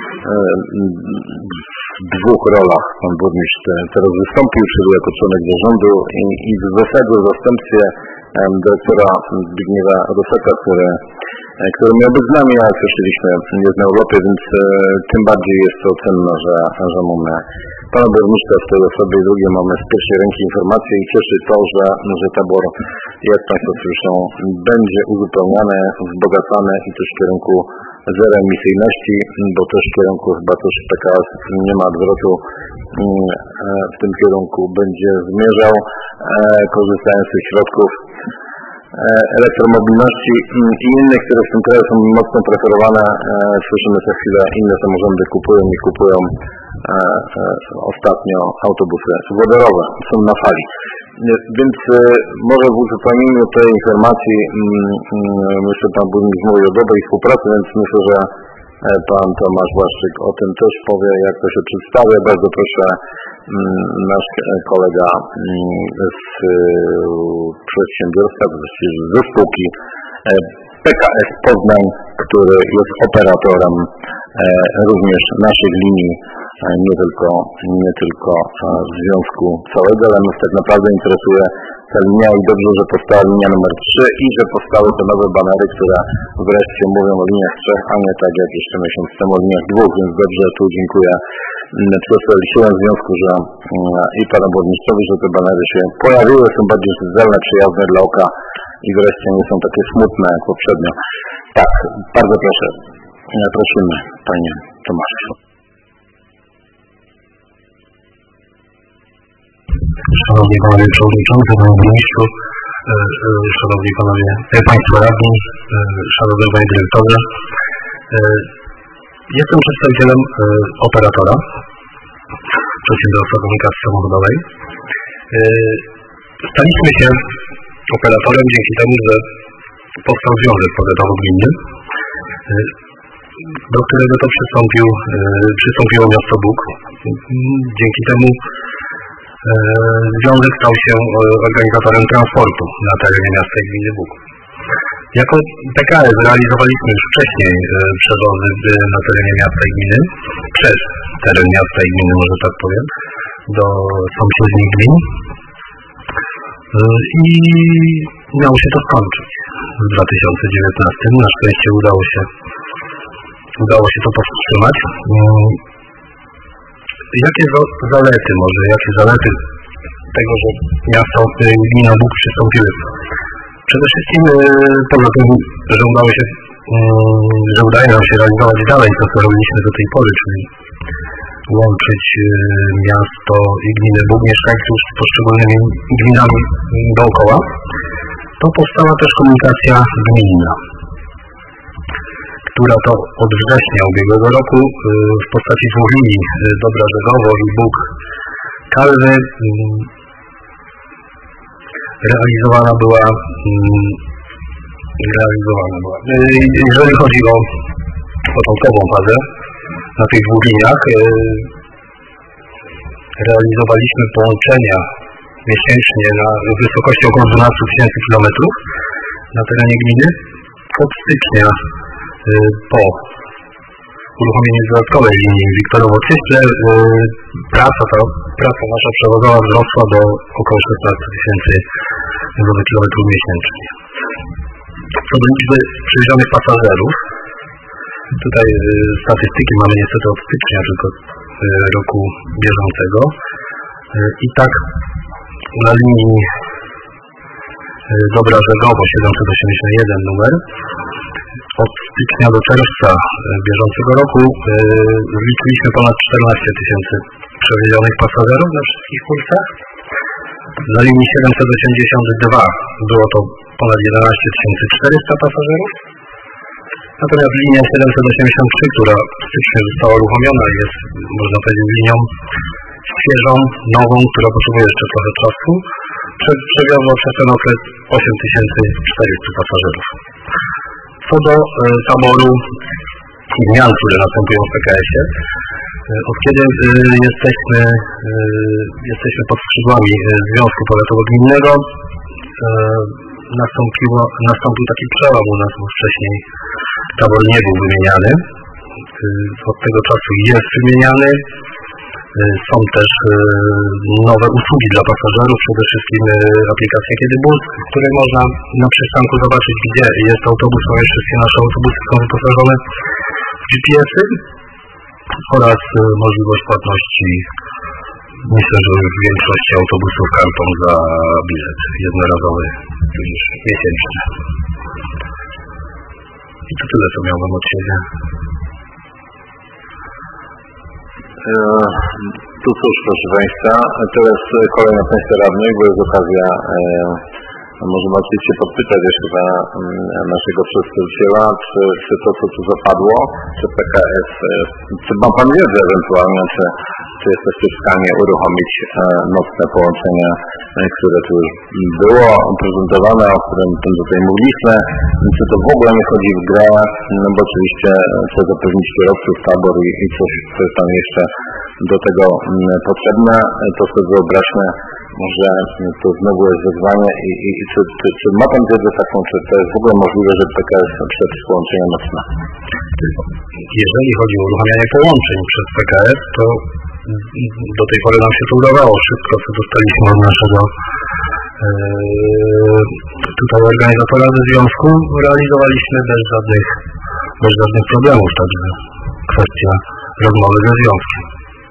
Speaker 1: w dwóch rolach Pan Burmistrz teraz wystąpił, czyli jako członek zarządu i, i w zasadzie w zastępstwie dyrektora Zbigniewa Rosaka, który, który miał być z nami, ale słyszeliśmy jest na urlopie, więc e, tym bardziej jest to cenne, że, że mamy Pana Burmistrza w tej osobie i drugie mamy z pierwszej ręki informacje i cieszy to, że, że tabor, jak Państwo słyszą, będzie uzupełniany, wzbogacany i też w kierunku zeroemisyjności, bo też w kierunku chyba też P K S nie ma odwrotu, w tym kierunku będzie zmierzał, korzystając z tych środków elektromobilności i innych, które w tym kraju są mocno preferowane. Słyszymy co chwilę, inne samorządy kupują i kupują ostatnio autobusy wodorowe, są na fali. Więc może w uzupełnieniu tej informacji myślę, Pan Burmistrz mówi o dobrej współpracy, więc myślę, że Pan Tomasz Błaszczyk o tym też powie, jak to się przedstawia. Bardzo proszę, nasz kolega z przedsiębiorstwa, właściwie ze spółki P K S Poznań, który jest operatorem również naszych linii, nie tylko, nie tylko w związku całego, ale nas tak naprawdę interesuje ta linia i dobrze, że powstała linia numer trzy i że powstały te nowe banery, które wreszcie mówią o liniach trzech, a nie tak jak jeszcze miesiąc temu o liniach dwóch, więc dobrze, tu dziękuję przedstawicielom związku, że i Panu Burmistrzowi, że te banery się pojawiły, są bardziej czytelne, przyjazne dla oka i wreszcie nie są takie smutne jak poprzednio. Tak, bardzo proszę. Prosimy, Panie Tomaszu.
Speaker 3: Szanowni Panowie Przewodniczący, Panie Burmistrzu, Szanowni Panowie, Państwo Radni, Szanowny Panie Dyrektorze. Jestem przedstawicielem operatora Przedsiębiorstwa Komunikacji Samochodowej. Staliśmy się operatorem dzięki temu, że powstał Związek Powiatowo-Gminny, do którego to przystąpił, przystąpiło miasto Bóg. Dzięki temu Związek stał się organizatorem transportu na terenie miasta i gminy Bóg. Jako P K S realizowaliśmy już wcześniej przewozy na terenie miasta i gminy, przez teren miasta i gminy, może tak powiem, do sąsiednich gmin. I miało się to skończyć w dwa tysiące dziewiętnastym. Na szczęście udało się, udało się to powstrzymać. Jakie zalety może, jakie zalety tego, że miasto i gmina Bóg przystąpiły? Przede wszystkim poza tym, że udało się, że udaje nam się realizować dalej to, co robiliśmy do tej pory, czyli łączyć miasto i gminę Bóg mieszkańców z poszczególnymi gminami dookoła, to powstała też komunikacja gminna, która to od września ubiegłego roku w postaci dwóch linii Dobra Żegowo i Bóg Kalwy realizowana była realizowana była. Jeżeli chodzi o początkową fazę, na tych dwóch liniach realizowaliśmy połączenia miesięcznie na wysokości około dwanaście tysięcy kilometrów na terenie gminy. Od stycznia po uruchomieniu dodatkowej linii Wiktorowo-Cieśle praca, ta praca nasza przewozowa wzrosła do około szesnaście tysięcy kilometrów miesięcznie. Co do liczby przewiezionych pasażerów, tutaj statystyki mamy niestety od stycznia tylko roku bieżącego i tak na linii Dobra Żegowo siedemset osiemdziesiąt jeden numer od stycznia do czerwca bieżącego roku zliczyliśmy ponad czternaście tysięcy przewiezionych pasażerów na wszystkich kursach. Na linii siedemset osiemdziesiąt dwa było to ponad jedenaście tysięcy czterysta pasażerów. Natomiast linia siedemset osiemdziesiąt trzy, która w styczniu została uruchomiona, jest, można powiedzieć, linią świeżą, nową, która potrzebuje jeszcze trochę czasu, przewiozła przez ten okres osiem tysięcy czterysta pasażerów. Co do e, taboru i zmian, które następują w P K S-ie, e, od kiedy e, jesteśmy, e, jesteśmy pod skrzydłami e, Związku Powiatowo-Gminnego, e, nastąpiło, nastąpił taki przełom u nas, bo wcześniej tabor nie był wymieniany. E, od tego czasu jest wymieniany. Są też nowe usługi dla pasażerów, przede wszystkim aplikacja Kiedy Bus, w której można na przystanku zobaczyć, gdzie jest autobus, ponieważ wszystkie nasze autobusy są wyposażone w G P S-y oraz możliwość płatności, myślę, że w większości autobusów kartą za bilet jednorazowy, tudzież miesięczny. I to tyle, co miałem od siebie.
Speaker 7: Tu cóż, proszę Państwa, teraz kolejna Państwa radnych, bo jest okazja, e, możemy oczywiście podpytać jeszcze na naszego przedstawiciela, czy, czy to, co tu zapadło, czy P K S, czy ma Pan wiedzę ewentualnie, czy, czy jesteście w stanie uruchomić e, nocne połączenia, e, które tu już było prezentowane, o którym tutaj mówiliśmy, czy to w ogóle nie chodzi w grę, no bo oczywiście trzeba zapewnić kierowców, tabor i, i coś, co jest tam jeszcze do tego m, potrzebne, to sobie wyobraźmy, że to znowu jest wyzwanie i, i, i czy, czy, czy ma Pan wiedzę taką, czy to jest w ogóle możliwe, że P K S przed połączenia nocne?
Speaker 3: Jeżeli chodzi o uruchamianie połączeń przez P K S, to do tej pory nam się to udawało. Wszystko, co dostaliśmy od naszego yy, tutaj organizatora ze związku, realizowaliśmy bez żadnych, bez żadnych problemów, także kwestia rozmowy ze związkiem.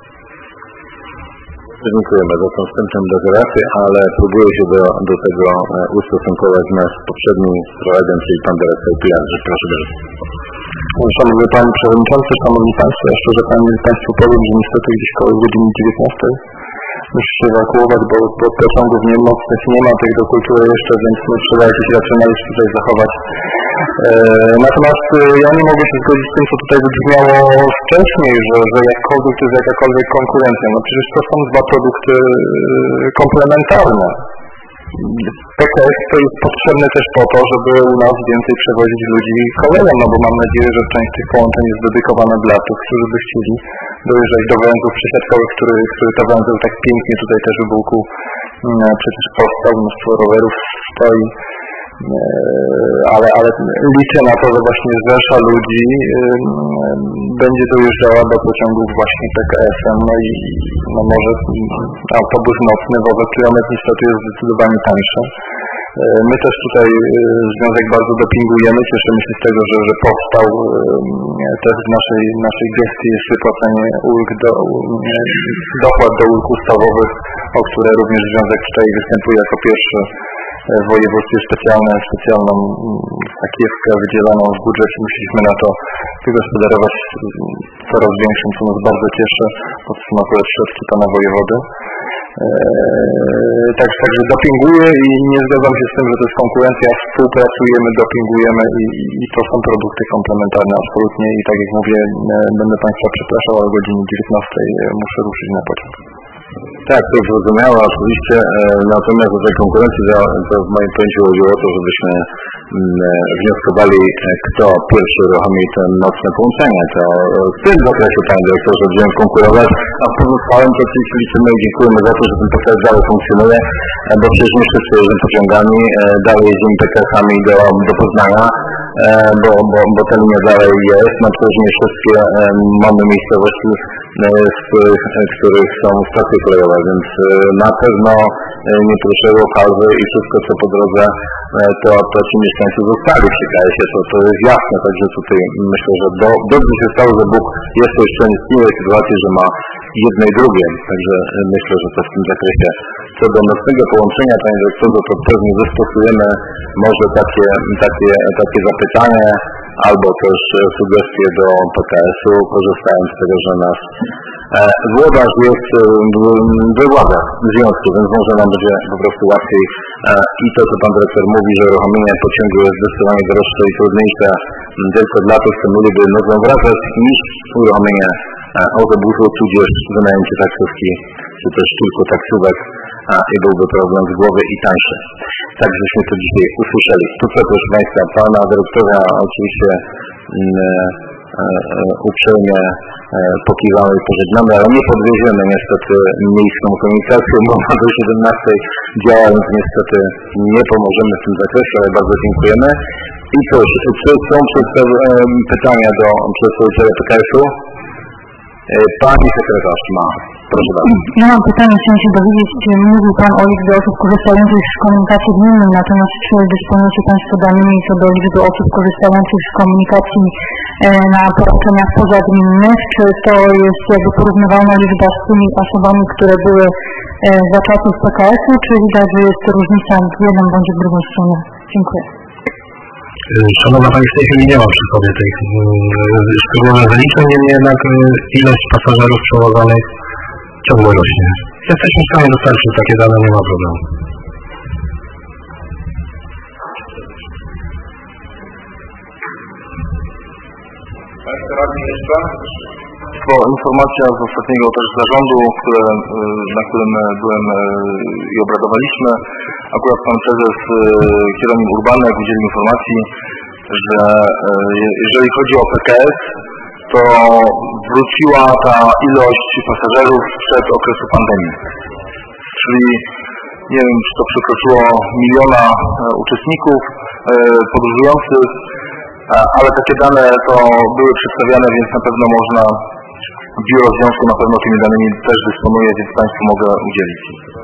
Speaker 7: Dziękujemy za tą wstępną deklarację, ale próbuję się do, do tego ustosunkować nasz poprzedni prowadem, czyli Pan Dyrektor Pilarczyk. Proszę bardzo.
Speaker 4: Szanowny Panie Przewodniczący, Szanowni Państwo, ja szczerze Państwu powiem, że niestety gdzieś koło godziny dziewiętnastej muszę się ewakuować, bo, bo pociągów nie mocnych nie ma, tych do kultury jeszcze, więc no, trzeba jakiś racjonalizm tutaj zachować. E, natomiast e, ja nie mogę się zgodzić z tym, co tutaj wybrzmiało wcześniej, że, że jakkolwiek to jest jakakolwiek konkurencja. No przecież to są dwa produkty e, komplementarne. P K S to jest potrzebne też po to, żeby u nas więcej przewozić ludzi koleją, no bo mam nadzieję, że część tych połączeń jest dedykowana dla tych, którzy by chcieli dojeżdżać do węzłów przesiadkowych, który, który to węzeł tak pięknie tutaj też w Bułku przecież powstał, mnóstwo rowerów stoi, ale, ale liczę na to, że właśnie rzesza ludzi będzie dojeżdżała do pociągów właśnie P K S-em, no i no może autobus nocny wobec kilometr niestety jest zdecydowanie tańszy. My też tutaj związek bardzo dopingujemy, cieszymy się z tego, że, że powstał też w naszej, naszej gestii jest wypłacenie ulg do, dopłat do ulg ustawowych, o które również związek tutaj występuje jako pierwszy
Speaker 3: w województwie specjalne, specjalną sakiewkę wydzieloną w budżecie. Musieliśmy na to wygospodarować coraz większą, co nas bardzo cieszy, bo to są akurat środki pana wojewody. Eee, tak, także dopinguję i nie zgadzam się z tym, że to jest konkurencja. Współpracujemy, dopingujemy i, i, i to są produkty komplementarne absolutnie i tak jak mówię, e, będę państwa przepraszał, ale o godzinie dziewiętnastej muszę ruszyć na pociąg.
Speaker 7: Tak, to zrozumiałe oczywiście, e, natomiast do tej konkurencji to, to w moim pojęciu chodziło o to, żebyśmy m, wnioskowali, kto pierwszy uruchomi te nocne połączenia. To w tym zakresie, panie dyrektorze, będziemy konkurować, a w pozostałym to w tej chwili my dziękujemy za to, że ten P K S dalej funkcjonuje, bo przecież nie wszyscy jeżdżą pociągami, e, dalej jeździmy P K S-ami do, do Poznania, e, bo, bo, bo ta linia dalej jest, no przecież nie wszystkie e, mamy miejscowości, w których, w których są stacje kolejowe, więc na pewno nie proszę kawy i wszystko co po drodze, to, to ci mieszkańcy zostali przy K S-ie, to, to jest jasne, także tutaj myślę, że do, dobrze się stało, że Bóg jest to jeszcze niestniłej sytuacji, że ma jedno i drugie, także myślę, że to w tym zakresie. Co do nocnego połączenia, panie dyrektorze, to pewnie zastosujemy może takie, takie, takie zapytanie, albo też sugestie do P K S-u, korzystając z tego, że nas e, włodarz jest we władzach związku, więc może nam będzie po prostu łatwiej e, i to, co pan dyrektor mówi, że uruchomienie pociągu jest zdecydowanie droższe i trudniejsze tylko dla tych, co mieliby nocą wracać, niż uruchomienie e, autobusu, tudzież wynajęcie taksówki, czy też tylko taksówek a, i byłby problem z głowy i tańszy. Tak, żeśmy to dzisiaj usłyszeli. Tu co proszę państwa, pana dyrektora oczywiście mm, e, e, uprzejmie e, pokiwamy i pożegnamy, ale nie podwieziemy niestety miejską komunikacją, bo ma do siedemnastej działa, więc niestety nie pomożemy w tym zakresie, ale bardzo dziękujemy. I cóż, czy są pytania do przedstawiciela P K S-u? Pani sekretarz ma. Proszę bardzo.
Speaker 8: Ja mam pytanie, chciałem się dowiedzieć, czy mówił Pan o liczbie osób korzystających z komunikacji gminnej, natomiast czy dysponujecie Państwo danymi co do liczby osób korzystających z komunikacji e, na połączeniach pozagminnych, czy to jest jakby porównywalna liczba z tymi osobami, które były e, za czasów P K S-u, czy widać, że jest różnica w jedną bądź w drugą stronę? Dziękuję.
Speaker 3: Szanowna Pani, w tej chwili nie mam przy sobie tych szczególnych wyliczeń, niemniej jednak ilość pasażerów przewożonych ciągle rośnie. Jesteśmy w stanie dostarczyć takie dane, nie ma problemu.
Speaker 2: Państwo radni jeszcze? To informacja z ostatniego też zarządu, które, na którym byłem i obradowaliśmy. Akurat pan prezes Hieronim Urbanek udzielił informacji, że jeżeli chodzi o P K S, to wróciła ta ilość pasażerów sprzed okresu pandemii. Czyli nie wiem, czy to przekroczyło miliona uczestników podróżujących, ale takie dane to były przedstawiane, więc na pewno można, biuro związku na pewno tymi danymi też dysponuje, więc Państwu mogę udzielić.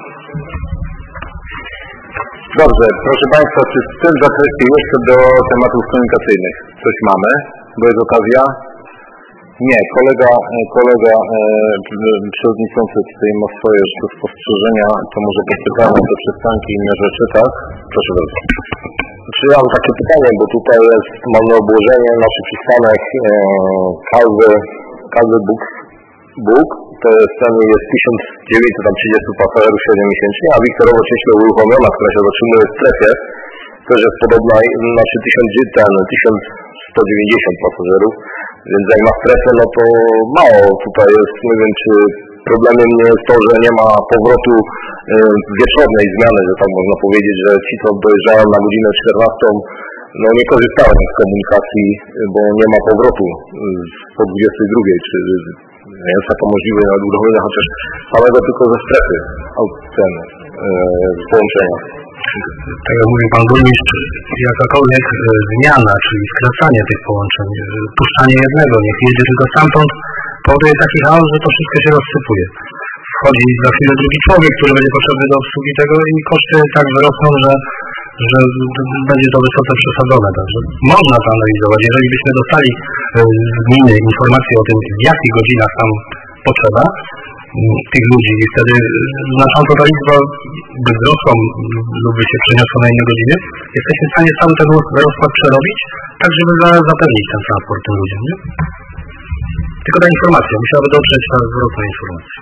Speaker 7: Dobrze, proszę Państwa, czy w tym zakresie jeszcze do tematów komunikacyjnych coś mamy? Bo jest okazja? Nie, kolega, kolega e, przewodniczący tutaj ma swoje jeszcze spostrzeżenia, to może podpytamy do przystanki i inne rzeczy, tak? Proszę bardzo.
Speaker 5: Czy ja mam takie pytanie, bo tutaj jest, mamy obłożenie, nasz przystanek e, Kalwy, Kalwy Bóg, Bóg, to jest ten jest tysiąc dziewięćset trzydzieści pasażerów średnio miesięcznie, a Wiktorowo cieśla uruchomiona, która się zatrzymuje w strefie, też jest podobna, znaczy tysiąc sto dziewięćdziesiąt pasażerów, więc jak ma strefę, no to mało tutaj jest, nie wiem czy problemem nie jest to, że nie ma powrotu y, wieczornej zmiany, że tak można powiedzieć, że ci co dojeżdżają na godzinę czternastą, no nie korzystają z komunikacji, bo nie ma powrotu y, po dwudziestej drugiej, czy jest to możliwe na uruchomienia chociaż samego tylko ze strefy ten y, połączenia.
Speaker 3: Tak jak mówił Pan Burmistrz, jakakolwiek e, zmiana, czyli skracanie tych połączeń, e, puszczanie jednego, niech jedzie tylko stamtąd, powoduje taki chaos, że to wszystko się rozsypuje. Wchodzi za chwilę drugi człowiek, który będzie potrzebny do obsługi tego i koszty tak wyrosną, że, że będzie to wysoce przesadzone. Także można to analizować. Jeżeli byśmy dostali e, z gminy informację o tym, w jakich godzinach tam potrzeba, tych ludzi i wtedy znacząco ta liczba by wzrosła lub by się przeniosła na inne godziny, jesteśmy w stanie cały ten rozkład przerobić, tak żeby zapewnić ten transport tym ludziom, nie? Tylko ta informacja, musiałaby dotrzeć ta zwrotna informacja.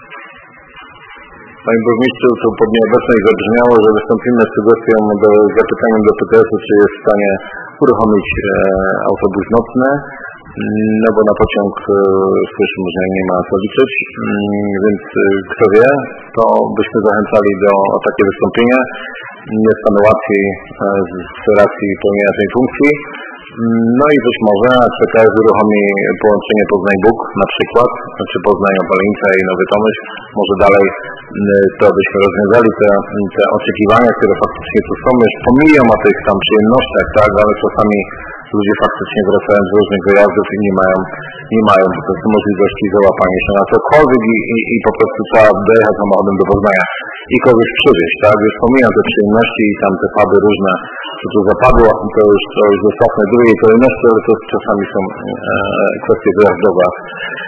Speaker 7: Panie Burmistrzu, to pod nieobecność zabrzmiało, że wystąpimy z sugestią, do, zapytaniem do P T S-u, czy jest w stanie uruchomić e, autobus nocny, no bo na pociąg e, słyszymy, że nie ma co liczyć, e, więc e, kto wie, to byśmy zachęcali do o takie wystąpienie. Jest panu łatwiej e, z racji pełnienia tej funkcji. No i być może P K S uruchomi połączenie Poznań-Bóg na przykład, czy Poznań-Opalenica i Nowy Tomyśl, może dalej to byśmy rozwiązali te, te oczekiwania, które faktycznie tu są, już pomijam o tych tam przyjemnościach, tak, ale czasami ludzie faktycznie wracają z różnych wyjazdów i nie mają, nie mają po prostu możliwości załapania się na cokolwiek i, i, i po prostu trzeba dojechać samochodem do Poznania i kogoś przywieźć, tak, już pomijam te przyjemności i tam te faby różne, co tu zapadło, to już, to już zostawmy drugiej kolejności, ale to czasami są e, kwestie wyjazdowe e,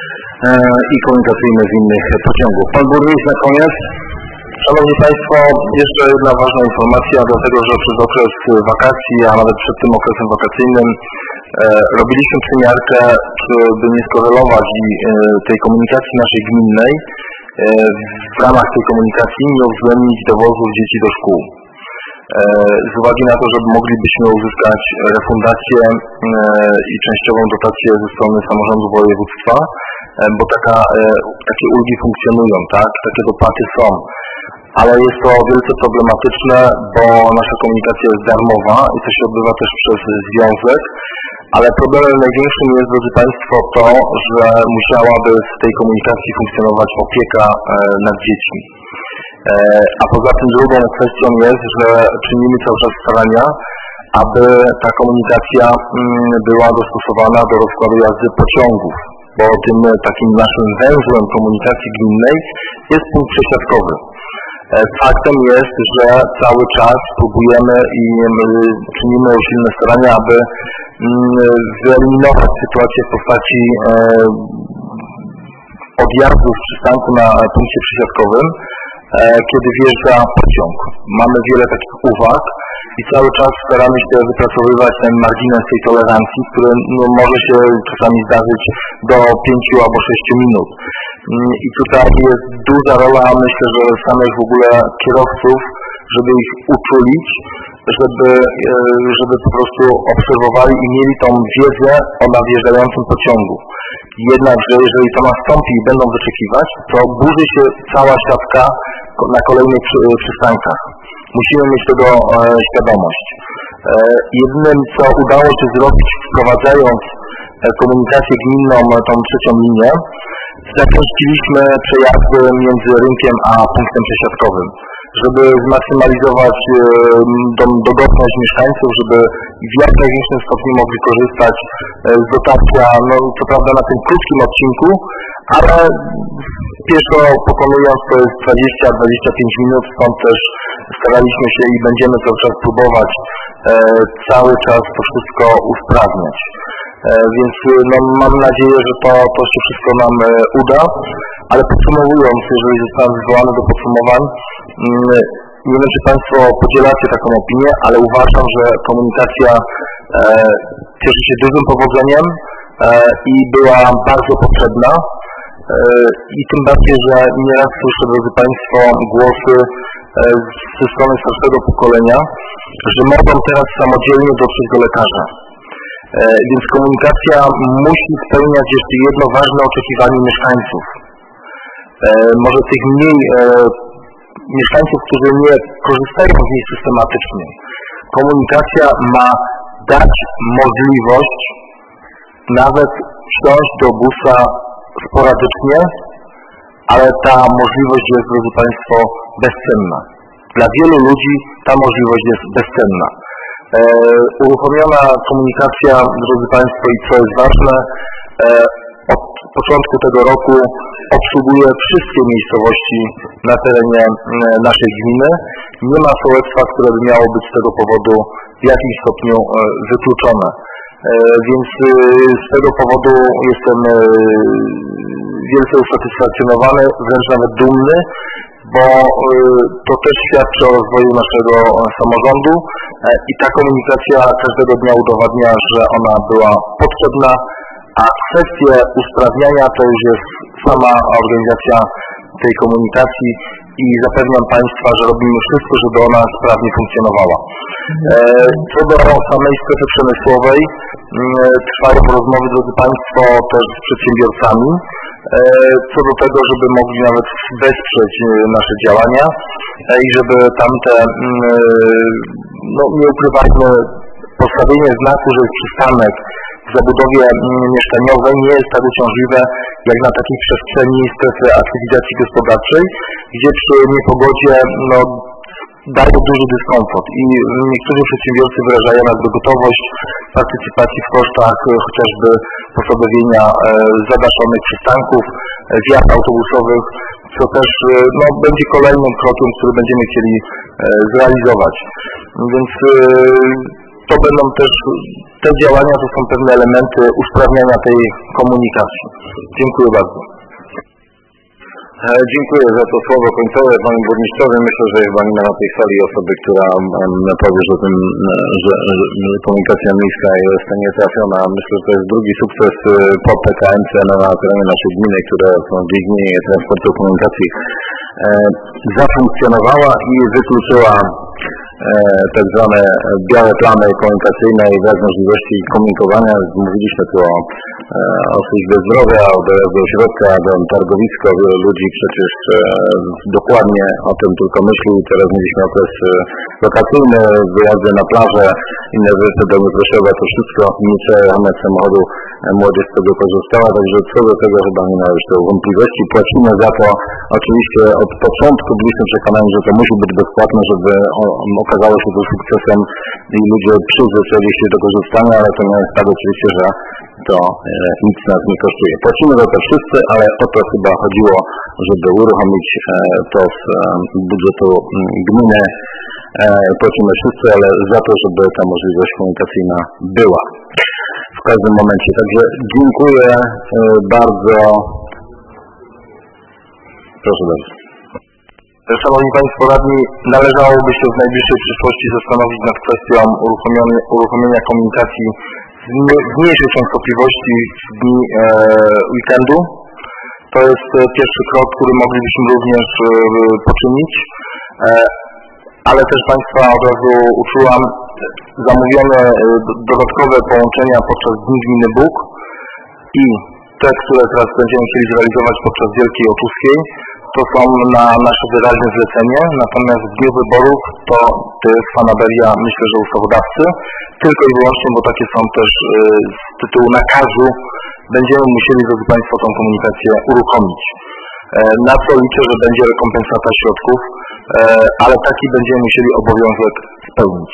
Speaker 7: i komunikacyjne z innych pociągów. Pan burmistrz na koniec.
Speaker 2: Szanowni Państwo, jeszcze jedna ważna informacja, dlatego że przez okres wakacji, a nawet przed tym okresem wakacyjnym e, robiliśmy przymiarkę, czy by nie skorelować i, e, tej komunikacji naszej gminnej, e, w ramach tej komunikacji nie uwzględnić dowozów dzieci do szkół. E, z uwagi na to, że moglibyśmy uzyskać refundację e, i częściową dotację ze strony samorządu województwa, e, bo taka, e, takie ulgi funkcjonują, tak? Takie dopłaty są. Ale jest to wielce problematyczne, bo nasza komunikacja jest darmowa i to się odbywa też przez związek, ale problemem największym jest, drodzy Państwo, to, że musiałaby w tej komunikacji funkcjonować opieka e, nad dziećmi. E, a poza tym drugą kwestią jest, że czynimy cały czas starania, aby ta komunikacja m, była dostosowana do rozkładu jazdy pociągów, bo tym takim naszym węzłem komunikacji gminnej jest punkt przesiadkowy. Faktem jest, że cały czas próbujemy i czynimy usilne starania, aby wyeliminować sytuację w postaci odjazdu z przystanku na punkcie przesiadkowym, kiedy wjeżdża pociąg. Mamy wiele takich uwag i cały czas staramy się wypracowywać ten margines tej tolerancji, który no, może się czasami zdarzyć do pięciu albo sześciu minut. I tutaj jest duża rola, myślę, że samych w ogóle kierowców, żeby ich uczulić, żeby, żeby po prostu obserwowali i mieli tą wiedzę o nadjeżdżającym pociągu. Jednakże jeżeli to nastąpi i będą wyczekiwać, to burzy się cała siatka na kolejnych przystankach. Musimy mieć tego e, świadomość. E, jedynym, co udało się zrobić, wprowadzając e, komunikację gminną, tą trzecią linię, zakręciliśmy przejazdy między rynkiem a punktem przesiadkowym, żeby zmaksymalizować e, do, dogodność mieszkańców, żeby w jak największym stopniu mogli korzystać e, z dotarcia, no co prawda na tym krótkim odcinku, ale pieszo pokonując to jest dwadzieścia do dwudziestu pięciu minut, stąd też staraliśmy się i będziemy cały czas próbować e, cały czas to wszystko usprawniać. E, więc no, mam nadzieję, że to, to się wszystko nam e, uda, ale podsumowując, jeżeli zostałem wywołany do podsumowań, mm, nie wiem, czy Państwo podzielacie taką opinię, ale uważam, że komunikacja e, cieszy się dużym powodzeniem e, i była bardzo potrzebna. I tym bardziej, że nieraz słyszę, drodzy Państwo, głosy ze strony starszego pokolenia, że mogą teraz samodzielnie dotrzeć do lekarza. Więc komunikacja musi spełniać jeszcze jedno ważne oczekiwanie mieszkańców. Może tych mniej mieszkańców, którzy nie korzystają z niej systematycznie. Komunikacja ma dać możliwość nawet wsiąść do busa sporadycznie, ale ta możliwość jest, drodzy Państwo, bezcenna. Dla wielu ludzi ta możliwość jest bezcenna. E, uruchomiona komunikacja, drodzy Państwo, i co jest ważne, e, od początku tego roku obsługuje wszystkie miejscowości na terenie e, naszej gminy. Nie ma sołectwa, które by miało być z tego powodu w jakimś stopniu e, wykluczone. Więc z tego powodu jestem
Speaker 3: wielce usatysfakcjonowany, wręcz nawet dumny, bo to też świadczy o rozwoju naszego samorządu i ta komunikacja każdego dnia udowadnia, że ona była potrzebna, a kwestie usprawniania to już jest sama organizacja tej komunikacji i zapewniam Państwa, że robimy wszystko, żeby ona sprawnie funkcjonowała. Co do samej strefy przemysłowej, trwają rozmowy, drodzy Państwo, też z przedsiębiorcami, co do tego, żeby mogli nawet wesprzeć nasze działania i żeby tamte, no nie ukrywajmy, postawienie znaku, że jest przystanek w zabudowie mieszkaniowej nie jest tak uciążliwe jak na takiej przestrzeni strefy aktywizacji gospodarczej, gdzie przy niepogodzie no, daje duży dyskomfort i niektórzy przedsiębiorcy wyrażają jakby gotowość partycypacji w kosztach chociażby posadowienia e, zadaszonych przystanków, e, wjazd autobusowych, co też no, będzie kolejnym krokiem, który będziemy chcieli e, zrealizować. Więc e, to będą też, te działania to są pewne elementy usprawniania tej komunikacji. Dziękuję bardzo.
Speaker 1: Dziękuję za to słowo końcowe, Panie Burmistrzowi. Myślę, że chyba nie ma na tej sali osoby, która powie, że, tym, że, że komunikacja miejska jest nietrafiona. Myślę, że to jest drugi sukces po P K M C na terenie naszej gminy, które są w dziedzinie transportu komunikacji zafunkcjonowała i wykluczyła tak zwane białe plamy komunikacyjne i brak możliwości komunikowania. Mówiliśmy tu o, o służbie zdrowia, o dojazdu do ośrodka, do targowiska. Wielu ludzi przecież dokładnie o tym tylko myśli. Teraz mieliśmy okres wakacyjny, wyjazdy na plażę, inne rzeczy do Mydroszowa, to wszystko nie trzeba jechać samochodu, młodzież z tego korzystała, także co do tego chyba nie ma już to wątpliwości. Płacimy za to oczywiście od początku, byliśmy przekonani, że to musi być bezpłatne, żeby okazało się to sukcesem i ludzie przyzwyczaili się do korzystania, ale to nie jest tak oczywiście, że to e, nic nas nie kosztuje. Płacimy za to wszyscy, ale o to chyba chodziło, żeby uruchomić e, to z e, budżetu m, gminy. E, płacimy wszyscy, ale za to, żeby ta możliwość komunikacyjna była w każdym momencie. Także dziękuję e, bardzo. Proszę bardzo.
Speaker 3: Szanowni Państwo Radni, należałoby się w najbliższej przyszłości zastanowić nad kwestią uruchomienia, uruchomienia komunikacji z, nie, z mniejszej częstotliwości w dni e, weekendu. To jest pierwszy krok, który moglibyśmy również e, poczynić, e, ale też Państwa od razu uczułam, zamówione e, dodatkowe połączenia podczas Dni Gminy Bóg i te, które teraz będziemy chcieli zrealizować podczas Wielkiej Otuskiej, to są na nasze wyraźne zlecenie, natomiast w dniu wyborów to, to jest fanaberia, myślę, że ustawodawcy, tylko i wyłącznie, bo takie są też y, z tytułu nakazu, będziemy musieli, drodzy Państwo, tą komunikację uruchomić. E, na co liczę, że będzie rekompensata środków, e, ale taki będziemy musieli obowiązek spełnić.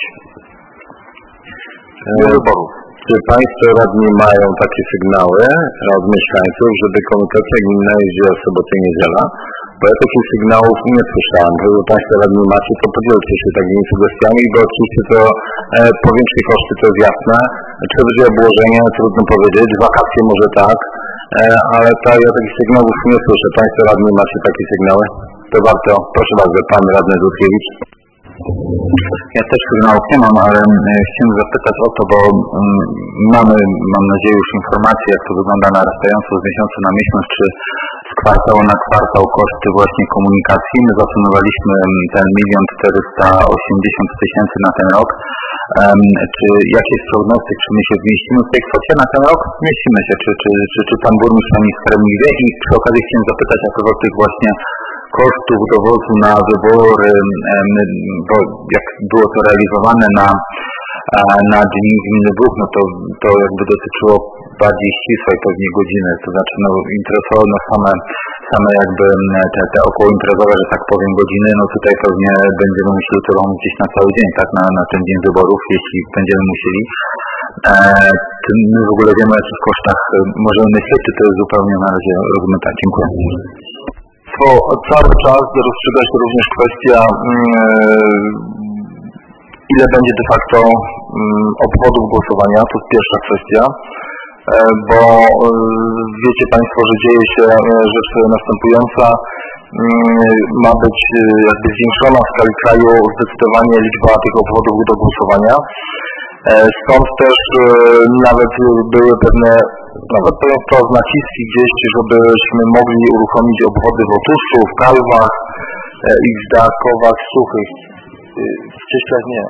Speaker 3: Dniu wyborów.
Speaker 1: Czy Państwo radni mają takie sygnały od mieszkańców, żeby komunikacja gminna jeździła w sobotę i niedziela? Bo ja takich sygnałów nie słyszałem. Jeżeli Państwo radni macie, to podzielcie się takimi sugestiami, bo oczywiście to e, powiększy koszty, to jest jasne. Czy będzie obłożenie, trudno powiedzieć. Wakacje może tak, e, ale to, ja takich sygnałów nie słyszę. Państwo radni macie takie sygnały? To warto. Proszę bardzo, Pan Radny Dudkiewicz.
Speaker 7: Ja też sygnałów nie mam, ale chciałem zapytać o to, bo mamy, mam nadzieję, już informację, jak to wygląda narastająco z miesiąca na miesiąc, czy z kwartału na kwartał koszty właśnie komunikacji. My zasumowaliśmy ten milion czterysta osiemdziesiąt tysięcy na ten rok. Um, czy jakie jest prognostyk, czy my się zmieścimy w tej kwocie na ten rok? Mieścimy się, czy, czy, czy, czy Pan Burmistrz, Pani Skarbnik wie? I przy okazji chciałem zapytać, a propos tych właśnie kosztów dowozu na wybory, bo jak było to realizowane na, na Dni Gminy Bóg, no to, to jakby dotyczyło bardziej ścisłej pewnie godziny, to znaczy no, interesowało nas same, same jakby te, te okołoimprezowe, że tak powiem, godziny, no tutaj pewnie będziemy musieli to robić gdzieś na cały dzień, tak, na, na ten dzień wyborów, jeśli będziemy musieli. E, my w ogóle wiemy, o jakich kosztach możemy myśleć, czy to jest zupełnie na razie rozmyte. Dziękuję.
Speaker 3: To cały czas rozstrzyga się również kwestia, ile będzie de facto obwodów głosowania, to jest pierwsza kwestia.
Speaker 2: bo wiecie Państwo, że dzieje się rzecz następująca. Ma być jakby zwiększona w skali kraju zdecydowanie liczba tych obwodów do głosowania. Stąd też nawet były pewne, nawet to naciski gdzieś, żebyśmy mogli uruchomić obwody w Otuszu, w Kalwach, i w Drakowach Suchych. W Cieślach nie.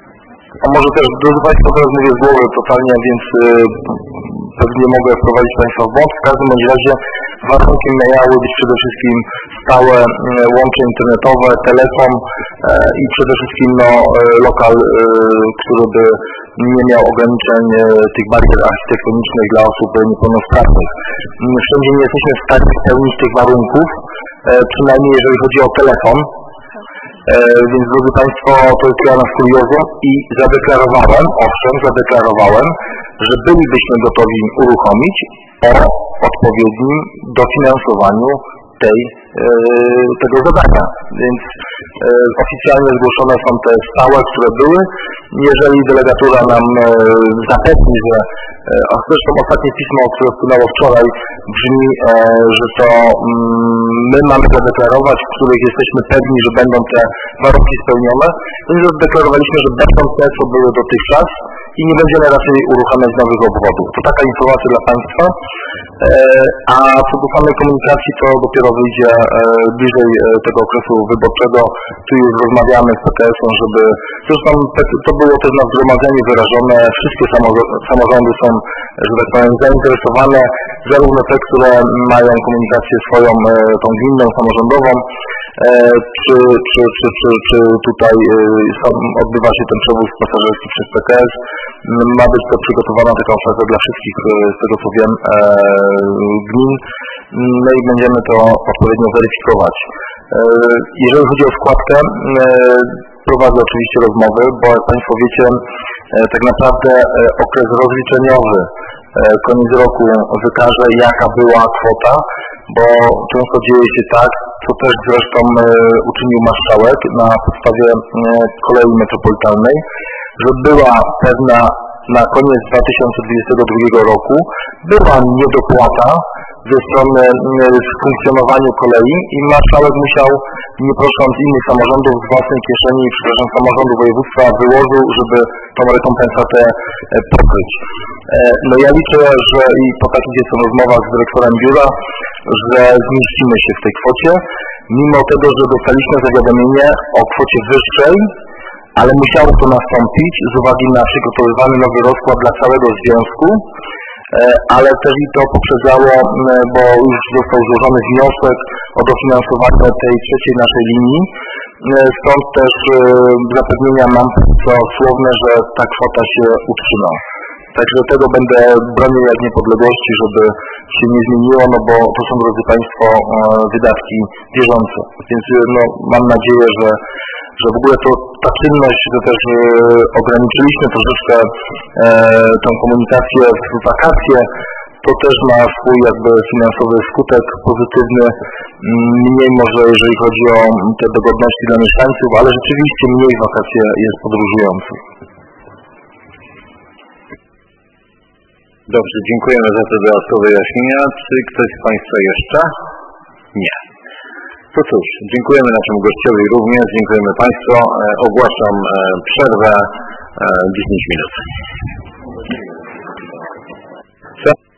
Speaker 2: A może też, drodzy Państwo, teraz mówię z głowy totalnie, więc pewnie mogę wprowadzić Państwa w błąd. W każdym bądź razie warunkiem miały być przede wszystkim stałe łącze internetowe, telefon i przede wszystkim no, lokal, który by nie miał ograniczeń tych barier architektonicznych dla osób niepełnosprawnych. Wszędzie nie jesteśmy w stanie spełnić tych warunków, przynajmniej jeżeli chodzi o telefon. E, więc drodzy Państwo, to jest dla nas kuriozum i zadeklarowałem, owszem, zadeklarowałem, że bylibyśmy gotowi uruchomić o odpowiednim dofinansowaniu tej, e, tego zadania. Więc e, oficjalnie zgłoszone są te stałe, które były. Jeżeli delegatura nam e, zapewni, że e, a zresztą ostatnie pismo, które wpłynęło wczoraj, brzmi, e, że to mm, my mamy zadeklarować, w których jesteśmy pewni, że będą te warunki spełnione, więc zadeklarowaliśmy, że będą te, co były dotychczas i nie będziemy raczej uruchamiać nowych obwodów. To taka informacja dla Państwa. E, a co do samej komunikacji, to dopiero wyjdzie e, bliżej e, tego okresu wyborczego. Tu już rozmawiamy z P K S-em, żeby... Zresztą to było też na zgromadzeniu wyrażone. Wszystkie samorządy są, że tak powiem, zainteresowane, zarówno te, które mają komunikację swoją, e, tą gminną, samorządową, e, czy, czy, czy, czy, czy tutaj e, sam, odbywa się ten przewóz pasażerski przez P K S. Ma być to przygotowana taka oferta dla wszystkich, z tego co wiem, e, gmin. No i będziemy to odpowiednio weryfikować. E, jeżeli chodzi o składkę, e, prowadzę oczywiście rozmowy, bo jak Państwo wiecie, e, tak naprawdę e, okres rozliczeniowy e, koniec roku wykaże, jaka była kwota, bo często dzieje się tak, co też zresztą e, uczynił marszałek na podstawie e, kolei metropolitalnej, że była pewna na koniec dwa tysiące dwudziestego drugiego roku była niedopłata ze strony w funkcjonowaniu kolei i marszałek musiał, nie prosząc innych samorządów, z własnej kieszeni, przepraszam, samorządu województwa wyłożył, żeby tą rekompensatę pokryć. No ja liczę, że i po takich jest rozmowach z dyrektorem biura, że zmieścimy się w tej kwocie, mimo tego, że dostaliśmy zawiadomienie o kwocie wyższej, ale musiało to nastąpić z uwagi na przygotowywany nowy rozkład dla całego związku, ale też i to poprzedzało, bo już został złożony wniosek o dofinansowanie tej trzeciej naszej linii, stąd też zapewnienia mam co słowne, że ta kwota się utrzyma. Także tego będę bronił jak niepodległości, żeby się nie zmieniło, no bo to są, drodzy Państwo, wydatki bieżące. Więc no, mam nadzieję, że że w ogóle to, ta czynność, że też e, ograniczyliśmy troszeczkę e, tą komunikację w wakacje, to też ma swój jakby finansowy skutek pozytywny, mniej może jeżeli chodzi o te dogodności dla mieszkańców, ale rzeczywiście mniej w wakacje jest podróżujących.
Speaker 1: Dobrze, dziękujemy za te dodatkowe wyjaśnienia. Czy ktoś z Państwa jeszcze? Nie. To cóż, dziękujemy naszemu gościowi również, dziękujemy Państwu. Ogłaszam przerwę dziesięć minut.